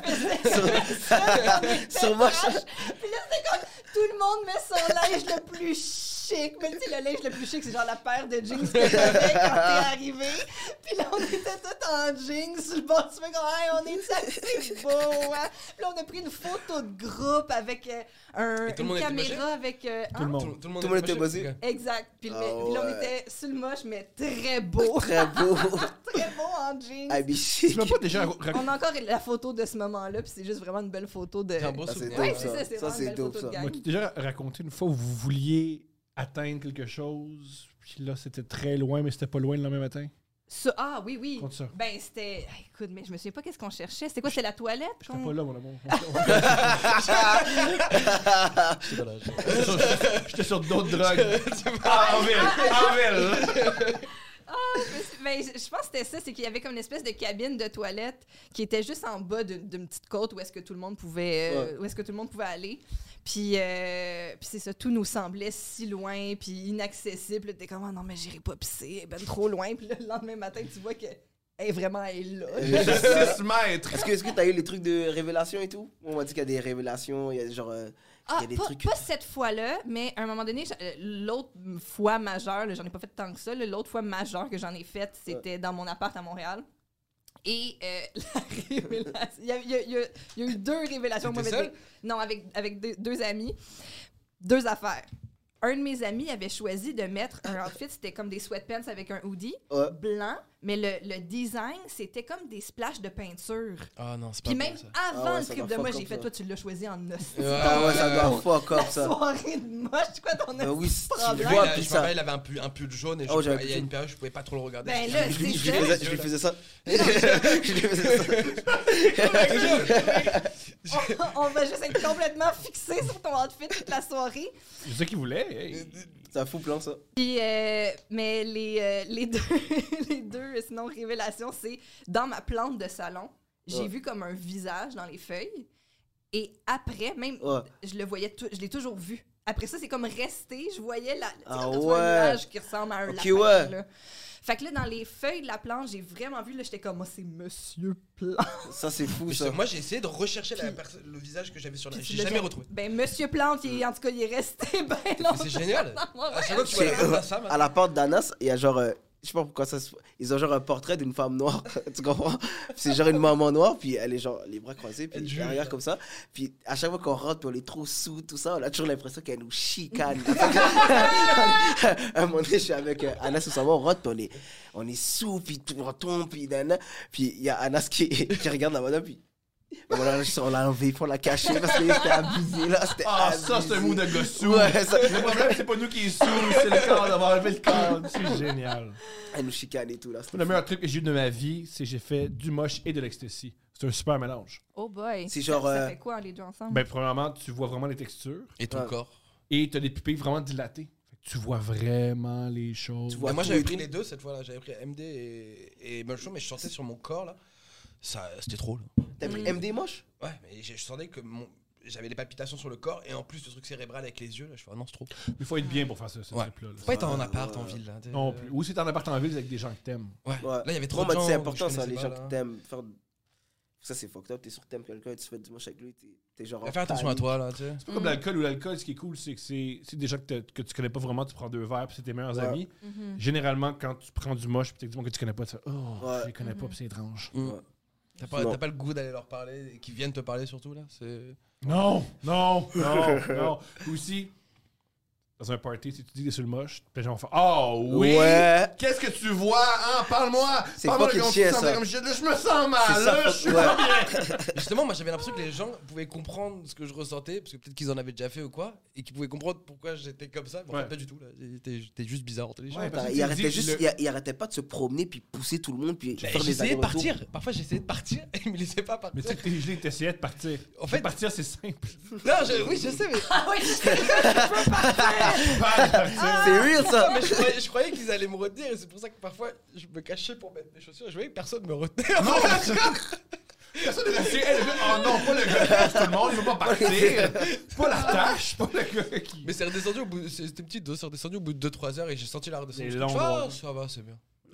[SPEAKER 3] faisait
[SPEAKER 5] Sur moche.
[SPEAKER 3] Puis là, c'était comme tout le monde met son linge le plus chic. Mais tu sais, le linge le plus chic, c'est genre la paire de jeans que t'avais quand t'es arrivé. Puis là, on était tous en jeans sur le bord du feu. Hey, on est assez beau, hein? Puis là, on a pris une photo de groupe avec une caméra avec...
[SPEAKER 2] Tout le monde.
[SPEAKER 4] Tout le
[SPEAKER 5] monde était buzzé.
[SPEAKER 3] Exact. Puis
[SPEAKER 5] Ah
[SPEAKER 3] là, on
[SPEAKER 5] ouais.
[SPEAKER 3] était sur le moche, mais très beau.
[SPEAKER 5] Très beau.
[SPEAKER 3] Très beau en jeans.
[SPEAKER 5] Habit chic.
[SPEAKER 2] Tu m'as pas déjà
[SPEAKER 3] On a encore la photo de ce moment-là, puis c'est juste vraiment une belle photo de...
[SPEAKER 4] C'est un beau
[SPEAKER 5] Ah, c'est
[SPEAKER 4] souvenir.
[SPEAKER 3] Ouais,
[SPEAKER 5] dope,
[SPEAKER 3] c'est ça, c'est
[SPEAKER 5] Ça,
[SPEAKER 3] vraiment
[SPEAKER 5] c'est
[SPEAKER 3] une belle
[SPEAKER 5] dope,
[SPEAKER 3] photo de
[SPEAKER 5] ça.
[SPEAKER 3] gang.
[SPEAKER 2] Moi, tu déjà raconté une fois où vous vouliez atteindre quelque chose, puis là, c'était très loin, mais c'était pas loin le lendemain matin?
[SPEAKER 3] Ah oui, oui.
[SPEAKER 2] Compte ça.
[SPEAKER 3] Ben, c'était... Écoute, mais je me souviens pas qu'est-ce qu'on cherchait. C'était quoi, c'est la toilette?
[SPEAKER 2] J'étais pas là, mon amour. J'étais sur d'autres drogues. En ville!
[SPEAKER 3] Mais je pense que c'était ça, c'est qu'il y avait comme une espèce de cabine de toilette qui était juste en bas d'une petite côte où est-ce que tout le monde pouvait où est-ce que tout le monde pouvait aller. Puis c'est ça, tout nous semblait si loin puis inaccessible. T'es comme, oh non, mais j'irai pas pisser, elle est ben trop loin. Puis là, le lendemain matin, tu vois que elle est là.
[SPEAKER 2] 6 mètres!
[SPEAKER 5] Est-ce que t'as eu les trucs de révélation et tout? On m'a dit qu'il y a des révélations, il y a genre... il y a des trucs...
[SPEAKER 3] pas cette fois-là, mais à un moment donné, l'autre fois majeure, là, j'en ai pas fait tant que ça, là, l'autre fois majeure que j'en ai faite, c'était dans mon appart à Montréal. Et la révélation... Il y a eu 2 révélations.
[SPEAKER 4] T'étais seule?
[SPEAKER 3] Non, avec deux amis. 2 affaires. Un de mes amis avait choisi de mettre un outfit, c'était comme des sweatpants avec un hoodie blanc, mais le design, c'était comme des splashes de peinture.
[SPEAKER 4] Ah non, c'est pas
[SPEAKER 3] Puis
[SPEAKER 4] bon,
[SPEAKER 3] même
[SPEAKER 4] ça.
[SPEAKER 3] avant le
[SPEAKER 5] ça
[SPEAKER 3] trip
[SPEAKER 5] doit
[SPEAKER 3] de moi,
[SPEAKER 5] fuck
[SPEAKER 3] j'ai
[SPEAKER 5] up,
[SPEAKER 3] fait,
[SPEAKER 5] ça.
[SPEAKER 3] toi, tu l'as choisi en hostie.
[SPEAKER 5] Ah ouais, ça doit fuck up,
[SPEAKER 3] La
[SPEAKER 5] ça.
[SPEAKER 3] soirée de moche, c'est quoi ton
[SPEAKER 5] Ben oui,
[SPEAKER 3] hostie de
[SPEAKER 5] tu
[SPEAKER 3] problème?
[SPEAKER 5] vois,
[SPEAKER 4] Je
[SPEAKER 5] puis
[SPEAKER 4] me
[SPEAKER 5] ça-
[SPEAKER 4] rappelle, il avait un pull jaune et
[SPEAKER 5] Oh, j'avais
[SPEAKER 4] il y a
[SPEAKER 5] plus-
[SPEAKER 4] une période, je pouvais pas trop le regarder.
[SPEAKER 3] Ben là,
[SPEAKER 5] Je lui
[SPEAKER 3] c'est ça.
[SPEAKER 5] faisais ça. Je lui faisais ça.
[SPEAKER 3] On va juste être complètement fixé sur ton outfit toute la soirée.
[SPEAKER 2] C'est ça qu'il voulait. Hey.
[SPEAKER 5] C'est un fou plan, ça.
[SPEAKER 3] Puis, mais les deux, sinon, révélations, c'est dans ma plante de salon, j'ai vu comme un visage dans les feuilles. Et après, même, je le voyais, je l'ai toujours vu. Après ça, c'est comme resté. Je voyais tu sais, quand tu vois un nuage qui ressemble à un lapin. Là. Fait que là, dans les feuilles de la plante, j'ai vraiment vu, là, j'étais comme, moi, c'est Monsieur Plante.
[SPEAKER 5] Ça, c'est fou, ça.
[SPEAKER 4] Moi, j'ai essayé de rechercher le visage que j'avais sur la... J'ai jamais retrouvé.
[SPEAKER 3] Ben, Monsieur Plante, en tout cas, il est resté ben longtemps.
[SPEAKER 4] C'est génial. À chaque fois que tu
[SPEAKER 5] C'est-
[SPEAKER 4] vois la ça,
[SPEAKER 5] À la porte d'Anas, il y a genre... je sais pas pourquoi ça se... Ils ont genre un portrait d'une femme noire, tu comprends? Puis c'est genre une maman noire, puis elle est genre les bras croisés, puis derrière comme ça. Puis à chaque fois qu'on rentre, puis on est trop sous, tout ça, on a toujours l'impression qu'elle nous chicane. À un moment donné, je suis avec Anas ou on rentre, puis on est sous, puis on tombe, puis il y a Anas qui regarde la madame, puis... Bon, là, on l'a enlevé, puis on l'a caché parce qu'il était abusé, là. C'était abusé.
[SPEAKER 2] Ça, c'est un mot de gossou.
[SPEAKER 5] Ouais, ça...
[SPEAKER 2] Le problème, c'est pas nous qui est sous, c'est le corps d'avoir enlevé le corps. C'est génial.
[SPEAKER 5] Elle nous chicane et tout, là.
[SPEAKER 2] Le meilleur truc que j'ai eu de ma vie, c'est que j'ai fait du moche et de l'ecstasy. C'est un super mélange.
[SPEAKER 3] Oh boy.
[SPEAKER 5] C'est genre,
[SPEAKER 3] Ça fait quoi, les deux ensemble?
[SPEAKER 2] Ben, premièrement, tu vois vraiment les textures
[SPEAKER 4] Et ton corps.
[SPEAKER 2] et tu as des pupilles vraiment dilatées. Fait que tu vois vraiment les choses.
[SPEAKER 5] Tu vois
[SPEAKER 4] Moi,
[SPEAKER 5] tout
[SPEAKER 4] j'avais
[SPEAKER 5] et
[SPEAKER 4] pris
[SPEAKER 5] tout.
[SPEAKER 4] les deux cette fois-là. J'avais pris MD et Mushroom, mais je sentais sur mon corps, là. C'était trop, là.
[SPEAKER 5] T'as pris MD moche?
[SPEAKER 4] Ouais, mais je sentais que j'avais des palpitations sur le corps et en plus le truc cérébral avec les yeux. Là, je fais, ah non, c'est trop.
[SPEAKER 2] Il faut être bien pour faire ça, ce
[SPEAKER 4] Ouais.
[SPEAKER 2] trip-là. là.
[SPEAKER 4] Faut pas être en appart, en ville. Là,
[SPEAKER 2] Non plus. Ou si t'es en appart en ville avec des gens que t'aimes.
[SPEAKER 4] Ouais.
[SPEAKER 5] Ouais.
[SPEAKER 4] Là, il y avait trop
[SPEAKER 5] Moi,
[SPEAKER 4] de gens.
[SPEAKER 5] c'est
[SPEAKER 4] que
[SPEAKER 5] important,
[SPEAKER 4] je
[SPEAKER 5] ça, les
[SPEAKER 4] connaissais
[SPEAKER 5] gens
[SPEAKER 4] pas,
[SPEAKER 5] qui
[SPEAKER 4] là.
[SPEAKER 5] t'aiment. Ça, c'est fucked up. T'es sur thème quelqu'un et tu fais du moche avec lui. T'es genre.
[SPEAKER 4] Fais attention à toi, là, tu sais.
[SPEAKER 2] C'est pas comme l'alcool ou l'alcool, ce qui est cool, c'est que c'est des gens que tu connais pas vraiment, tu prends 2 verres puis c'est tes meilleurs amis. Généralement, quand tu prends du moche puis t'as du monde que tu connais pas, tu fais je les connais pas puis c'est étrange.
[SPEAKER 4] T'as pas le goût d'aller leur parler et qu'ils viennent te parler surtout, là.
[SPEAKER 2] Non. Aussi, dans un party, si tu dis que t'es sur le moche, les gens vont faire oui!
[SPEAKER 5] Ouais.
[SPEAKER 2] Qu'est-ce que tu vois? Hein? Parle-moi!
[SPEAKER 5] C'est
[SPEAKER 2] Parle-moi
[SPEAKER 5] fucking
[SPEAKER 2] comment tu
[SPEAKER 5] chiant,
[SPEAKER 2] te sens.
[SPEAKER 5] ça.
[SPEAKER 2] Comme là, je me sens mal,
[SPEAKER 5] C'est ça,
[SPEAKER 2] là, je suis
[SPEAKER 5] ouais.
[SPEAKER 2] pas bien.
[SPEAKER 4] Justement, moi j'avais l'impression que les gens pouvaient comprendre ce que je ressentais, parce que peut-être qu'ils en avaient déjà fait ou quoi, et qu'ils pouvaient comprendre pourquoi j'étais comme ça, mais en fait,
[SPEAKER 2] Ouais.
[SPEAKER 4] pas du tout. J'étais juste bizarre entre les gens.
[SPEAKER 2] Ouais, parce que
[SPEAKER 5] Il
[SPEAKER 2] tu
[SPEAKER 5] arrêtait
[SPEAKER 2] dis
[SPEAKER 5] juste,
[SPEAKER 2] le-
[SPEAKER 5] il arrêtait pas de se promener puis pousser tout le monde puis
[SPEAKER 4] Bah,
[SPEAKER 5] faire des
[SPEAKER 4] j'essayais de
[SPEAKER 5] allers-retours.
[SPEAKER 4] partir. Parfois j'essayais de partir et ils me laissaient pas
[SPEAKER 2] Mais
[SPEAKER 4] partir.
[SPEAKER 2] tu sais que t'es gelé, t'essayais de partir.
[SPEAKER 4] En fait-
[SPEAKER 2] partir, c'est simple.
[SPEAKER 4] Non, oui, je sais, mais.
[SPEAKER 3] Ah oui,
[SPEAKER 5] C'est real, ça.
[SPEAKER 4] Mais je croyais qu'ils allaient me retenir et c'est pour ça que parfois je me cachais pour mettre mes chaussures. Je voyais que personne me retenait.
[SPEAKER 2] Personne n'est resté. Oh non, pas le gars qui passe tout le monde, il veut pas partir. Pas la tâche, pas le gars qui.
[SPEAKER 4] Mais c'est redescendu au bout. C'était petit dos, c'est redescendu au bout de 2-3 heures et j'ai senti la redescente.
[SPEAKER 2] Les
[SPEAKER 4] Je
[SPEAKER 2] longues
[SPEAKER 4] fais, ah,
[SPEAKER 2] drogues.
[SPEAKER 4] ça va, c'est bien.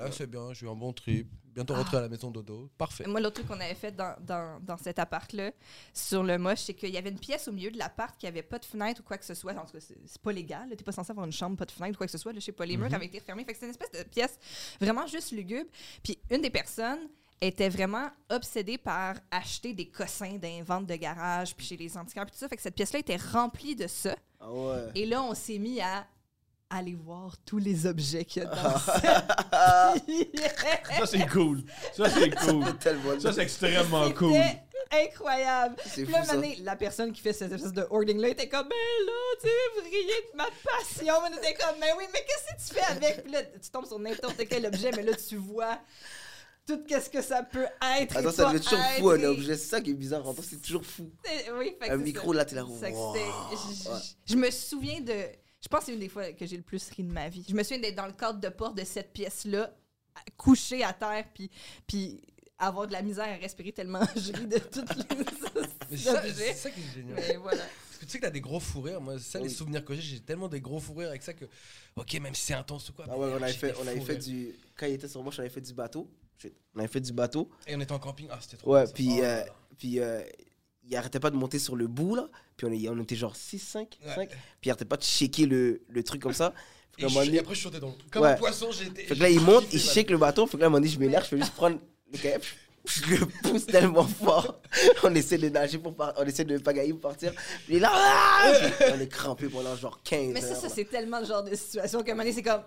[SPEAKER 4] Là, c'est bien, j'ai eu un bon trip. Bientôt rentré à la maison dodo. Parfait.
[SPEAKER 3] Moi, l'autre truc qu'on avait fait dans cet appart-là, sur le moche, c'est qu'il y avait une pièce au milieu de l'appart qui avait pas de fenêtre ou quoi que ce soit. En tout cas, c'est pas légal. T'es pas censé avoir une chambre, pas de fenêtre ou quoi que ce soit. Là, je sais pas, les murs avaient été refermés. Fait que c'est une espèce de pièce vraiment juste lugubre. Puis une des personnes était vraiment obsédée par acheter des cossins dans ventes de garage puis chez les antiquaires puis tout ça. Fait que cette pièce-là était remplie de ça.
[SPEAKER 5] Ah ouais.
[SPEAKER 3] Et là, on s'est mis à aller voir tous les objets qu'il y a dans cette pièce.
[SPEAKER 2] Ça, c'est cool. Ça, c'est cool.
[SPEAKER 5] C'est tellement
[SPEAKER 2] Ça, c'est extrêmement cool.
[SPEAKER 3] C'était incroyable.
[SPEAKER 5] C'est
[SPEAKER 3] Puis là,
[SPEAKER 5] fou, ça.
[SPEAKER 3] la personne qui fait cette espèce de hoarding-là était comme, ben là, tu sais, vous riez de ma passion. Mais on était comme, ben oui, mais qu'est-ce que tu fais avec? Puis là, tu tombes sur n'importe quel objet, mais là, tu vois tout qu'est-ce que ça peut être.
[SPEAKER 5] Attends, ça devait être toujours fou, un objet. C'est ça qui est bizarre. Attends, c'est toujours fou.
[SPEAKER 3] Oui, fait que
[SPEAKER 5] Un
[SPEAKER 3] c'est
[SPEAKER 5] micro,
[SPEAKER 3] ça.
[SPEAKER 5] là, t'es là.
[SPEAKER 3] Fait que
[SPEAKER 5] Wow.
[SPEAKER 3] c'était-
[SPEAKER 5] Ouais.
[SPEAKER 3] je me souviens de... Je pense que c'est une des fois que j'ai le plus ri de ma vie. Je me souviens d'être dans le cadre de porte de cette pièce-là, couchée à terre, puis avoir de la misère à respirer tellement je ris de toutes
[SPEAKER 4] Mais
[SPEAKER 3] les
[SPEAKER 4] c'est
[SPEAKER 3] objets.
[SPEAKER 4] ça qui est génial.
[SPEAKER 3] Mais voilà.
[SPEAKER 4] Parce que tu sais que t'as des gros fous rires. Moi, c'est ça, les
[SPEAKER 5] Oui.
[SPEAKER 4] souvenirs que j'ai tellement des gros fous rires avec ça que, ok, même si c'est intense ou quoi.
[SPEAKER 5] Ah ouais, on avait
[SPEAKER 4] j'ai
[SPEAKER 5] fait,
[SPEAKER 4] des
[SPEAKER 5] on avait
[SPEAKER 4] fous
[SPEAKER 5] fait
[SPEAKER 4] rires.
[SPEAKER 5] du. Quand il était sur moi, on avait fait du bateau. On avait fait du bateau.
[SPEAKER 4] Et on était en camping. Ah, c'était trop
[SPEAKER 5] Ouais,
[SPEAKER 4] bien, ça.
[SPEAKER 5] puis,
[SPEAKER 4] Oh là là.
[SPEAKER 5] puis il arrêtait pas de monter sur le bout, là. Puis on était genre 6, 5,
[SPEAKER 4] Ouais.
[SPEAKER 5] 5. Puis il arrêtait pas de shaker le truc comme ça. Fait
[SPEAKER 4] Et,
[SPEAKER 5] qu'à un moment donné-
[SPEAKER 4] après, je sautais dans l'eau. Comme
[SPEAKER 5] Ouais.
[SPEAKER 4] un poisson, j'ai été.
[SPEAKER 5] fait que là, il monte, il shake le bateau. Fait que là, à un moment donné, je m'énerve, je fais juste prendre le kayak. Je le pousse tellement fort. On essaie de nager on essaie de pagailler pour partir. Puis il est là. Ah! Puis on est crampé pendant genre 15
[SPEAKER 3] Mais
[SPEAKER 5] heures.
[SPEAKER 3] ça,
[SPEAKER 5] là.
[SPEAKER 3] c'est tellement le genre de situation qu'à un moment donné, c'est comme...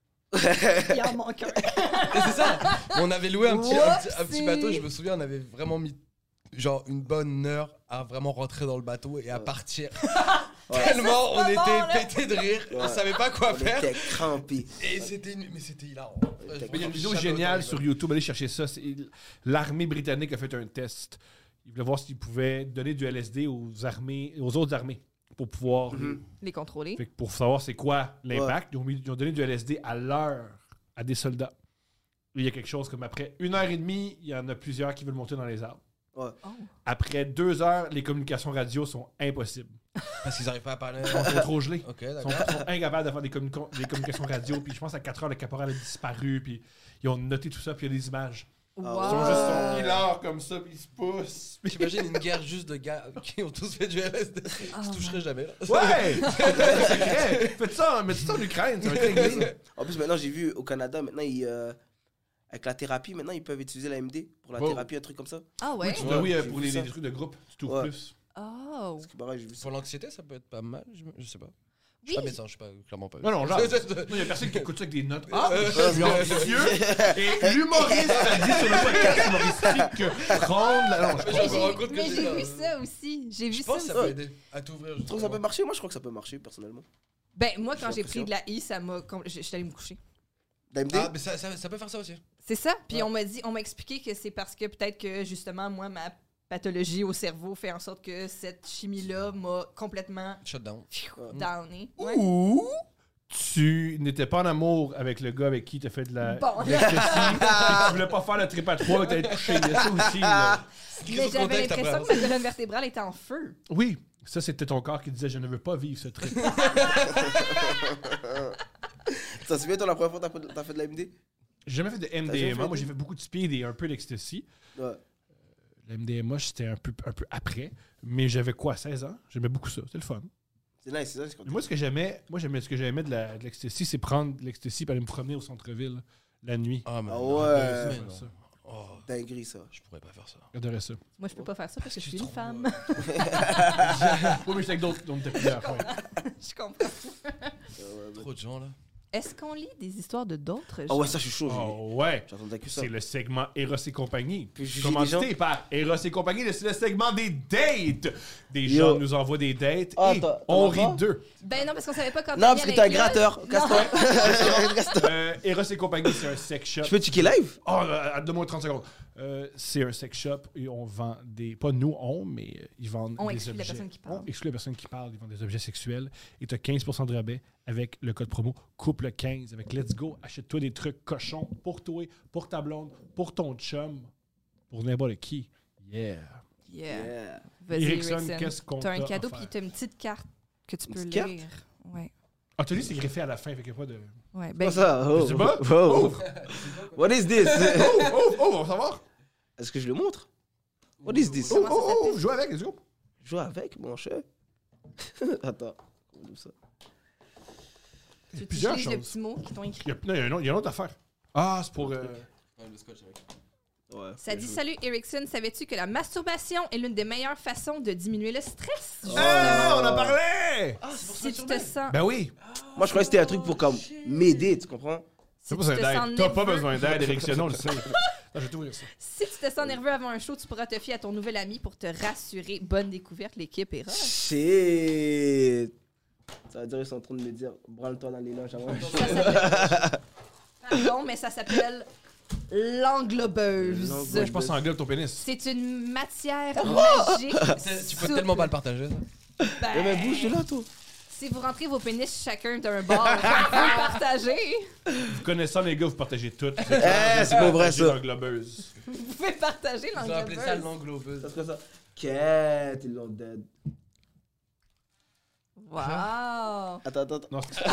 [SPEAKER 3] Il en manque un.
[SPEAKER 4] Et c'est ça. On avait loué un petit
[SPEAKER 3] Whoopsie.
[SPEAKER 4] bateau. Je me souviens, on avait vraiment mis genre une bonne heure à vraiment rentrer dans le bateau et à partir. Tellement on
[SPEAKER 3] pas bon, là.
[SPEAKER 4] était pété de rire. On
[SPEAKER 5] Ouais.
[SPEAKER 4] savait pas quoi
[SPEAKER 5] On
[SPEAKER 4] faire.
[SPEAKER 5] était crampés.
[SPEAKER 4] Et mais c'était hilarant.
[SPEAKER 5] Mais
[SPEAKER 2] Il y a une vidéo
[SPEAKER 4] Chapeau,
[SPEAKER 2] géniale
[SPEAKER 4] toi,
[SPEAKER 2] sur YouTube, allez chercher ça. L'armée britannique a fait un test. Ils voulaient voir s'ils pouvaient donner du LSD aux autres armées pour pouvoir.
[SPEAKER 3] Les contrôler.
[SPEAKER 2] Fait que pour savoir c'est quoi l'impact, ils ont donné du LSD à l'heure à des soldats. Et il y a quelque chose comme après 1h30, il y en a plusieurs qui veulent monter dans les arbres.
[SPEAKER 5] Ouais.
[SPEAKER 3] Oh.
[SPEAKER 2] Après 2 heures, les communications radio sont impossibles.
[SPEAKER 4] Parce qu'ils arrivent pas à parler.
[SPEAKER 2] Ils sont trop gelés.
[SPEAKER 4] Ok,
[SPEAKER 2] Ils sont,
[SPEAKER 4] d'accord.
[SPEAKER 2] sont incapables de faire des communications radio. Puis je pense à 4 heures, le caporal a disparu. Puis ils ont noté tout ça. Puis il y a des images.
[SPEAKER 3] Wow.
[SPEAKER 2] Ils sont juste hilaires comme ça. Puis ils se poussent.
[SPEAKER 4] J'imagine une guerre juste de gars qui ont tous fait du LSD. Je toucherai jamais là.
[SPEAKER 2] Ouais! C'est vrai! Faites ça, mettez ça en Ukraine. Ça va être réglé.
[SPEAKER 5] En plus, maintenant, j'ai vu au Canada, maintenant, avec la thérapie, maintenant, ils peuvent utiliser la MD pour la
[SPEAKER 2] Wow.
[SPEAKER 5] thérapie, un truc comme ça.
[SPEAKER 3] Ah ouais?
[SPEAKER 2] Oui,
[SPEAKER 5] j'ai
[SPEAKER 2] pour
[SPEAKER 5] vu
[SPEAKER 2] les
[SPEAKER 5] ça.
[SPEAKER 2] trucs de groupe, tu t'ouvres
[SPEAKER 5] Ouais.
[SPEAKER 2] plus.
[SPEAKER 3] Oh.
[SPEAKER 5] Parce que pareil, j'ai vu ça.
[SPEAKER 4] Pour l'anxiété, ça peut être pas mal. Je sais pas. Je
[SPEAKER 3] Oui.
[SPEAKER 4] suis pas médecin, je suis pas clairement pas.
[SPEAKER 2] Non, non, genre.
[SPEAKER 4] médecin.
[SPEAKER 2] Il y a personne qui écoute ça avec des notes. Ah, je suis anxieux. Et l'humoriste a dit sur le podcast humoristique que prendre la. Non, je
[SPEAKER 4] Mais
[SPEAKER 2] pense
[SPEAKER 4] je me rends compte que
[SPEAKER 3] Mais
[SPEAKER 4] c'est
[SPEAKER 3] j'ai
[SPEAKER 4] ça.
[SPEAKER 3] vu ça aussi. J'ai vu
[SPEAKER 4] Je
[SPEAKER 3] ça
[SPEAKER 4] pense que
[SPEAKER 3] aussi.
[SPEAKER 4] ça peut aider à t'ouvrir.
[SPEAKER 5] Tu trouves que ça peut marcher? Moi, je crois que ça peut marcher, personnellement.
[SPEAKER 3] Ben, moi, quand
[SPEAKER 5] J'ai
[SPEAKER 3] j'ai pris de la I, ça m'a. Je suis allée me coucher.
[SPEAKER 5] D'AMD?
[SPEAKER 4] Ah, mais ça peut faire ça aussi.
[SPEAKER 3] C'est ça. Puis
[SPEAKER 4] Ouais.
[SPEAKER 3] on m'a expliqué que c'est parce que peut-être que justement, moi, ma pathologie au cerveau fait en sorte que cette chimie-là m'a complètement
[SPEAKER 4] Shutdown.
[SPEAKER 3] downé. Ouais.
[SPEAKER 2] Ou tu n'étais pas en amour avec le gars avec qui tu as fait de la.
[SPEAKER 3] Bon.
[SPEAKER 2] de l'ecstasy, et tu voulais pas faire le trip à 3 et t'allais te coucher. Il y a ça aussi. Là.
[SPEAKER 3] Mais j'avais l'impression que ma colonne vertébrale était en feu.
[SPEAKER 2] Oui, ça c'était ton corps qui disait je ne veux pas vivre ce trip.
[SPEAKER 5] Ça se fait, toi, la première fois que t'as fait de l'AMD?
[SPEAKER 2] J'ai jamais fait de
[SPEAKER 5] jamais
[SPEAKER 2] MDMA.
[SPEAKER 5] fait
[SPEAKER 2] Moi, j'ai fait beaucoup de speed et un peu d'ecstasy.
[SPEAKER 5] Ouais.
[SPEAKER 2] Le MDMA, c'était un peu après. Mais j'avais quoi, 16 ans? J'aimais beaucoup ça. C'était le fun.
[SPEAKER 5] C'est nice, c'est nice. Quand
[SPEAKER 2] Moi, ce que j'aimais de l'ecstasy, c'est prendre de l'ecstasy et aller me promener au centre-ville la nuit.
[SPEAKER 4] Ah, mais
[SPEAKER 5] Ah
[SPEAKER 4] non.
[SPEAKER 5] ouais.
[SPEAKER 4] Mais
[SPEAKER 2] Faire
[SPEAKER 4] non.
[SPEAKER 2] ça.
[SPEAKER 4] Oh,
[SPEAKER 5] Dinguerie, ça.
[SPEAKER 4] je pourrais pas faire ça.
[SPEAKER 2] J'adorais ça.
[SPEAKER 3] Moi, je peux pas faire ça parce que je suis une
[SPEAKER 4] trop,
[SPEAKER 3] femme.
[SPEAKER 2] Oui, mais j'étais avec d'autres. On était plusieurs. Ouais.
[SPEAKER 3] Je comprends.
[SPEAKER 4] Trop de gens là.
[SPEAKER 3] Est-ce qu'on lit des histoires de d'autres
[SPEAKER 5] Ah
[SPEAKER 3] gens?
[SPEAKER 5] ouais, ça, je suis chaud.
[SPEAKER 2] Oh, ouais.
[SPEAKER 5] J'attendais que ça.
[SPEAKER 2] C'est le segment Eros et compagnie.
[SPEAKER 5] Puis juger
[SPEAKER 2] Commandité
[SPEAKER 5] les gens.
[SPEAKER 2] par Eros et compagnie, c'est le segment des dates. Des
[SPEAKER 5] Yo.
[SPEAKER 2] gens nous envoient des dates
[SPEAKER 5] Ah,
[SPEAKER 2] et
[SPEAKER 5] t'en
[SPEAKER 2] on
[SPEAKER 5] as
[SPEAKER 2] ri
[SPEAKER 5] pas?
[SPEAKER 2] d'eux.
[SPEAKER 3] Ben non, parce qu'on savait pas quand
[SPEAKER 5] Non, parce que t'es un gratteur. Casse-toi. Casse-toi.
[SPEAKER 2] Eros et compagnie, c'est un sex shop.
[SPEAKER 5] Je peux checker live?
[SPEAKER 2] Oh, donne-moi 30 secondes. C'est un sex shop et on vend des. Pas nous, mais ils vendent
[SPEAKER 3] On
[SPEAKER 2] des
[SPEAKER 3] exclut la
[SPEAKER 2] objets.
[SPEAKER 3] personne qui parle.
[SPEAKER 2] On exclut la personne qui parle. Ils vendent des objets sexuels. Et tu as 15% de rabais avec le code promo Couple15. Avec Let's Go, achète-toi des trucs cochons pour toi, pour ta blonde, pour ton chum, pour n'importe qui. Yeah.
[SPEAKER 3] Yeah.
[SPEAKER 5] Yeah.
[SPEAKER 3] Vas-y,
[SPEAKER 2] Erickson,
[SPEAKER 3] Erickson.
[SPEAKER 2] qu'est-ce qu'on
[SPEAKER 3] T'as un
[SPEAKER 2] t'a
[SPEAKER 3] cadeau
[SPEAKER 2] offert?
[SPEAKER 3] puis t'as une petite carte que tu peux
[SPEAKER 5] petite
[SPEAKER 3] lire. Ouais.
[SPEAKER 2] Anthony, c'est greffé à la fin, fait qu'il n'y a pas de...
[SPEAKER 3] Ouais,
[SPEAKER 5] Pas ça. Oh.
[SPEAKER 2] Je sais pas.
[SPEAKER 5] Oh.
[SPEAKER 2] Ouvre!
[SPEAKER 5] What is this?
[SPEAKER 2] On va savoir!
[SPEAKER 5] Est-ce que je le montre? What is this?
[SPEAKER 3] Comment ça s'appelle?
[SPEAKER 2] Joue avec, let's go!
[SPEAKER 5] Joue avec, mon cher. Attends. Comme ça.
[SPEAKER 3] Tu
[SPEAKER 2] Plusieurs
[SPEAKER 3] utilises le
[SPEAKER 2] choses.
[SPEAKER 3] petit mot qui t'ont écrit.
[SPEAKER 2] Il y a une autre affaire. Ah, c'est pour...
[SPEAKER 4] Le scotch avec.
[SPEAKER 5] Ouais.
[SPEAKER 3] Ça dit salut Erickson, savais-tu que la masturbation est l'une des meilleures façons de diminuer le stress?
[SPEAKER 2] Ah, on en parlait!
[SPEAKER 3] Si tu te sens,
[SPEAKER 2] Ben oui!
[SPEAKER 5] Moi, je croyais que c'était un truc pour comme m'aider, tu comprends?
[SPEAKER 3] si
[SPEAKER 2] T'as
[SPEAKER 3] tu
[SPEAKER 2] pas besoin
[SPEAKER 3] te sens
[SPEAKER 2] d'aide. T'as pas
[SPEAKER 3] nerveux-
[SPEAKER 2] besoin d'aide, Erickson, on le sait. Je vais t'ouvrir ça.
[SPEAKER 3] Si tu te sens nerveux avant un show, tu pourras te fier à ton nouvel ami pour te rassurer. Bonne découverte, l'équipe est rush.
[SPEAKER 5] Shit. Ça veut dire qu'ils sont en train de me dire, branle-toi dans les loges avant.
[SPEAKER 3] Ça s'appelle... Pardon, mais ça s'appelle l'englobeuse.
[SPEAKER 2] Je pense que ça englobe ton pénis.
[SPEAKER 3] C'est une matière magique.
[SPEAKER 4] Tu peux tellement pas le partager, ça.
[SPEAKER 3] Ben,
[SPEAKER 5] Mais bouge de là, toi.
[SPEAKER 3] si vous rentrez vos pénis chacun d'un bord, vous pouvez le partager.
[SPEAKER 2] Vous connaissez les gars, vous partagez tout.
[SPEAKER 5] C'est pas vrai, ça.
[SPEAKER 2] L'englobeuse.
[SPEAKER 3] Vous pouvez partager
[SPEAKER 4] Ils ont appelé ça
[SPEAKER 3] l'englobeuse.
[SPEAKER 4] l'englobeuse.
[SPEAKER 5] Ça serait ça. Quête, ils l'ont dead.
[SPEAKER 3] Wow.
[SPEAKER 5] Attends.
[SPEAKER 2] Non, c'est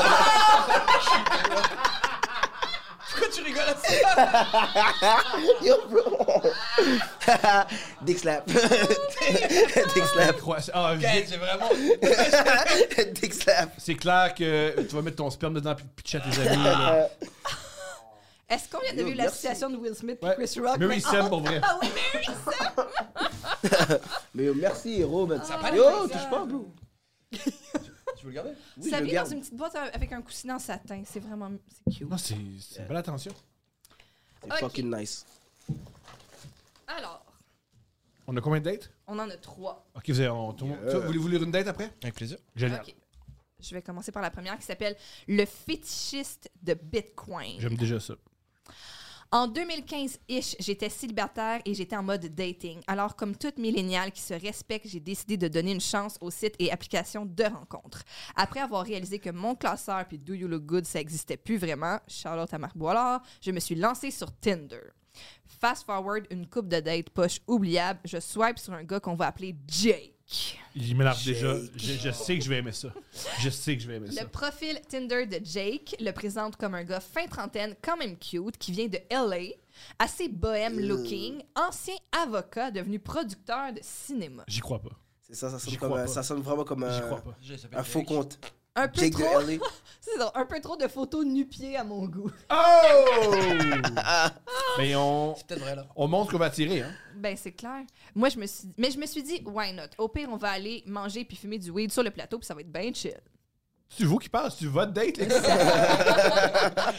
[SPEAKER 4] Pourquoi tu rigoles à ça?
[SPEAKER 5] Yo, bro. Dick slap. Dick slap.
[SPEAKER 2] Ah,
[SPEAKER 4] C'est vraiment.
[SPEAKER 5] Dick slap.
[SPEAKER 2] c'est clair que tu vas mettre ton sperme dedans puis pitcher à tes amis. Là.
[SPEAKER 3] Est-ce qu'on vient de
[SPEAKER 5] Yo,
[SPEAKER 3] vivre la
[SPEAKER 5] merci.
[SPEAKER 3] situation de Will Smith et
[SPEAKER 2] Ouais.
[SPEAKER 3] Chris Rock?
[SPEAKER 2] Mary Sam, pour vrai.
[SPEAKER 3] Ah oui, Mary Sam!
[SPEAKER 5] Mais yo, merci, héros. Man.
[SPEAKER 3] Ça a pas
[SPEAKER 5] Yo,
[SPEAKER 3] l'air
[SPEAKER 5] touche pas, bro.
[SPEAKER 4] Tu veux le garder?
[SPEAKER 5] Oui,
[SPEAKER 3] Ça
[SPEAKER 5] je le
[SPEAKER 3] vient
[SPEAKER 5] garde.
[SPEAKER 3] dans une petite boîte avec un coussin en satin. C'est vraiment... C'est cute.
[SPEAKER 2] Non, c'est une belle attention.
[SPEAKER 5] C'est
[SPEAKER 3] Ok.
[SPEAKER 5] fucking nice.
[SPEAKER 3] Alors,
[SPEAKER 2] On a combien de dates?
[SPEAKER 3] on en a 3.
[SPEAKER 2] Ok, vous avez, voulez-vous lire une date après?
[SPEAKER 4] Avec plaisir.
[SPEAKER 2] Génial.
[SPEAKER 3] OK. Je vais commencer par la première qui s'appelle « Le fétichiste de Bitcoin ».
[SPEAKER 2] J'aime déjà ça.
[SPEAKER 3] En 2015-ish, j'étais célibataire et j'étais en mode dating. Alors, comme toute milléniale qui se respecte, j'ai décidé de donner une chance aux sites et applications de rencontres. Après avoir réalisé que mon classeur puis Do You Look Good, ça existait plus vraiment, shout-out à Marc Boilard, je me suis lancée sur Tinder. Fast forward, une coupe de date poche oubliable, je swipe sur un gars qu'on va appeler Jake.
[SPEAKER 2] Il m'énerve déjà. Je sais que je vais aimer ça. Je sais que je vais aimer ça.
[SPEAKER 3] Le profil Tinder de Jake le présente comme un gars fin trentaine, quand même cute, qui vient de LA, assez bohème looking, ancien avocat devenu producteur de cinéma.
[SPEAKER 2] J'y crois pas.
[SPEAKER 5] C'est ça,
[SPEAKER 2] J'y crois pas.
[SPEAKER 5] ça sonne vraiment comme
[SPEAKER 2] J'y crois pas.
[SPEAKER 5] un faux compte.
[SPEAKER 3] Un peu
[SPEAKER 5] Jake
[SPEAKER 3] trop,
[SPEAKER 5] de LA.
[SPEAKER 3] c'est ça, un peu trop de photos nu-pieds à mon goût.
[SPEAKER 2] Oh! Mais
[SPEAKER 4] C'est peut-être vrai, là.
[SPEAKER 2] on montre qu'on va tirer, hein?
[SPEAKER 3] Ben c'est clair. Moi je me suis dit why not. Au pire on va aller manger puis fumer du weed sur le plateau puis ça va être bien chill.
[SPEAKER 2] C'est vous qui parlez, c'est votre date, les gars?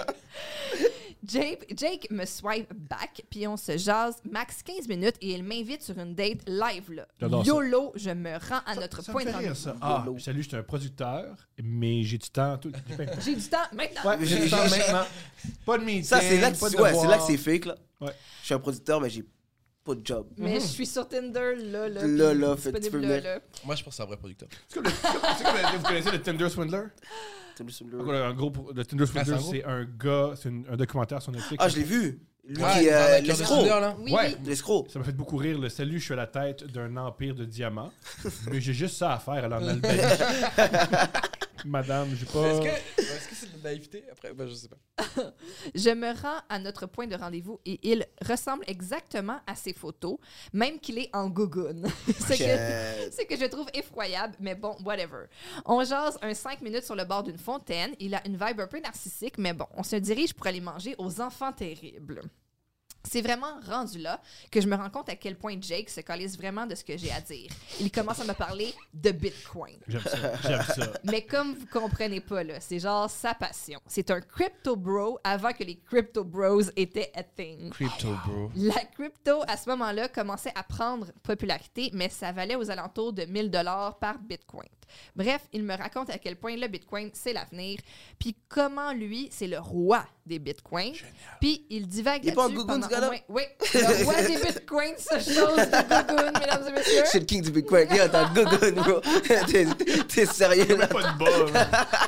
[SPEAKER 3] Jake me swipe back, puis on se jase max 15 minutes et il m'invite sur une date live là.
[SPEAKER 2] J'adore ça.
[SPEAKER 3] YOLO, je me rends à notre
[SPEAKER 2] Ça me
[SPEAKER 3] point de
[SPEAKER 2] fait rire,
[SPEAKER 3] rendez-vous.
[SPEAKER 2] ça. Ah, salut, je suis un producteur, mais j'ai du temps.
[SPEAKER 3] J'ai du temps maintenant.
[SPEAKER 2] Ouais, j'ai du temps maintenant. Pas de meeting,
[SPEAKER 5] Ça, c'est là
[SPEAKER 2] pas de
[SPEAKER 5] que
[SPEAKER 2] devoir.
[SPEAKER 5] c'est fake, là.
[SPEAKER 2] Ouais.
[SPEAKER 5] Je suis un producteur, mais j'ai pas de job.
[SPEAKER 3] Mais je suis sur Tinder là.
[SPEAKER 5] Là,
[SPEAKER 3] puis
[SPEAKER 5] là, fait,
[SPEAKER 3] disponible
[SPEAKER 5] tu peux
[SPEAKER 3] là,
[SPEAKER 5] venir.
[SPEAKER 3] là.
[SPEAKER 4] Moi, je pense que c'est un vrai producteur.
[SPEAKER 2] C'est comme vous connaissez le Tinder Swindler? En gros, le Tinder Swindler,
[SPEAKER 4] c'est un gros?
[SPEAKER 2] c'est un gars, c'est un documentaire sur Netflix.
[SPEAKER 5] Ah, je l'ai vu. Lui
[SPEAKER 4] Ouais,
[SPEAKER 5] qui
[SPEAKER 4] ils ont un cœur de
[SPEAKER 5] l'escroc.
[SPEAKER 4] soudeur, là.
[SPEAKER 3] Oui,
[SPEAKER 2] Ouais.
[SPEAKER 3] oui.
[SPEAKER 5] L'escroc.
[SPEAKER 2] Ça m'a fait beaucoup rire. Le salut, je suis à la tête d'un empire de diamants. Mais j'ai juste ça à faire alors en Albanie. Madame, j'ai pas.
[SPEAKER 4] Est-ce que c'est de la naïveté? Après, ben, je sais pas.
[SPEAKER 3] Je me rends à notre point de rendez-vous et il ressemble exactement à ses photos, même qu'il est en gougoune. C'est que je trouve effroyable, mais bon, whatever. On jase un 5 minutes sur le bord d'une fontaine. Il a une vibe un peu narcissique, mais bon, on se dirige pour aller manger aux enfants terribles. C'est vraiment rendu là que je me rends compte à quel point Jake se calisse vraiment de ce que j'ai à dire. Il commence à me parler de Bitcoin.
[SPEAKER 2] J'aime ça, j'aime ça.
[SPEAKER 3] Mais comme vous comprenez pas, là, c'est genre sa passion. C'est un crypto bro avant que les crypto bros étaient a thing.
[SPEAKER 4] Crypto, bro.
[SPEAKER 3] La crypto, à ce moment-là, commençait à prendre popularité, mais ça valait aux alentours de 1000 $ par Bitcoin. Bref, il me raconte à quel point le Bitcoin, c'est l'avenir, puis comment lui, c'est le roi des Bitcoins. Puis il divague
[SPEAKER 5] Il est pas en
[SPEAKER 3] là-dessus
[SPEAKER 5] gougoune,
[SPEAKER 3] pendant
[SPEAKER 5] ce gars-là?
[SPEAKER 3] au moins... Oui, le roi des Bitcoins, ce chose de gougoune, mesdames et messieurs.
[SPEAKER 5] C'est le king du Bitcoin. Yo, t'as un gogoon, bro. T'es sérieux, là?
[SPEAKER 2] Pas de bas.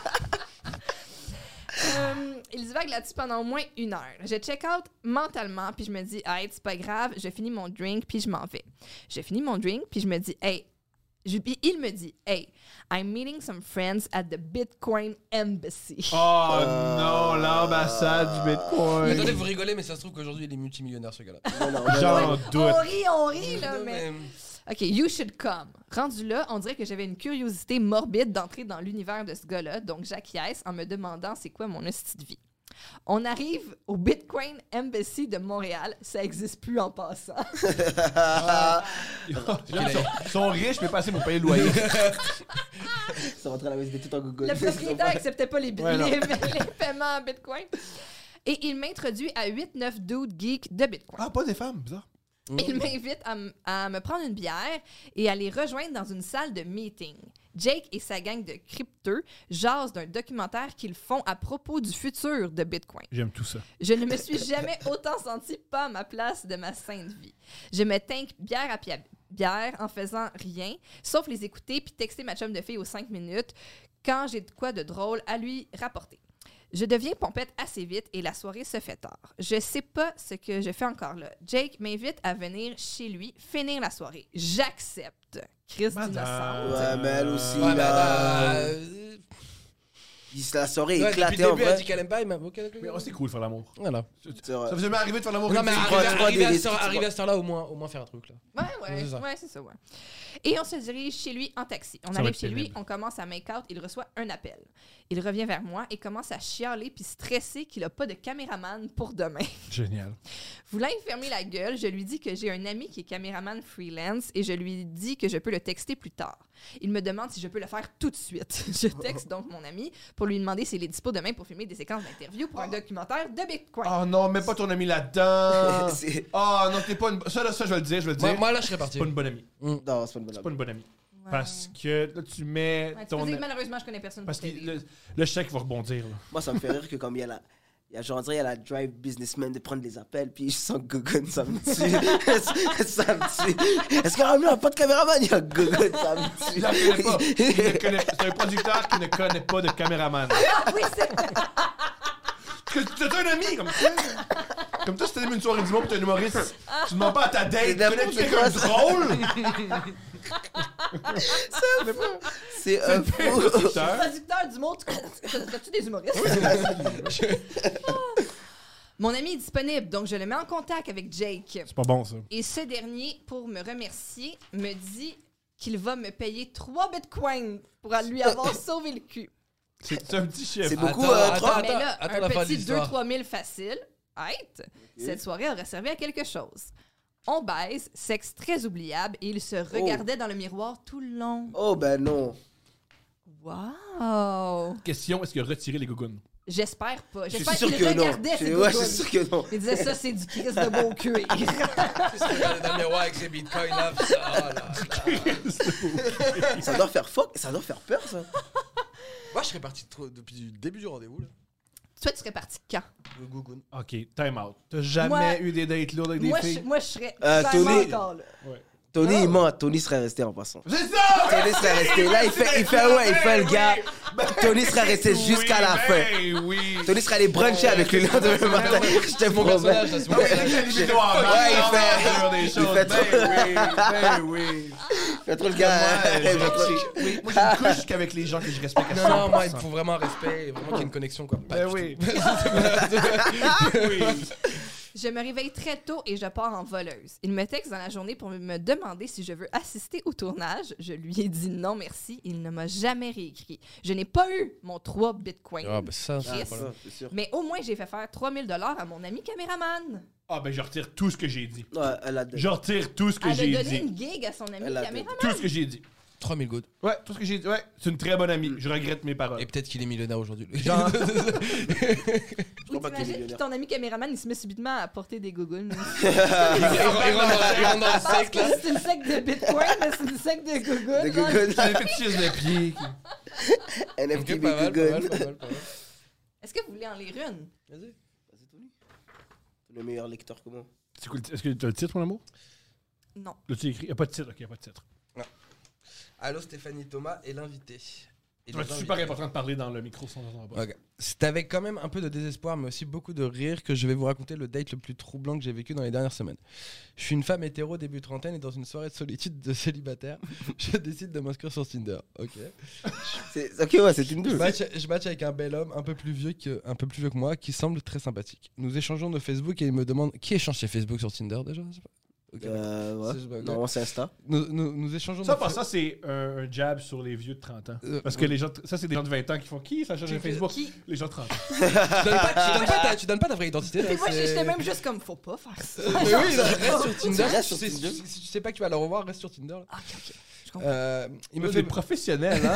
[SPEAKER 3] Il divague là-dessus pendant au moins 1 heure. Je check out mentalement, puis je me dis, hey, c'est pas grave, je finis mon drink, puis je m'en vais. Je finis mon drink, puis je me dis, hey, Puis il me dit, « Hey, I'm meeting some friends at the Bitcoin Embassy.
[SPEAKER 2] Oh non, l'ambassade du
[SPEAKER 4] Mais
[SPEAKER 2] Bitcoin.
[SPEAKER 4] attendez, vous rigolez, mais ça se trouve qu'aujourd'hui, il est multimillionnaire, ce gars-là.
[SPEAKER 5] Non, non,
[SPEAKER 2] J'en doute.
[SPEAKER 3] On rit, là,
[SPEAKER 4] Non,
[SPEAKER 3] mais... OK, you should come. Rendu là, on dirait que j'avais une curiosité morbide d'entrer dans l'univers de ce gars-là, donc j'acquiesce en me demandant c'est quoi mon hostie de vie. On arrive au Bitcoin Embassy de Montréal. Ça n'existe plus en passant.
[SPEAKER 2] Ils sont riches, mais pas assez pour payer le loyer.
[SPEAKER 5] Ça rentre à la USB tout en Google.
[SPEAKER 3] Le propriétaire n'acceptait pas les
[SPEAKER 2] Ouais, non.
[SPEAKER 3] les paiements en Bitcoin. Et il m'introduit à 8-9 dudes geeks de Bitcoin.
[SPEAKER 2] Ah, pas des femmes, bizarre.
[SPEAKER 3] Il m'invite à me prendre une bière et à les rejoindre dans une salle de meeting. Jake et sa gang de crypteux jasent d'un documentaire qu'ils font à propos du futur de Bitcoin.
[SPEAKER 2] J'aime tout ça.
[SPEAKER 3] Je ne me suis jamais autant sentie pas à ma place de ma sainte vie. Je me tinque bière à bière en faisant rien, sauf les écouter puis texter ma chum de fille aux 5 minutes quand j'ai de quoi de drôle à lui rapporter. Je deviens pompette assez vite et la soirée se fait tard. Je sais pas ce que je fais encore là. Jake m'invite à venir chez lui finir la soirée. J'accepte. Chris d'innocente.
[SPEAKER 5] Ouais, mais elle aussi,
[SPEAKER 4] Ouais,
[SPEAKER 5] là. La soirée
[SPEAKER 4] depuis
[SPEAKER 5] éclatée
[SPEAKER 4] le
[SPEAKER 5] en
[SPEAKER 4] début, elle
[SPEAKER 5] vrai.
[SPEAKER 4] dit qu'elle aime pas, il m'a ok, d'accord.
[SPEAKER 2] Mais c'est cool de faire l'amour.
[SPEAKER 4] Voilà.
[SPEAKER 5] C'est vrai.
[SPEAKER 2] Ça vous est jamais arrivé de faire l'amour?
[SPEAKER 4] Non, mais
[SPEAKER 2] avec
[SPEAKER 5] prends- tu prends des risques, tu
[SPEAKER 4] arriver à cette heure-là, au moins faire un truc, là.
[SPEAKER 3] Ouais, c'est ça, ouais. Et on se dirige chez lui en taxi. On
[SPEAKER 2] Ça va
[SPEAKER 3] arrive
[SPEAKER 2] être
[SPEAKER 3] chez lui,
[SPEAKER 2] pénible.
[SPEAKER 3] on commence à make-out, il reçoit un appel. Il revient vers moi et commence à chialer puis stresser qu'il a pas de caméraman pour demain.
[SPEAKER 2] Génial.
[SPEAKER 3] Voulant y fermer la gueule, je lui dis que j'ai un ami qui est caméraman freelance et je lui dis que je peux le texter plus tard. Il me demande si je peux le faire tout de suite. Je texte donc mon ami pour lui demander s'il est dispo demain pour filmer des séquences d'interview pour un documentaire de Bitcoin.
[SPEAKER 2] Oh non, mets pas ton ami là-dedans.
[SPEAKER 5] C'est-
[SPEAKER 2] Oh non, t'es pas une... Ça, je vais le dire.
[SPEAKER 4] Moi, là, je serais
[SPEAKER 2] C'est
[SPEAKER 4] parti.
[SPEAKER 2] pas une bonne amie.
[SPEAKER 5] Non, c'est pas une bonne
[SPEAKER 2] C'est pas une bonne amie.
[SPEAKER 3] Ouais.
[SPEAKER 2] Parce que là, tu mets
[SPEAKER 3] Ouais, tu
[SPEAKER 2] ton...
[SPEAKER 3] peux dire que malheureusement, je connais personne
[SPEAKER 2] Parce
[SPEAKER 3] pour
[SPEAKER 2] que
[SPEAKER 3] t'aider.
[SPEAKER 2] le chèque va rebondir. Là.
[SPEAKER 5] Moi, ça me fait rire que comme il y a la... Il y a genre, on dirait, il y a la drive businessman de prendre les appels, puis je sens Gogun, ça me tue. Ça me tue. Est-ce qu'il y a un pas de caméraman? Il y a Gogun, ça me tue.
[SPEAKER 2] Il la connaît pas. Il ne connaît- C'est un producteur qui ne connaît pas de caméraman.
[SPEAKER 3] Ah oui, c'est vrai.
[SPEAKER 2] T'as un ami comme ça. Comme toi, si t'animes une soirée du monde pis t'es un humoriste, tu demandes pas à ta date.
[SPEAKER 5] C'est n'importe
[SPEAKER 2] Connais-tu quelqu'un de
[SPEAKER 5] quoi, ça.
[SPEAKER 2] drôle?
[SPEAKER 5] C'est un fou.
[SPEAKER 2] Producteur.
[SPEAKER 3] Producteur du monde, t'as-tu des humoristes? Mon ami est disponible, donc je le mets en contact avec Jake.
[SPEAKER 2] C'est pas bon, ça.
[SPEAKER 3] Et ce dernier, pour me remercier, me dit qu'il va me payer 3 bitcoins pour lui avoir sauvé le cul.
[SPEAKER 2] C'est un petit chef.
[SPEAKER 5] C'est beaucoup,
[SPEAKER 4] Attends,
[SPEAKER 5] trois.
[SPEAKER 3] Mais là,
[SPEAKER 4] attends
[SPEAKER 3] un
[SPEAKER 4] la fin de
[SPEAKER 3] petit
[SPEAKER 4] l'histoire.
[SPEAKER 3] 2-3 000 facile. Right? Cette soirée aurait servi à quelque chose. On baise, sexe très oubliable, et il se regardait dans le miroir tout le long.
[SPEAKER 5] Oh, ben non.
[SPEAKER 3] Wow!
[SPEAKER 2] Question, est-ce qu'il a retiré les gougounes?
[SPEAKER 3] J'espère pas.
[SPEAKER 5] Je suis
[SPEAKER 3] J'espère
[SPEAKER 5] sûr
[SPEAKER 3] qu'il
[SPEAKER 5] que non.
[SPEAKER 3] regardait ses
[SPEAKER 5] Ouais, je
[SPEAKER 3] gougounes.
[SPEAKER 5] suis sûr que non.
[SPEAKER 3] Il disait ça, c'est du Christ de beau cuir.
[SPEAKER 4] Dans le miroir avec ses bitcoins, là. Oh là là.
[SPEAKER 5] Ça doit faire fuck, ça doit faire peur, ça.
[SPEAKER 4] Moi, je serais parti depuis le début du rendez-vous, là.
[SPEAKER 3] Toi, tu serais parti quand?
[SPEAKER 4] Le Gougoun.
[SPEAKER 2] Ok, time out. T'as jamais
[SPEAKER 3] Moi-
[SPEAKER 2] eu des dates lourdes avec des filles?
[SPEAKER 3] Moi, je serais
[SPEAKER 5] Tony-
[SPEAKER 3] vraiment encore là.
[SPEAKER 5] Tony, il ment. Tony serait resté en passant.
[SPEAKER 2] C'est ça!
[SPEAKER 5] Tony serait resté. Là, il fait le gars. Tony serait resté jusqu'à la fin.
[SPEAKER 2] Ben oui!
[SPEAKER 5] Tony serait allé bruncher avec lui le lendemain matin. Je te
[SPEAKER 4] Mon
[SPEAKER 5] promets.
[SPEAKER 4] personnage, là, c'est mon personnage.
[SPEAKER 5] Il fait
[SPEAKER 2] Ben oui!
[SPEAKER 5] Il fait trop le gars.
[SPEAKER 2] Oui, moi, j'ai une couche qu'avec les gens que je respecte à 100%.
[SPEAKER 4] Non, moi, il me faut vraiment un respect, vraiment qu'il y ait une connexion, quoi. Pas
[SPEAKER 2] Ben
[SPEAKER 4] du
[SPEAKER 2] oui.
[SPEAKER 4] tout.
[SPEAKER 2] Oui.
[SPEAKER 3] Je me réveille très tôt et je pars en voleuse. Il me texte dans la journée pour me demander si je veux assister au tournage. Je lui ai dit non merci. Il ne m'a jamais réécrit. Je n'ai pas eu mon 3 bitcoins.
[SPEAKER 4] Ah, ben ça,
[SPEAKER 3] Chris.
[SPEAKER 4] c'est pas là.
[SPEAKER 5] C'est sûr.
[SPEAKER 3] Mais au moins, j'ai fait faire 3 000 $ à mon ami caméraman.
[SPEAKER 2] Ah, ben je retire tout ce que j'ai dit.
[SPEAKER 5] Ouais, elle a
[SPEAKER 2] Je retire tout ce que
[SPEAKER 3] Elle a
[SPEAKER 2] j'ai
[SPEAKER 3] donné
[SPEAKER 2] dit.
[SPEAKER 3] une gig à son ami
[SPEAKER 5] Elle a
[SPEAKER 3] caméraman.
[SPEAKER 2] Tout ce que j'ai dit.
[SPEAKER 4] 3000 gouttes.
[SPEAKER 2] Ouais, tout ce que j'ai dit. Ouais, c'est une très bonne amie. Je regrette mes paroles.
[SPEAKER 4] Et peut-être qu'il est millionnaire aujourd'hui.
[SPEAKER 2] Genre,
[SPEAKER 5] Je
[SPEAKER 3] Oui,
[SPEAKER 5] crois pas qu'il est
[SPEAKER 3] t'imagines,
[SPEAKER 5] millionnaire.
[SPEAKER 3] ton ami caméraman, il se met subitement à porter des gougounes.
[SPEAKER 4] Il rentre dans la
[SPEAKER 3] Parce
[SPEAKER 4] secte, là.
[SPEAKER 3] que c'est une secte de bitcoin, mais c'est une secte de gougounes.
[SPEAKER 5] De
[SPEAKER 3] genre.
[SPEAKER 5] Gogun.
[SPEAKER 2] c'est un fétichisme de pied.
[SPEAKER 5] NFT
[SPEAKER 4] Ok, pas mal, pas mal,
[SPEAKER 5] Gogun.
[SPEAKER 4] pas mal, pas mal.
[SPEAKER 3] Est-ce que vous voulez en lire une?
[SPEAKER 4] Vas-y.
[SPEAKER 5] Vas-y, Tony. Le meilleur lecteur que moi.
[SPEAKER 2] C'est cool. Est-ce que tu as le titre, mon amour?
[SPEAKER 3] Non.
[SPEAKER 2] Là, tu écrit. Il n'y a pas de titre. Ok, il n'y a pas de titre.
[SPEAKER 4] Allô, Stéphanie Thomas et l'invité.
[SPEAKER 2] C'est super important de parler dans le micro sans entendre pas.
[SPEAKER 4] Ok. C'est avec quand même un peu de désespoir, mais aussi beaucoup de rire que je vais vous raconter le date le plus troublant que j'ai vécu dans les dernières semaines. Je suis une femme hétéro début trentaine et dans une soirée de solitude de célibataire, je décide de m'inscrire sur Tinder. Ok.
[SPEAKER 5] Ok, ouais, c'est Tinder.
[SPEAKER 4] Je match avec un bel homme un peu plus vieux que moi qui semble très sympathique. Nous échangeons de Facebook et il me demande qui échange chez Facebook sur Tinder déjà. Je sais pas. Okay.
[SPEAKER 5] Ouais. Non, c'est Insta.
[SPEAKER 4] Nous échangeons.
[SPEAKER 2] Ça, ça c'est un jab sur les vieux de 30 ans. Parce que les gens, ça, c'est des gens de 20 ans qui font qui ça change Facebook? Les gens de 30 ans.
[SPEAKER 4] Tu donnes pas ta vraie identité.
[SPEAKER 3] Et moi, j'étais même juste comme, faut pas faire ça.
[SPEAKER 4] Mais oui, reste sur Tinder.
[SPEAKER 5] Reste sur Tinder.
[SPEAKER 4] Si tu sais pas que tu vas le revoir, reste sur Tinder.
[SPEAKER 3] Ok. Je comprends.
[SPEAKER 4] Il me
[SPEAKER 2] Des
[SPEAKER 4] fait
[SPEAKER 2] professionnels, hein?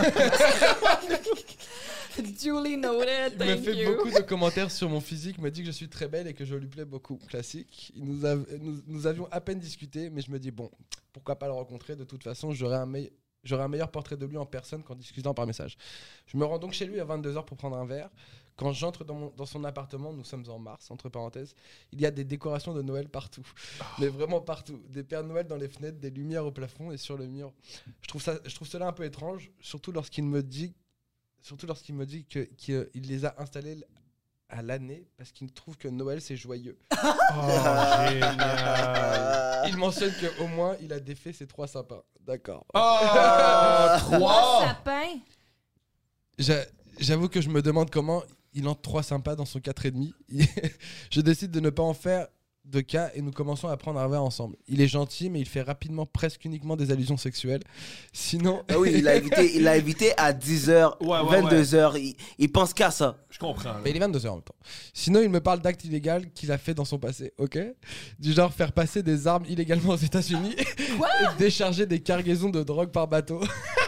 [SPEAKER 3] Duly noted,
[SPEAKER 4] Il me
[SPEAKER 3] thank
[SPEAKER 4] fait
[SPEAKER 3] you.
[SPEAKER 4] beaucoup de commentaires sur mon physique, me dit que je suis très belle et que je lui plais beaucoup. Classique. Nous avions à peine discuté, mais je me dis, bon, pourquoi pas le rencontrer? De toute façon, j'aurai un meilleur portrait de lui en personne qu'en discutant par message. Je me rends donc chez lui à 22h pour prendre un verre. Quand j'entre dans son appartement, nous sommes en mars, entre parenthèses, il y a des décorations de Noël partout. Mais vraiment partout. Des Pères Noël dans les fenêtres, des lumières au plafond et sur le mur. Je trouve cela un peu étrange, surtout lorsqu'il me dit qu'il les a installés à l'année parce qu'il trouve que Noël c'est joyeux.
[SPEAKER 2] Génial!
[SPEAKER 4] Il mentionne qu'au moins il a défait ses 3 sapins. D'accord.
[SPEAKER 2] Oh, 3!
[SPEAKER 3] Sapin.
[SPEAKER 4] J'avoue que je me demande comment il entre 3 sympas dans son 4,5. Je décide de ne pas en faire de cas et nous commençons à prendre un verre ensemble. Il est gentil, mais il fait rapidement presque uniquement des allusions sexuelles. Sinon...
[SPEAKER 5] Ah oui, il l'a invité à 10h, 22h. Il pense qu'à ça.
[SPEAKER 2] Je comprends. Là.
[SPEAKER 4] Mais il est 22h en même temps. Sinon, il me parle d'actes illégaux qu'il a fait dans son passé, ok? Du genre faire passer des armes illégalement aux États-Unis et décharger des cargaisons de drogue par bateau.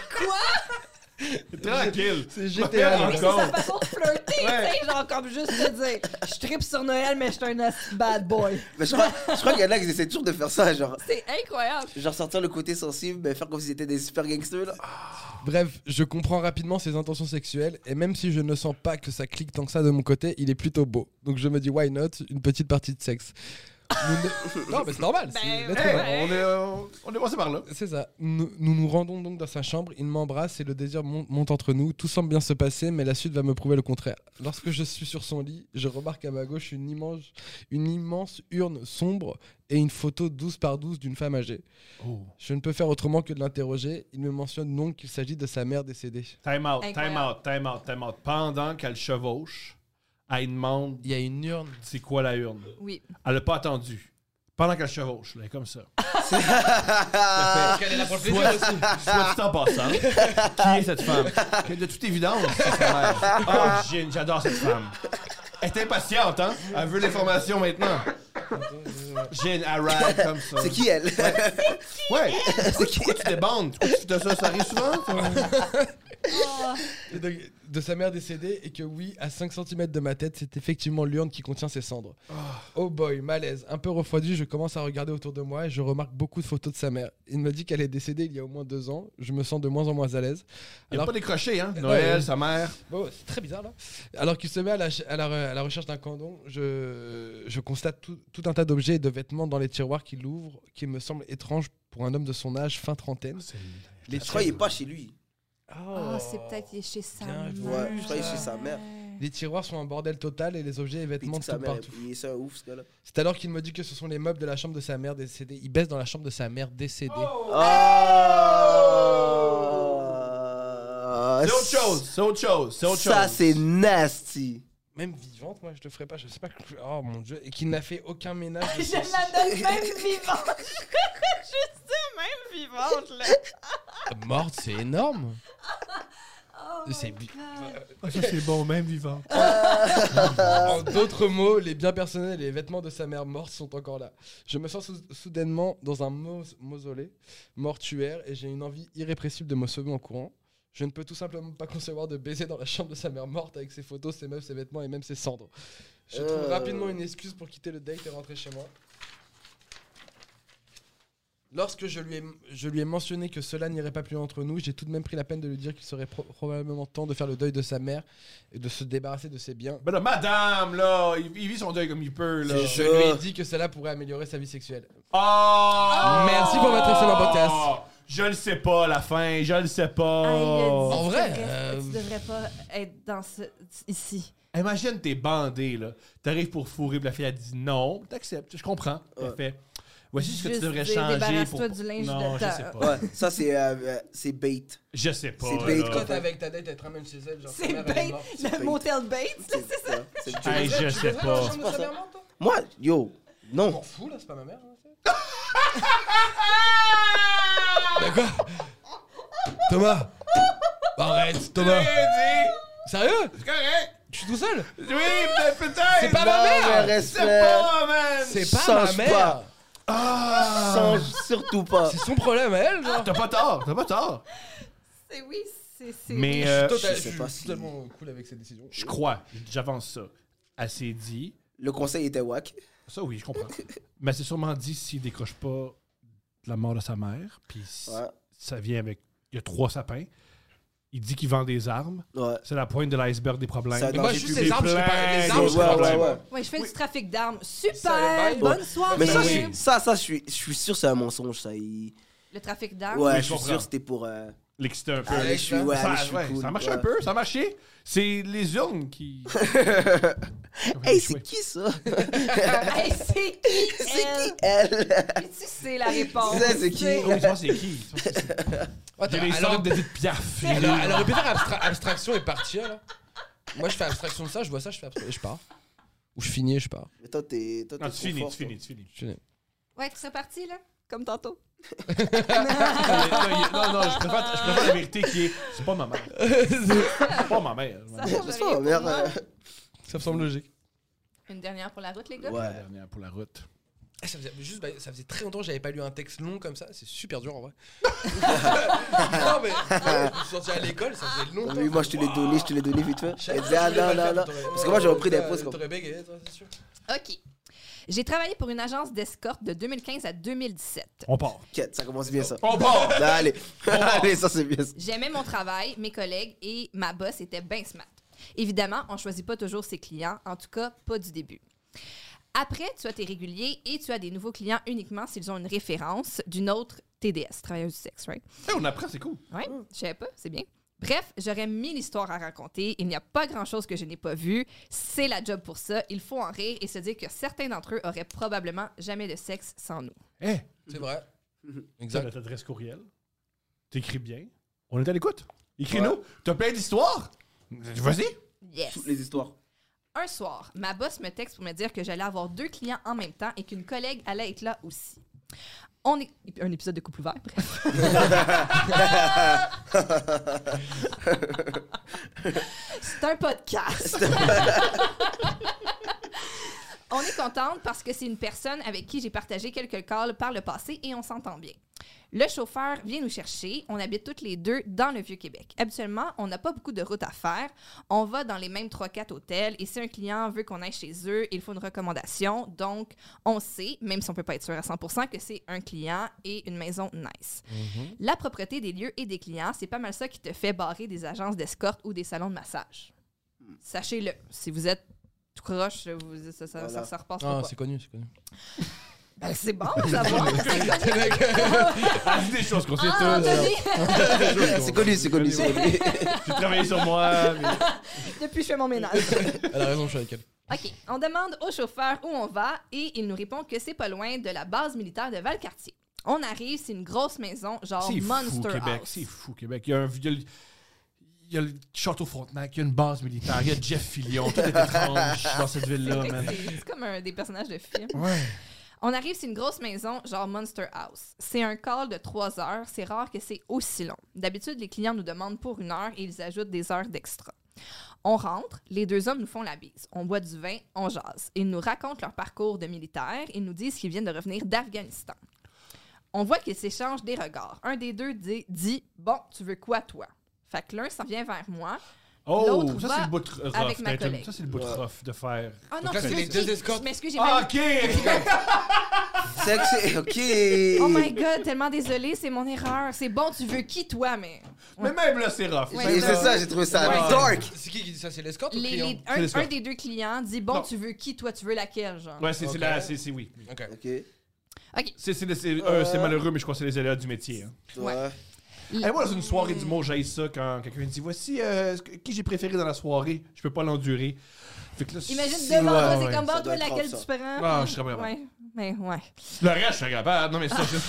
[SPEAKER 2] Tranquille.
[SPEAKER 4] C'est GTA
[SPEAKER 2] Ouais,
[SPEAKER 3] C'est
[SPEAKER 2] encore.
[SPEAKER 3] sa façon de flirter, tu sais, genre comme juste te dire, je tripe sur Noël, mais je suis un bad boy.
[SPEAKER 5] Mais je crois qu'il y en a qui essaient toujours de faire ça, genre
[SPEAKER 3] C'est incroyable.
[SPEAKER 5] sortir le côté sensible, mais faire comme s'ils étaient des super gangsters, là.
[SPEAKER 4] Bref, je comprends rapidement ses intentions sexuelles et même si je ne sens pas que ça clique tant que ça de mon côté, il est plutôt beau. Donc je me dis why not, une petite partie de sexe. Non mais c'est normal, c'est l'être humain.
[SPEAKER 2] On est passé par là.
[SPEAKER 4] C'est ça. Nous rendons donc dans sa chambre, il m'embrasse et le désir monte entre nous. Tout semble bien se passer, mais la suite va me prouver le contraire. Lorsque je suis sur son lit, je remarque à ma gauche une immense urne sombre et une photo 12 par 12 d'une femme âgée.
[SPEAKER 2] Oh.
[SPEAKER 4] Je ne peux faire autrement que de l'interroger. Il me mentionne donc qu'il s'agit de sa mère décédée.
[SPEAKER 2] Time out.
[SPEAKER 3] Incroyable.
[SPEAKER 2] Pendant qu'elle chevauche, elle demande
[SPEAKER 4] Il y a une urne.
[SPEAKER 2] c'est quoi la urne.
[SPEAKER 3] Oui.
[SPEAKER 2] Elle n'a pas attendu. Pendant qu'elle chevauche, là, elle est comme ça.
[SPEAKER 4] Parce qu'elle est là pour le plaisir aussi.
[SPEAKER 2] Soit dit en passant, qui est cette femme? Que de toute évidence, c'est sa mère. Ah, j'adore cette femme. Elle est impatiente, hein? Elle veut l'information maintenant. Jean, elle ride comme ça.
[SPEAKER 5] C'est qui elle?
[SPEAKER 2] Ouais. Pourquoi tu débandes? Ça arrive souvent?
[SPEAKER 4] Et donc, de sa mère décédée et que oui, à 5 cm de ma tête, c'est effectivement l'urne qui contient ses cendres. Oh boy, malaise. Un peu refroidi, je commence à regarder autour de moi et je remarque beaucoup de photos de sa mère. Il me dit qu'elle est décédée il y a au moins 2 ans. Je me sens de moins en moins à l'aise.
[SPEAKER 2] Il n'a
[SPEAKER 4] Alors-
[SPEAKER 2] pas décroché, hein? Noël, sa mère.
[SPEAKER 4] Bon, c'est très bizarre là. Alors qu'il se met à la recherche d'un condom, je constate tout un tas d'objets et de vêtements dans les tiroirs qu'il ouvre, qui me semblent étranges pour un homme de son âge, fin trentaine.
[SPEAKER 5] Je crois qu'il est pas chez lui.
[SPEAKER 3] Ah, c'est peut-être chez sa
[SPEAKER 4] bien
[SPEAKER 3] mère.
[SPEAKER 4] vu.
[SPEAKER 5] Ouais, je crois qu'il est chez sa mère.
[SPEAKER 4] Les tiroirs sont un bordel total et les objets et
[SPEAKER 5] Il
[SPEAKER 4] vêtements
[SPEAKER 5] dit que sa
[SPEAKER 4] tout
[SPEAKER 5] mère,
[SPEAKER 4] partout.
[SPEAKER 5] il est un ouf, ce gars-là.
[SPEAKER 4] C'est alors qu'il me dit que ce sont les meubles de la chambre de sa mère décédée. Il baisse dans la chambre de sa mère décédée.
[SPEAKER 2] C'est autre chose.
[SPEAKER 5] Ça, c'est nasty.
[SPEAKER 4] Même vivante, moi je le ferais pas, je sais pas. Oh mon dieu, et qu'il n'a fait aucun ménage. de
[SPEAKER 3] Je
[SPEAKER 4] son-
[SPEAKER 3] la donne même vivante. Juste ça, même vivante, là.
[SPEAKER 4] Morte, c'est énorme.
[SPEAKER 3] Oh
[SPEAKER 4] C'est
[SPEAKER 3] my
[SPEAKER 2] Ça,
[SPEAKER 3] God.
[SPEAKER 2] c'est bon, même vivant.
[SPEAKER 4] En d'autres mots, les biens personnels et les vêtements de sa mère morte sont encore là. Je me sens soudainement dans un mausolée mortuaire et j'ai une envie irrépressible de me sauver en courant. Je ne peux tout simplement pas concevoir de baiser dans la chambre de sa mère morte avec ses photos, ses meubles, ses vêtements et même ses cendres. Je trouve rapidement une excuse pour quitter le date et rentrer chez moi. Lorsque je lui ai mentionné que cela n'irait pas plus loin entre nous, j'ai tout de même pris la peine de lui dire qu'il serait probablement temps de faire le deuil de sa mère et de se débarrasser de ses biens.
[SPEAKER 2] Ben là, madame, là, il vit son deuil comme il peut, là.
[SPEAKER 4] Je lui ai dit que cela pourrait améliorer sa vie sexuelle.
[SPEAKER 2] Oh!
[SPEAKER 4] Merci pour votre excellent podcast.
[SPEAKER 2] Je le sais pas, la fin, je le sais pas.
[SPEAKER 4] En vrai,
[SPEAKER 3] Tu devrais pas être dans ici.
[SPEAKER 2] Imagine, t'es bandé, là. T'arrives pour fourrer, puis la fille, elle dit non. T'acceptes, je comprends. Elle fait, voici ce que tu
[SPEAKER 3] Juste
[SPEAKER 2] devrais
[SPEAKER 3] dire,
[SPEAKER 2] changer
[SPEAKER 3] débarrasse-toi
[SPEAKER 2] pour...
[SPEAKER 3] du linge
[SPEAKER 2] non,
[SPEAKER 3] de
[SPEAKER 2] je
[SPEAKER 3] ta-
[SPEAKER 2] sais pas.
[SPEAKER 5] Ouais, ça, c'est bait.
[SPEAKER 2] Je sais pas,
[SPEAKER 5] C'est bait,
[SPEAKER 2] là.
[SPEAKER 5] quoi.
[SPEAKER 4] Toi, t'es avec ta date, elle te ramène chez elle, genre, ta
[SPEAKER 3] C'est
[SPEAKER 4] mère, elle est
[SPEAKER 3] bait.
[SPEAKER 4] morte.
[SPEAKER 5] C'est
[SPEAKER 3] Le
[SPEAKER 5] bait.
[SPEAKER 3] motel Bates, c'est ça?
[SPEAKER 5] Ouais, c'est le
[SPEAKER 2] Hey,
[SPEAKER 5] joke.
[SPEAKER 2] je sais pas.
[SPEAKER 4] Je
[SPEAKER 5] pas ça.
[SPEAKER 4] mère morte, toi?
[SPEAKER 5] Moi, yo,
[SPEAKER 4] Je
[SPEAKER 5] non.
[SPEAKER 4] m'en fous, là, c'est pas ma mère. Hein, D'accord. Thomas. Arrête, Thomas. Sérieux?
[SPEAKER 2] C'est correct.
[SPEAKER 4] Je suis tout seul.
[SPEAKER 2] Oui, peut-être.
[SPEAKER 4] C'est pas
[SPEAKER 5] Non,
[SPEAKER 4] ma
[SPEAKER 5] mais
[SPEAKER 4] mère.
[SPEAKER 5] respect.
[SPEAKER 2] C'est pas, man.
[SPEAKER 4] C'est pas ma
[SPEAKER 5] Change
[SPEAKER 4] mère.
[SPEAKER 5] pas.
[SPEAKER 2] Ah.
[SPEAKER 5] Change surtout pas.
[SPEAKER 4] C'est son problème à elle, genre.
[SPEAKER 2] T'as pas tort, t'as pas tort.
[SPEAKER 3] C'est oui, c'est.
[SPEAKER 2] Mais
[SPEAKER 4] Toi,
[SPEAKER 5] je
[SPEAKER 4] je
[SPEAKER 5] sais
[SPEAKER 4] suis
[SPEAKER 5] pas si-
[SPEAKER 4] tellement cool avec cette décision.
[SPEAKER 2] je crois, j'avance ça. Elle s'est dit,
[SPEAKER 5] Le conseil était wack.
[SPEAKER 2] ça oui, je comprends. Mais elle s'est sûrement dit s'il décroche pas de la mort de sa mère, puis
[SPEAKER 5] Ouais.
[SPEAKER 2] ça vient avec. Il y a 3 sapins. Il dit qu'il vend des armes.
[SPEAKER 5] Ouais.
[SPEAKER 2] C'est la pointe de l'iceberg des problèmes.
[SPEAKER 5] Ça-
[SPEAKER 4] Mais moi,
[SPEAKER 5] Non,
[SPEAKER 4] juste
[SPEAKER 5] j'ai
[SPEAKER 4] les armes, je serais pas. Les
[SPEAKER 2] plein
[SPEAKER 4] armes,
[SPEAKER 2] de
[SPEAKER 4] je serais pas
[SPEAKER 2] problèmes.
[SPEAKER 4] problème.
[SPEAKER 3] Ouais, je fais du trafic d'armes.
[SPEAKER 4] Ça, le
[SPEAKER 3] Super!
[SPEAKER 4] bail.
[SPEAKER 3] Bonne soirée!
[SPEAKER 5] Mais ça,
[SPEAKER 2] oui.
[SPEAKER 5] je suis sûr que c'est un mensonge, ça.
[SPEAKER 3] Le trafic d'armes?
[SPEAKER 5] Ouais,
[SPEAKER 2] Oui,
[SPEAKER 5] je
[SPEAKER 2] je
[SPEAKER 5] suis
[SPEAKER 2] comprends.
[SPEAKER 5] sûr que c'était pour.
[SPEAKER 2] L'exciter un peu.
[SPEAKER 5] Allez, je suis, ouais,
[SPEAKER 2] ça,
[SPEAKER 5] allez, je suis
[SPEAKER 2] ouais,
[SPEAKER 5] cool.
[SPEAKER 2] ça marche
[SPEAKER 5] Ouais.
[SPEAKER 2] un peu, ça a marché. C'est les urnes qui.
[SPEAKER 5] Hey, c'est qui ça?
[SPEAKER 3] Hey, c'est qui?
[SPEAKER 5] C'est
[SPEAKER 3] elle?
[SPEAKER 5] qui elle?
[SPEAKER 3] Puis tu sais la réponse.
[SPEAKER 5] C'est qui?
[SPEAKER 2] Oh, ça, c'est qui? Ça, c'est-
[SPEAKER 4] Ouais,
[SPEAKER 2] J'ai les
[SPEAKER 4] elle aurait-
[SPEAKER 2] sortes d'Edith Piaf.
[SPEAKER 4] Elle aurait pu faire abstraction et partir, là. Moi, je fais abstraction de ça, je vois ça, je fais abstraction et je pars. Ou je finis et je pars.
[SPEAKER 5] Mais toi, t'es. Toi,
[SPEAKER 2] Non,
[SPEAKER 5] t'es
[SPEAKER 2] tu
[SPEAKER 5] trop
[SPEAKER 2] finis,
[SPEAKER 5] fort,
[SPEAKER 2] tu finis, tu finis.
[SPEAKER 4] Je finis.
[SPEAKER 3] Ouais, tu serais parti, là? Comme tantôt.
[SPEAKER 2] Non, non, je préfère la vérité qui est. C'est pas ma mère. C'est pas ma mère.
[SPEAKER 3] Ça
[SPEAKER 5] toi.
[SPEAKER 3] change
[SPEAKER 5] C'est
[SPEAKER 3] rien
[SPEAKER 5] pas ma
[SPEAKER 3] pour
[SPEAKER 5] mère.
[SPEAKER 3] moi.
[SPEAKER 4] Ça me semble logique.
[SPEAKER 3] Une dernière pour la route, les gars?
[SPEAKER 5] Ouais.
[SPEAKER 2] La dernière pour la route.
[SPEAKER 4] Ça faisait très longtemps que j'avais pas lu un texte long comme ça. C'est super dur en vrai. Non, mais je suis sorti à l'école, ça faisait longtemps.
[SPEAKER 5] Oui, moi, je te l'ai donné vite fait.
[SPEAKER 4] Je
[SPEAKER 5] Elle disait, ah non, non, non. Parce que moi, j'ai repris des pauses comme.
[SPEAKER 4] T'aurais bégayé, toi, c'est sûr.
[SPEAKER 3] OK. J'ai travaillé pour une agence d'escorte de 2015 à 2017.
[SPEAKER 2] On part.
[SPEAKER 5] Quête, ça commence bien ça.
[SPEAKER 2] On part!
[SPEAKER 5] Allez, allez, ça c'est bien ça.
[SPEAKER 3] J'aimais mon travail, mes collègues et ma boss était bien smart. Évidemment, on ne choisit pas toujours ses clients, en tout cas pas du début. Après, tu as tes réguliers et tu as des nouveaux clients uniquement s'ils ont une référence d'une autre TDS, travailleuse du sexe, right?
[SPEAKER 2] Hey, on apprend, c'est cool.
[SPEAKER 3] Oui, je savais pas, c'est bien. Bref, j'aurais 1000 histoires à raconter. Il n'y a pas grand-chose que je n'ai pas vu. C'est la job pour ça. Il faut en rire et se dire que certains d'entre eux auraient probablement jamais de sexe sans nous.
[SPEAKER 2] Hé,
[SPEAKER 4] C'est vrai.
[SPEAKER 2] tu as
[SPEAKER 4] Exact.
[SPEAKER 2] notre adresse courriel. T'écris bien. On est à l'écoute. Écris-nous. T'as plein d'histoires. Vas-y.
[SPEAKER 3] Yes!
[SPEAKER 5] Toutes les histoires.
[SPEAKER 3] Un soir, ma boss me texte pour me dire que j'allais avoir 2 clients en même temps et qu'une collègue allait être là aussi. On est... Un épisode de couple ouvert, bref. C'est un podcast. On est contente parce que c'est une personne avec qui j'ai partagé quelques calls par le passé et on s'entend bien. Le chauffeur vient nous chercher. On habite toutes les deux dans le Vieux-Québec. Habituellement, on n'a pas beaucoup de routes à faire. On va dans les mêmes 3-4 hôtels et si un client veut qu'on aille chez eux, il faut une recommandation. Donc, on sait, même si on ne peut pas être sûr à 100%, que c'est un client et une maison nice. La propreté des lieux et des clients, c'est pas mal ça qui te fait barrer des agences d'escorte ou des salons de massage. Sachez-le, si vous êtes tout croche,
[SPEAKER 5] Voilà.
[SPEAKER 3] ça repasse
[SPEAKER 4] Ah,
[SPEAKER 3] pas.
[SPEAKER 4] c'est connu, c'est connu.
[SPEAKER 3] Ben, c'est bon, ça va.
[SPEAKER 2] Ah, dis des choses qu'on sait
[SPEAKER 3] Ah,
[SPEAKER 2] tous.
[SPEAKER 3] t'as dit?
[SPEAKER 5] C'est connu, c'est connu, c'est connu.
[SPEAKER 2] J'ai travaillé sur moi. Mais...
[SPEAKER 3] Depuis que je fais mon ménage.
[SPEAKER 4] Elle a raison, je suis avec elle.
[SPEAKER 3] OK. On demande au chauffeur où on va et il nous répond que c'est pas loin de la base militaire de Valcartier. On arrive, c'est une grosse maison, genre
[SPEAKER 2] C'est fou,
[SPEAKER 3] Monster
[SPEAKER 2] Québec.
[SPEAKER 3] House.
[SPEAKER 2] C'est fou, Québec. Il y a le Château Frontenac, il y a une base militaire, il y a Jeff Fillion. Tout est étrange dans cette ville-là, man.
[SPEAKER 3] C'est comme des personnages de films.
[SPEAKER 2] Ouais.
[SPEAKER 3] On arrive, c'est une grosse maison, genre Monster House. C'est un call de 3 heures. C'est rare que c'est aussi long. D'habitude, les clients nous demandent pour 1 heure et ils ajoutent des heures d'extra. On rentre, les 2 hommes nous font la bise. On boit du vin, on jase. Ils nous racontent leur parcours de militaire. Ils nous disent qu'ils viennent de revenir d'Afghanistan. On voit qu'ils s'échangent des regards. Un des deux dit « Bon, tu veux quoi, toi? » Fait que l'un s'en vient vers moi.
[SPEAKER 2] Oh,
[SPEAKER 3] L'autre
[SPEAKER 2] ça,
[SPEAKER 3] va
[SPEAKER 2] c'est le bout de rough.
[SPEAKER 3] avec ma
[SPEAKER 2] d'être-
[SPEAKER 3] collègue.
[SPEAKER 2] Ça, c'est le bout de rough de faire.
[SPEAKER 3] Ah non,
[SPEAKER 4] Donc là, c'est les
[SPEAKER 3] excuse,
[SPEAKER 4] deux escortes.
[SPEAKER 3] mais excuse, j'ai
[SPEAKER 2] Ah,
[SPEAKER 3] mal...
[SPEAKER 2] OK!
[SPEAKER 5] Sexy, ok.
[SPEAKER 3] Oh my God, tellement désolée, c'est mon erreur. C'est bon, tu veux qui, toi, mais...
[SPEAKER 2] Mais même là, c'est rough.
[SPEAKER 3] Ouais,
[SPEAKER 5] Et c'est ça, j'ai trouvé ça
[SPEAKER 3] Ouais.
[SPEAKER 5] dark.
[SPEAKER 4] C'est qui dit ça? C'est l'escorte ou le
[SPEAKER 3] Les-
[SPEAKER 4] client?
[SPEAKER 3] les-
[SPEAKER 2] C'est
[SPEAKER 3] un,
[SPEAKER 2] l'escorte.
[SPEAKER 3] un des deux clients dit « Bon,
[SPEAKER 2] Non.
[SPEAKER 3] tu veux qui, toi? Tu veux laquelle, genre?
[SPEAKER 2] Ouais, c'est
[SPEAKER 4] Ok.
[SPEAKER 2] la... C'est oui.
[SPEAKER 4] Ok.
[SPEAKER 5] Ok.
[SPEAKER 3] OK.
[SPEAKER 2] C'est malheureux, mais je crois que c'est les aléas du métier. Hein.
[SPEAKER 3] Ouais.
[SPEAKER 2] Hey, moi, dans une soirée d'humour, j'haïs ça quand quelqu'un me dit voici qui j'ai préféré dans la soirée. Je peux pas l'endurer. Fait que là,
[SPEAKER 3] Imagine
[SPEAKER 2] c'est-
[SPEAKER 3] devant toi,
[SPEAKER 2] ouais,
[SPEAKER 3] c'est comme
[SPEAKER 5] ça
[SPEAKER 3] bon,
[SPEAKER 5] doit
[SPEAKER 3] toi,
[SPEAKER 5] être
[SPEAKER 3] laquelle
[SPEAKER 5] rough,
[SPEAKER 3] tu prends.
[SPEAKER 2] Ah, je serais pas
[SPEAKER 3] Ouais. Mais ouais.
[SPEAKER 2] Le reste, je suis capable. Non, mais ça, c'est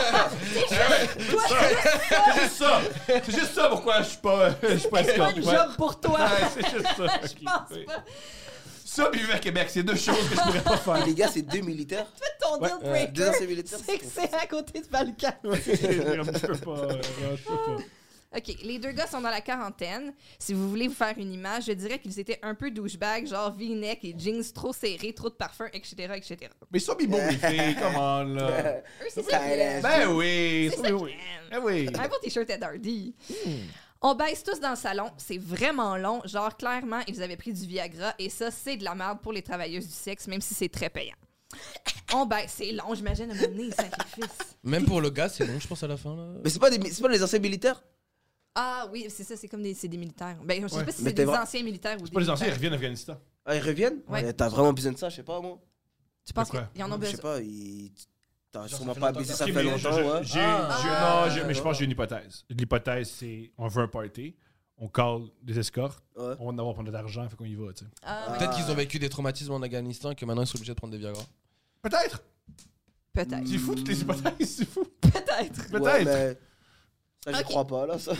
[SPEAKER 2] c'est juste ça. C'est juste ça pourquoi je suis pas
[SPEAKER 3] C'est pas
[SPEAKER 2] escorte.
[SPEAKER 3] une
[SPEAKER 2] Ouais.
[SPEAKER 3] job pour toi.
[SPEAKER 2] Ouais, c'est juste ça.
[SPEAKER 3] Je
[SPEAKER 2] Ok,
[SPEAKER 3] pense
[SPEAKER 2] oui.
[SPEAKER 3] pas.
[SPEAKER 2] Ça, puis vivre à Québec, c'est deux choses que je pourrais pas
[SPEAKER 5] Et
[SPEAKER 2] faire.
[SPEAKER 5] les gars, c'est 2 militaires.
[SPEAKER 3] Ton deal breaker,
[SPEAKER 5] Deux anciens militaires.
[SPEAKER 3] c'est que c'est à côté du Balkan.
[SPEAKER 2] Je peux pas. Je peux pas.
[SPEAKER 3] OK, les deux gars sont dans la quarantaine. Si vous voulez vous faire une image, je dirais qu'ils étaient un peu douchebags, genre V-neck et jeans trop serrés, trop de parfum, etc., etc.
[SPEAKER 2] Mais ça, beau, les filles, come on, là.
[SPEAKER 3] Eux, c'est ça qu'ils aiment.
[SPEAKER 2] Ben oui,
[SPEAKER 3] C'est
[SPEAKER 2] ça,
[SPEAKER 3] ça
[SPEAKER 2] ben
[SPEAKER 3] qu'ils
[SPEAKER 2] oui.
[SPEAKER 3] aiment.
[SPEAKER 2] Ben oui.
[SPEAKER 3] Un beau t-shirt Ed Hardy. On baisse tous dans le salon. C'est vraiment long. Genre, clairement, ils avaient pris du Viagra. Et ça, c'est de la merde pour les travailleuses du sexe, même si c'est très payant. On baisse. C'est long, j'imagine, à un moment donné, sacrifice.
[SPEAKER 4] Même pour le gars, c'est long, je pense, à la fin. Là.
[SPEAKER 5] Mais c'est pas les anciens militaires?
[SPEAKER 3] Ah oui, c'est ça, c'est comme c'est des militaires. Ben, je sais
[SPEAKER 2] Ouais.
[SPEAKER 3] pas si
[SPEAKER 5] Mais
[SPEAKER 3] c'est
[SPEAKER 5] t'es
[SPEAKER 3] des
[SPEAKER 5] vrai-
[SPEAKER 3] anciens militaires ou des
[SPEAKER 2] C'est pas les anciens, ils
[SPEAKER 3] militaires.
[SPEAKER 2] reviennent d'Afghanistan.
[SPEAKER 5] Ah, ils reviennent?
[SPEAKER 3] Ouais.
[SPEAKER 5] T'as vraiment besoin de ça, je sais pas, moi.
[SPEAKER 3] Tu penses
[SPEAKER 2] De quoi?
[SPEAKER 3] qu'ils en ont
[SPEAKER 5] Je sais
[SPEAKER 3] besoin?
[SPEAKER 5] pas, t'as
[SPEAKER 4] Genre,
[SPEAKER 5] sûrement
[SPEAKER 4] ça fait
[SPEAKER 5] pas
[SPEAKER 4] longtemps
[SPEAKER 5] baisé
[SPEAKER 4] que
[SPEAKER 5] ça
[SPEAKER 2] Ok,
[SPEAKER 5] fait
[SPEAKER 2] mais
[SPEAKER 5] longtemps, ouais.
[SPEAKER 2] mais je pense que j'ai une hypothèse. L'hypothèse, c'est on veut un party, on call des escortes,
[SPEAKER 5] Ouais.
[SPEAKER 2] on va en avoir pour notre argent, fait qu'on y va, tu sais.
[SPEAKER 3] Ah,
[SPEAKER 4] Peut-être qu'ils ont vécu des traumatismes en Afghanistan et que maintenant ils sont obligés de prendre des Viagra.
[SPEAKER 2] Peut-être.
[SPEAKER 3] peut-être.
[SPEAKER 2] C'est fou, toutes les hypothèses, c'est fou.
[SPEAKER 3] Peut-être.
[SPEAKER 2] Peut-être.
[SPEAKER 5] Ouais, mais ça, j'y
[SPEAKER 3] Ok.
[SPEAKER 5] crois pas, là, ça.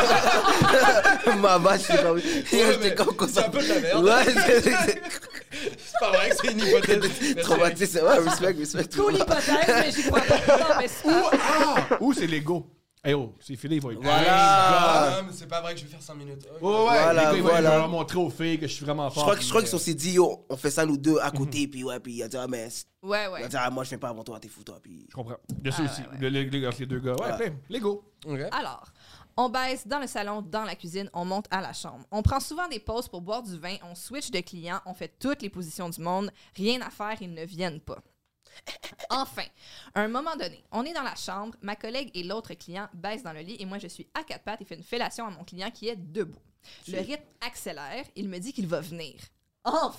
[SPEAKER 5] Ma vache, c'est pas... J'étais comme
[SPEAKER 4] C'est un peu de la merde.
[SPEAKER 5] Ouais,
[SPEAKER 4] C'est pas vrai que c'est une hypothèse.
[SPEAKER 5] c'est traumatisé. Ouais, respect.
[SPEAKER 3] Cool hypothèse, mais j'y crois pas. Non, mais c'est pas...
[SPEAKER 2] Ou c'est Lego. Hey oh, c'est filé, il va être.
[SPEAKER 5] Voilà.
[SPEAKER 4] Ah, mais c'est pas vrai que je vais faire 5 minutes. Ok.
[SPEAKER 2] Ouais, ouais,
[SPEAKER 5] Voilà,
[SPEAKER 2] les gars, ils vont
[SPEAKER 5] voilà.
[SPEAKER 2] leur montrer aux filles que je suis vraiment
[SPEAKER 5] Je
[SPEAKER 2] fort.
[SPEAKER 5] crois qu'ils se sont dit, yo, on fait ça nous deux à côté, puis ouais, puis il a dit, ah, mais
[SPEAKER 3] Ouais,
[SPEAKER 5] il
[SPEAKER 3] ouais.
[SPEAKER 5] a dit, ah, moi, je fais pas avant toi, t'es fou, toi, puis...
[SPEAKER 2] Je comprends. Il y a ça
[SPEAKER 3] Ah,
[SPEAKER 2] aussi.
[SPEAKER 3] ouais,
[SPEAKER 2] Entre les deux gars. Ouais,
[SPEAKER 5] Ouais.
[SPEAKER 2] plein. Lego.
[SPEAKER 4] Ok.
[SPEAKER 3] Alors, on baisse dans le salon, dans la cuisine, on monte à la chambre. On prend souvent des pauses pour boire du vin, on switch de clients, on fait toutes les positions du monde. Rien à faire, ils ne viennent pas. Enfin, à un moment donné, on est dans la chambre, ma collègue et l'autre client baissent dans le lit et moi je suis à quatre pattes et fais une fellation à mon client qui est debout. Le rythme accélère, il me dit qu'il va venir. Enfin!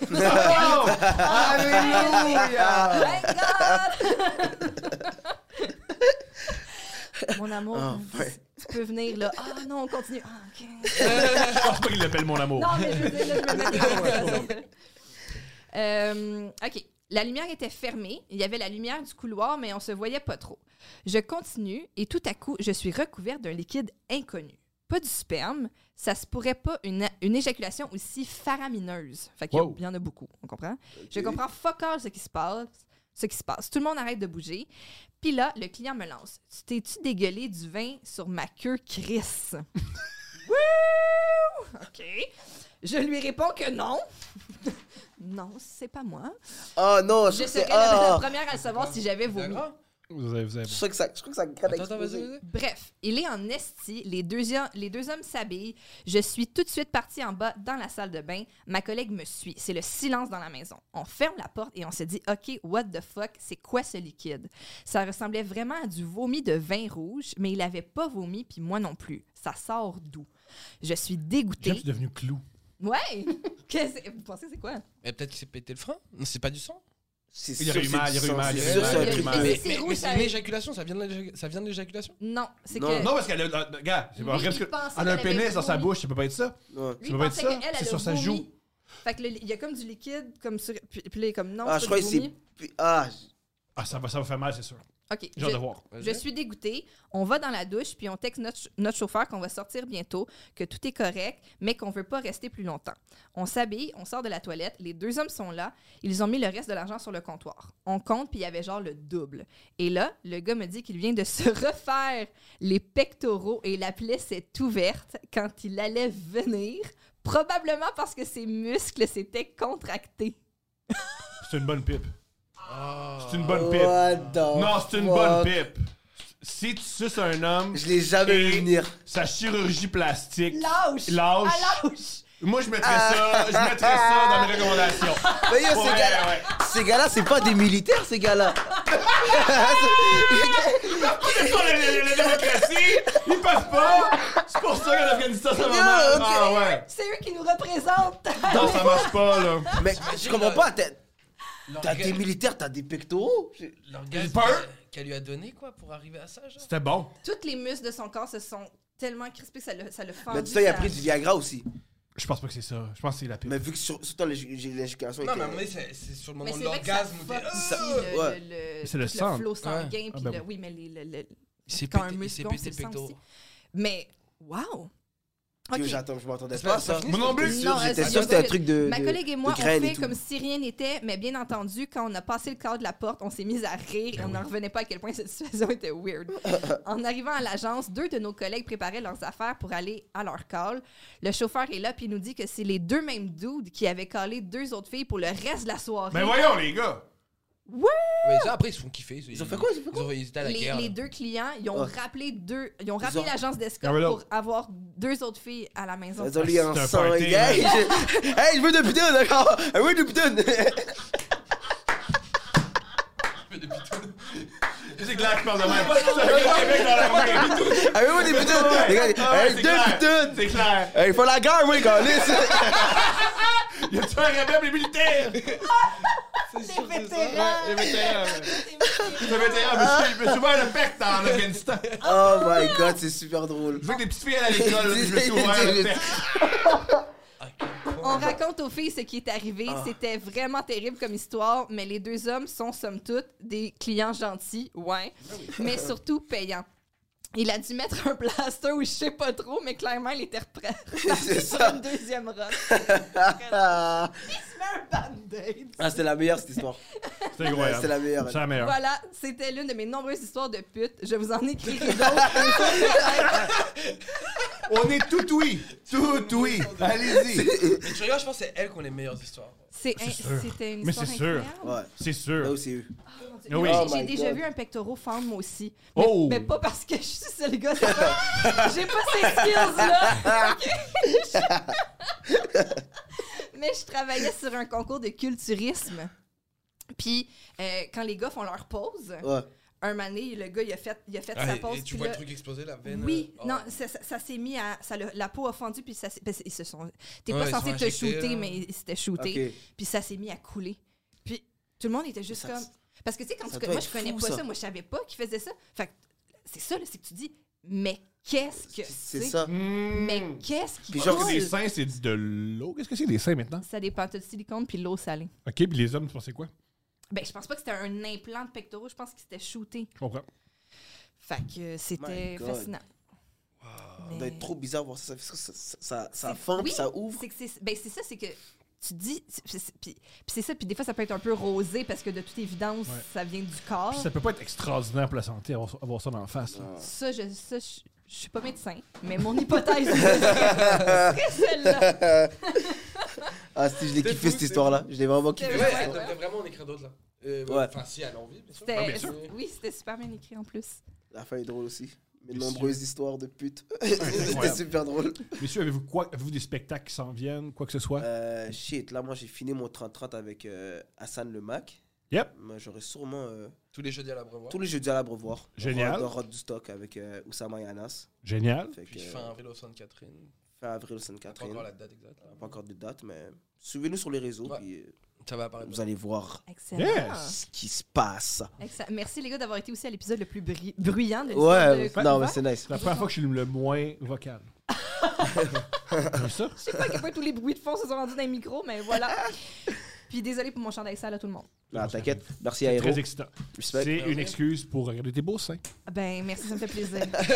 [SPEAKER 2] Alléluia!
[SPEAKER 3] Thank God! Mon amour,
[SPEAKER 5] Enfin.
[SPEAKER 3] tu peux venir là. Ah non, on continue. Ah, OK.
[SPEAKER 2] Je pense pas qu'il l'appelle mon amour.
[SPEAKER 3] Non, mais je veux dire, là, je me mets dans la situation. OK. La lumière était fermée. Il y avait la lumière du couloir, mais on se voyait pas trop. Je continue et tout à coup, je suis recouverte d'un liquide inconnu. Pas du sperme. Ça se pourrait pas une éjaculation aussi faramineuse. Fait qu'il
[SPEAKER 2] Wow.
[SPEAKER 3] y en a beaucoup, on comprend? Je comprends fuck all ce qui se passe. Tout le monde arrête de bouger. Puis là, le client me lance. Tu t'es-tu dégueulé du vin sur ma queue, Chris? Wouh! OK. Je lui réponds que non. Non, c'est pas moi.
[SPEAKER 5] Oh non,
[SPEAKER 3] Je
[SPEAKER 5] je
[SPEAKER 3] serais
[SPEAKER 5] sais...
[SPEAKER 3] la
[SPEAKER 5] Ah!
[SPEAKER 3] première à le savoir si j'avais vomi.
[SPEAKER 4] Viagra?
[SPEAKER 2] Vous avez.
[SPEAKER 5] Je crois que ça gratte
[SPEAKER 4] Attends, vas-y.
[SPEAKER 3] Bref, il est en esti, les deux hommes s'habillent. Je suis tout de suite partie en bas dans la salle de bain. Ma collègue me suit. C'est le silence dans la maison. On ferme la porte et on se dit « OK, what the fuck, c'est quoi ce liquide? » Ça ressemblait vraiment à du vomi de vin rouge, mais il avait pas vomi, puis moi non plus. Ça sort d'où? Je suis
[SPEAKER 2] J'aime,
[SPEAKER 3] dégoûtée.
[SPEAKER 2] c'est devenu clou.
[SPEAKER 3] Ouais! Vous pensez que c'est quoi?
[SPEAKER 4] Mais peut-être qu'il s'est pété le frein. Non, c'est pas du sang.
[SPEAKER 5] C'est
[SPEAKER 2] Il y aurait eu
[SPEAKER 5] sûr,
[SPEAKER 2] mal, il y
[SPEAKER 5] c'est
[SPEAKER 2] aurait eu mal,
[SPEAKER 5] du
[SPEAKER 2] il y
[SPEAKER 5] sang,
[SPEAKER 2] aurait eu
[SPEAKER 5] c'est
[SPEAKER 2] mal,
[SPEAKER 5] sûr,
[SPEAKER 2] il y aurait eu
[SPEAKER 5] c'est
[SPEAKER 2] mal.
[SPEAKER 5] un
[SPEAKER 3] Mais
[SPEAKER 5] truc
[SPEAKER 3] c'est
[SPEAKER 5] de-
[SPEAKER 3] rouge,
[SPEAKER 4] Mais
[SPEAKER 3] ça
[SPEAKER 4] c'est une
[SPEAKER 3] avait-
[SPEAKER 4] éjaculation, ça vient l'éjaculation?
[SPEAKER 3] Non, c'est
[SPEAKER 5] Non.
[SPEAKER 3] que...
[SPEAKER 2] Non, parce qu'elle a. Gars, c'est pas
[SPEAKER 3] Lui,
[SPEAKER 2] vrai. Parce
[SPEAKER 3] il
[SPEAKER 2] que
[SPEAKER 3] pensait
[SPEAKER 2] elle a un
[SPEAKER 3] qu'elle avait
[SPEAKER 2] pénis dans sa
[SPEAKER 3] vomi.
[SPEAKER 2] bouche, ça peut pas être ça.
[SPEAKER 5] Ouais.
[SPEAKER 3] Lui,
[SPEAKER 2] Ça peut pas être
[SPEAKER 3] pensait
[SPEAKER 2] ça.
[SPEAKER 3] qu'elle,
[SPEAKER 2] C'est
[SPEAKER 3] elle
[SPEAKER 2] sur
[SPEAKER 3] a
[SPEAKER 2] sa
[SPEAKER 3] vomi.
[SPEAKER 2] joue.
[SPEAKER 3] Fait que il y a comme du liquide, comme sur... Puis là, il est comme non,
[SPEAKER 5] Ah, je
[SPEAKER 3] c'est
[SPEAKER 5] crois
[SPEAKER 3] pas
[SPEAKER 5] que
[SPEAKER 3] du vomi.
[SPEAKER 5] c'est... Ah,
[SPEAKER 2] Ah, ça va faire mal, c'est sûr.
[SPEAKER 3] OK.
[SPEAKER 2] J'ai hâte de voir.
[SPEAKER 3] Je suis dégoûtée. On va dans la douche, puis on texte notre chauffeur qu'on va sortir bientôt, que tout est correct, mais qu'on veut pas rester plus longtemps. On s'habille, on sort de la toilette. Les deux hommes sont là. Ils ont mis le reste de l'argent sur le comptoir. On compte, puis il y avait genre le double. Et là, le gars me dit qu'il vient de se refaire les pectoraux et la plaie s'est ouverte quand il allait venir, probablement parce que ses muscles s'étaient contractés.
[SPEAKER 2] C'est une bonne pipe.
[SPEAKER 4] Ah.
[SPEAKER 2] C'est une bonne pipe.
[SPEAKER 5] what the
[SPEAKER 2] Non, c'est une
[SPEAKER 5] fuck?
[SPEAKER 2] bonne pipe. Si tu suces un homme,
[SPEAKER 5] Je l'ai jamais vu
[SPEAKER 2] et
[SPEAKER 5] venir.
[SPEAKER 2] sa chirurgie plastique.
[SPEAKER 3] Lâche!
[SPEAKER 2] Lâche.
[SPEAKER 3] À lâche!
[SPEAKER 2] Moi, je mettrais ça dans mes recommandations.
[SPEAKER 5] Mais yo,
[SPEAKER 2] Ouais, ouais.
[SPEAKER 5] ces gars-là, c'est pas des militaires, ces gars-là.
[SPEAKER 2] C'est ça, la démocratie. Ils peuvent pas. C'est pour ça qu'en Afghanistan, ça va
[SPEAKER 5] Yo,
[SPEAKER 2] mal.
[SPEAKER 5] ok.
[SPEAKER 2] Ah ouais.
[SPEAKER 3] C'est eux qui nous représentent!
[SPEAKER 2] Non, ça marche pas, là.
[SPEAKER 5] Mais je comprends pas. T'as des militaires, t'as des pectoraux.
[SPEAKER 4] L'orgasme
[SPEAKER 2] peur.
[SPEAKER 4] qu'elle lui a donné, quoi, pour arriver à ça, genre.
[SPEAKER 2] C'était bon.
[SPEAKER 3] Toutes les muscles de son corps se sont tellement crispés que ça le fendu.
[SPEAKER 5] Mais tout ça, il a pris du Viagra aussi.
[SPEAKER 2] Je pense pas que c'est ça. Je pense que c'est la pire.
[SPEAKER 5] Mais vu que surtout l'éjaculation.
[SPEAKER 4] Non, mais à un moment donné, c'est sur le
[SPEAKER 3] Mais
[SPEAKER 4] moment de
[SPEAKER 3] c'est vrai que ça
[SPEAKER 4] l'orgasme où
[SPEAKER 3] fuck
[SPEAKER 4] t'es.
[SPEAKER 3] aussi
[SPEAKER 5] ouais.
[SPEAKER 2] C'est le
[SPEAKER 3] tout
[SPEAKER 2] sang.
[SPEAKER 3] flot sanguin.
[SPEAKER 2] Ah,
[SPEAKER 3] Puis
[SPEAKER 2] ben
[SPEAKER 3] oui, mais
[SPEAKER 4] s'est
[SPEAKER 3] quand
[SPEAKER 4] pété-
[SPEAKER 3] un
[SPEAKER 4] il
[SPEAKER 3] muscle
[SPEAKER 4] s'est
[SPEAKER 3] gonfle,
[SPEAKER 4] pété
[SPEAKER 3] c'est le
[SPEAKER 4] le
[SPEAKER 3] sang
[SPEAKER 4] pectoral.
[SPEAKER 3] aussi. Mais, wow!
[SPEAKER 5] Yo,
[SPEAKER 3] Ok.
[SPEAKER 5] j'attends, je m'attendais
[SPEAKER 4] C'est
[SPEAKER 5] pas à
[SPEAKER 4] pas- ça
[SPEAKER 5] ça.
[SPEAKER 4] finit
[SPEAKER 2] Mon nom bleu.
[SPEAKER 3] Non,
[SPEAKER 5] J'étais
[SPEAKER 3] c'est
[SPEAKER 5] sûr que c'était un
[SPEAKER 3] pas-
[SPEAKER 5] truc de.
[SPEAKER 3] Ma collègue et moi,
[SPEAKER 5] de
[SPEAKER 3] on
[SPEAKER 5] graines et
[SPEAKER 3] fait
[SPEAKER 5] tout.
[SPEAKER 3] comme si rien n'était, mais bien entendu, quand on a passé le cadre de la porte, on s'est mis à rire et on n'en revenait pas à quel point cette situation était weird. En arrivant à l'agence, 2 de nos collègues préparaient leurs affaires pour aller à leur call. Le chauffeur est là puis il nous dit que c'est les 2 mêmes dudes qui avaient callé 2 autres filles pour le reste de la soirée.
[SPEAKER 2] Mais voyons, les gars.
[SPEAKER 4] Mais ça, après, ils se font kiffer.
[SPEAKER 5] Ils ont fait quoi?
[SPEAKER 4] Ils étaient à la
[SPEAKER 3] Les,
[SPEAKER 4] guerre.
[SPEAKER 3] les
[SPEAKER 4] là.
[SPEAKER 3] 2 clients, ils ont
[SPEAKER 5] Oh.
[SPEAKER 3] rappelé
[SPEAKER 5] Ils ont-
[SPEAKER 3] l'agence d'escorte
[SPEAKER 2] Ah, mais là-
[SPEAKER 3] pour avoir 2 autres filles à la maison.
[SPEAKER 5] Ils ont lié en
[SPEAKER 2] C'est un
[SPEAKER 5] sang.
[SPEAKER 2] party,
[SPEAKER 5] Hey, hey, je veux de putain, d'accord? Je veux de putain.
[SPEAKER 2] C'est clair que je parle de même. C'est un gars de Québec dans la main.
[SPEAKER 5] Ah, je veux des putains. Les gars, hey,
[SPEAKER 2] c'est
[SPEAKER 5] deux
[SPEAKER 2] clair.
[SPEAKER 5] putains.
[SPEAKER 2] C'est clair.
[SPEAKER 5] Hey, il faut la guerre, moi, quand
[SPEAKER 2] Il y a tué un rebelle, les militaires.
[SPEAKER 3] Les vétérans!
[SPEAKER 2] Les vétérans. Les vétérans, je me suis ouvert le pecte en Afghanistan.
[SPEAKER 5] Oh my god, c'est super drôle.
[SPEAKER 2] Je veux que les petites filles aillent à l'école, je me suis ouvert le pecte.
[SPEAKER 3] On raconte aux filles ce qui est arrivé. C'était vraiment terrible comme histoire, mais les 2 hommes sont, somme toute, des clients gentils, ouais, mais surtout payants. Il a dû mettre un plaster ou je sais pas trop, mais clairement, il était reparti
[SPEAKER 5] C'est
[SPEAKER 3] sur
[SPEAKER 5] ça.
[SPEAKER 3] une deuxième run.
[SPEAKER 5] Ah,
[SPEAKER 3] Il se met un band-aid.
[SPEAKER 5] c'était la meilleure, cette histoire.
[SPEAKER 2] C'est incroyable.
[SPEAKER 5] C'était la meilleure.
[SPEAKER 2] C'est la meilleure.
[SPEAKER 3] Voilà, c'était l'une de mes nombreuses histoires de pute. Je vous en écrirai d'autres.
[SPEAKER 2] On est tout oui. Tout oui. Allez-y.
[SPEAKER 4] Mais tu regardes, je pense que c'est elle qui ont les meilleures histoires.
[SPEAKER 3] C'était une
[SPEAKER 2] Mais
[SPEAKER 3] histoire
[SPEAKER 2] c'est sûr.
[SPEAKER 3] incroyable.
[SPEAKER 5] Ouais.
[SPEAKER 2] C'est
[SPEAKER 5] Là
[SPEAKER 2] sûr.
[SPEAKER 5] aussi, eux.
[SPEAKER 2] Ah oui.
[SPEAKER 5] Oh
[SPEAKER 3] J'ai
[SPEAKER 5] my
[SPEAKER 3] déjà
[SPEAKER 5] God.
[SPEAKER 3] vu un pectoral fendre, moi aussi.
[SPEAKER 2] Oh!
[SPEAKER 3] Mais pas parce que je suis seul gars. C'est pas... J'ai pas ces skills-là. OK? Mais je travaillais sur un concours de culturisme. Puis, quand les gars font leur pause,
[SPEAKER 5] Ouais.
[SPEAKER 3] un moment donné, le gars, il a fait
[SPEAKER 4] Ah,
[SPEAKER 3] sa pause.
[SPEAKER 4] et tu
[SPEAKER 3] puis
[SPEAKER 4] vois
[SPEAKER 3] là-
[SPEAKER 4] le truc exploser, la veine.
[SPEAKER 3] Oui,
[SPEAKER 4] oh.
[SPEAKER 3] non, ça s'est mis à... la peau a fondu, puis ça s'est... parce qu'ils se sont... T'es
[SPEAKER 4] Ouais,
[SPEAKER 3] pas
[SPEAKER 4] ils
[SPEAKER 3] censé
[SPEAKER 4] sont
[SPEAKER 3] te
[SPEAKER 4] injectés,
[SPEAKER 3] shooter,
[SPEAKER 4] là.
[SPEAKER 3] mais ils s'étaient shootés.
[SPEAKER 5] Ok.
[SPEAKER 3] Puis ça s'est mis à couler. Puis tout le monde était juste
[SPEAKER 5] Ça-
[SPEAKER 3] comme... Parce que tu sais, quand
[SPEAKER 5] ça
[SPEAKER 3] tu...
[SPEAKER 5] doit
[SPEAKER 3] moi,
[SPEAKER 5] être
[SPEAKER 3] je connais
[SPEAKER 5] fou,
[SPEAKER 3] pas
[SPEAKER 5] ça.
[SPEAKER 3] ça. Moi, je savais pas qu'ils faisaient ça. Fait que c'est ça, là, c'est que tu dis, mais qu'est-ce que
[SPEAKER 5] C'est ça.
[SPEAKER 3] Mais qu'est-ce qui
[SPEAKER 5] Puis genre,
[SPEAKER 3] coule?
[SPEAKER 2] Les seins, c'est de l'eau. Qu'est-ce que c'est, les seins, maintenant?
[SPEAKER 3] Ça dépend. T'as du silicone puis l'eau salée.
[SPEAKER 2] OK, puis les hommes, tu pensais quoi?
[SPEAKER 3] Ben, je pense pas que c'était un implant de pectoraux. Je pense qu'il s'était shooté.
[SPEAKER 2] Je comprends.
[SPEAKER 3] Fait que c'était
[SPEAKER 5] My God.
[SPEAKER 3] fascinant.
[SPEAKER 5] Ça doit être trop bizarre de voir ça. Ça
[SPEAKER 3] C'est-
[SPEAKER 5] fend,
[SPEAKER 3] oui,
[SPEAKER 5] puis ça ouvre.
[SPEAKER 3] c'est que ben c'est ça, c'est que tu dis, puis c'est ça, puis des fois ça peut être un peu rosé parce que de toute évidence
[SPEAKER 2] Ouais.
[SPEAKER 3] ça vient du corps.
[SPEAKER 2] Puis ça peut pas être extraordinaire pour la santé, avoir ça dans la face. là.
[SPEAKER 3] Ça, je suis pas médecin, mais mon hypothèse serait celle-là.
[SPEAKER 5] Ah, si, je l'ai
[SPEAKER 4] C'est
[SPEAKER 5] kiffé
[SPEAKER 4] fou,
[SPEAKER 5] cette
[SPEAKER 4] c'est
[SPEAKER 5] histoire-là. Je l'ai vraiment kiffé.
[SPEAKER 3] C'est
[SPEAKER 4] Ouais,
[SPEAKER 3] vrai,
[SPEAKER 4] elle
[SPEAKER 3] ouais.
[SPEAKER 4] devrait vraiment en écrire d'autres, là.
[SPEAKER 5] Ouais.
[SPEAKER 4] Enfin, si elle a envie, bien sûr.
[SPEAKER 3] C'était,
[SPEAKER 2] bien sûr.
[SPEAKER 3] oui, c'était super bien écrit en plus.
[SPEAKER 5] La fin est drôle aussi. Mes
[SPEAKER 2] Bien
[SPEAKER 5] nombreuses histoires de putes.
[SPEAKER 2] incroyable.
[SPEAKER 5] C'était super drôle.
[SPEAKER 2] Messieurs, avez-vous des spectacles qui s'en viennent, quoi que ce soit?
[SPEAKER 5] Shit, là, moi, j'ai fini mon 30-30 avec Hassan Le Mac.
[SPEAKER 2] Yep.
[SPEAKER 5] Moi, j'aurai sûrement
[SPEAKER 4] Tous les jeudis à l'Abreuvoir.
[SPEAKER 5] tous les jeudis à l'Abreuvoir.
[SPEAKER 2] Génial.
[SPEAKER 5] Dans Road du Stock avec Oussama Yanas.
[SPEAKER 2] Génial.
[SPEAKER 5] Fait que,
[SPEAKER 4] Puis fin avril au Sainte-Catherine.
[SPEAKER 5] fin avril
[SPEAKER 4] Pas
[SPEAKER 5] Sainte-Catherine.
[SPEAKER 4] encore la date exacte. là.
[SPEAKER 5] Pas encore de date, mais suivez-nous sur les réseaux.
[SPEAKER 4] Ouais.
[SPEAKER 5] Puis
[SPEAKER 4] Ça va apparaître.
[SPEAKER 5] vous allez voir
[SPEAKER 3] Excellent.
[SPEAKER 2] Yes.
[SPEAKER 5] ce qui se passe.
[SPEAKER 3] Excellent. Merci les gars d'avoir été aussi à l'épisode le plus bruyant de l'histoire
[SPEAKER 5] Ouais,
[SPEAKER 3] de
[SPEAKER 5] non, mais
[SPEAKER 3] Couvert.
[SPEAKER 5] c'est nice.
[SPEAKER 2] C'est la première fois que je suis le moins vocal. T'as vu ça?
[SPEAKER 3] Je sais pas à quel point tous les bruits de fond se sont rendus dans les micros, mais voilà. Puis désolé pour mon chandail sale à tout le monde.
[SPEAKER 5] Non, t'inquiète. Merci à Hero.
[SPEAKER 2] Très excitant.
[SPEAKER 5] Respect.
[SPEAKER 2] C'est une excuse pour regarder tes beaux seins.
[SPEAKER 3] Ben, merci, ça me fait plaisir.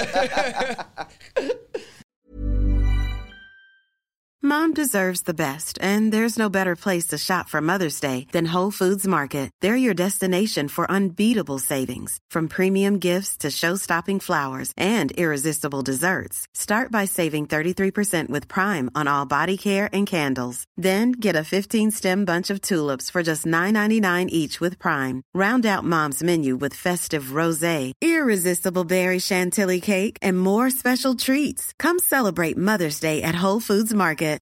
[SPEAKER 1] Mom deserves the best, and there's no better place to shop for Mother's Day than Whole Foods Market. They're your destination for unbeatable savings, from premium gifts to show-stopping flowers and irresistible desserts. Start by saving 33% with Prime on all body care and candles. Then get a 15-stem bunch of tulips for just $9.99 each with Prime. Round out Mom's menu with festive rosé, irresistible berry chantilly cake, and more special treats. Come celebrate Mother's Day at Whole Foods Market.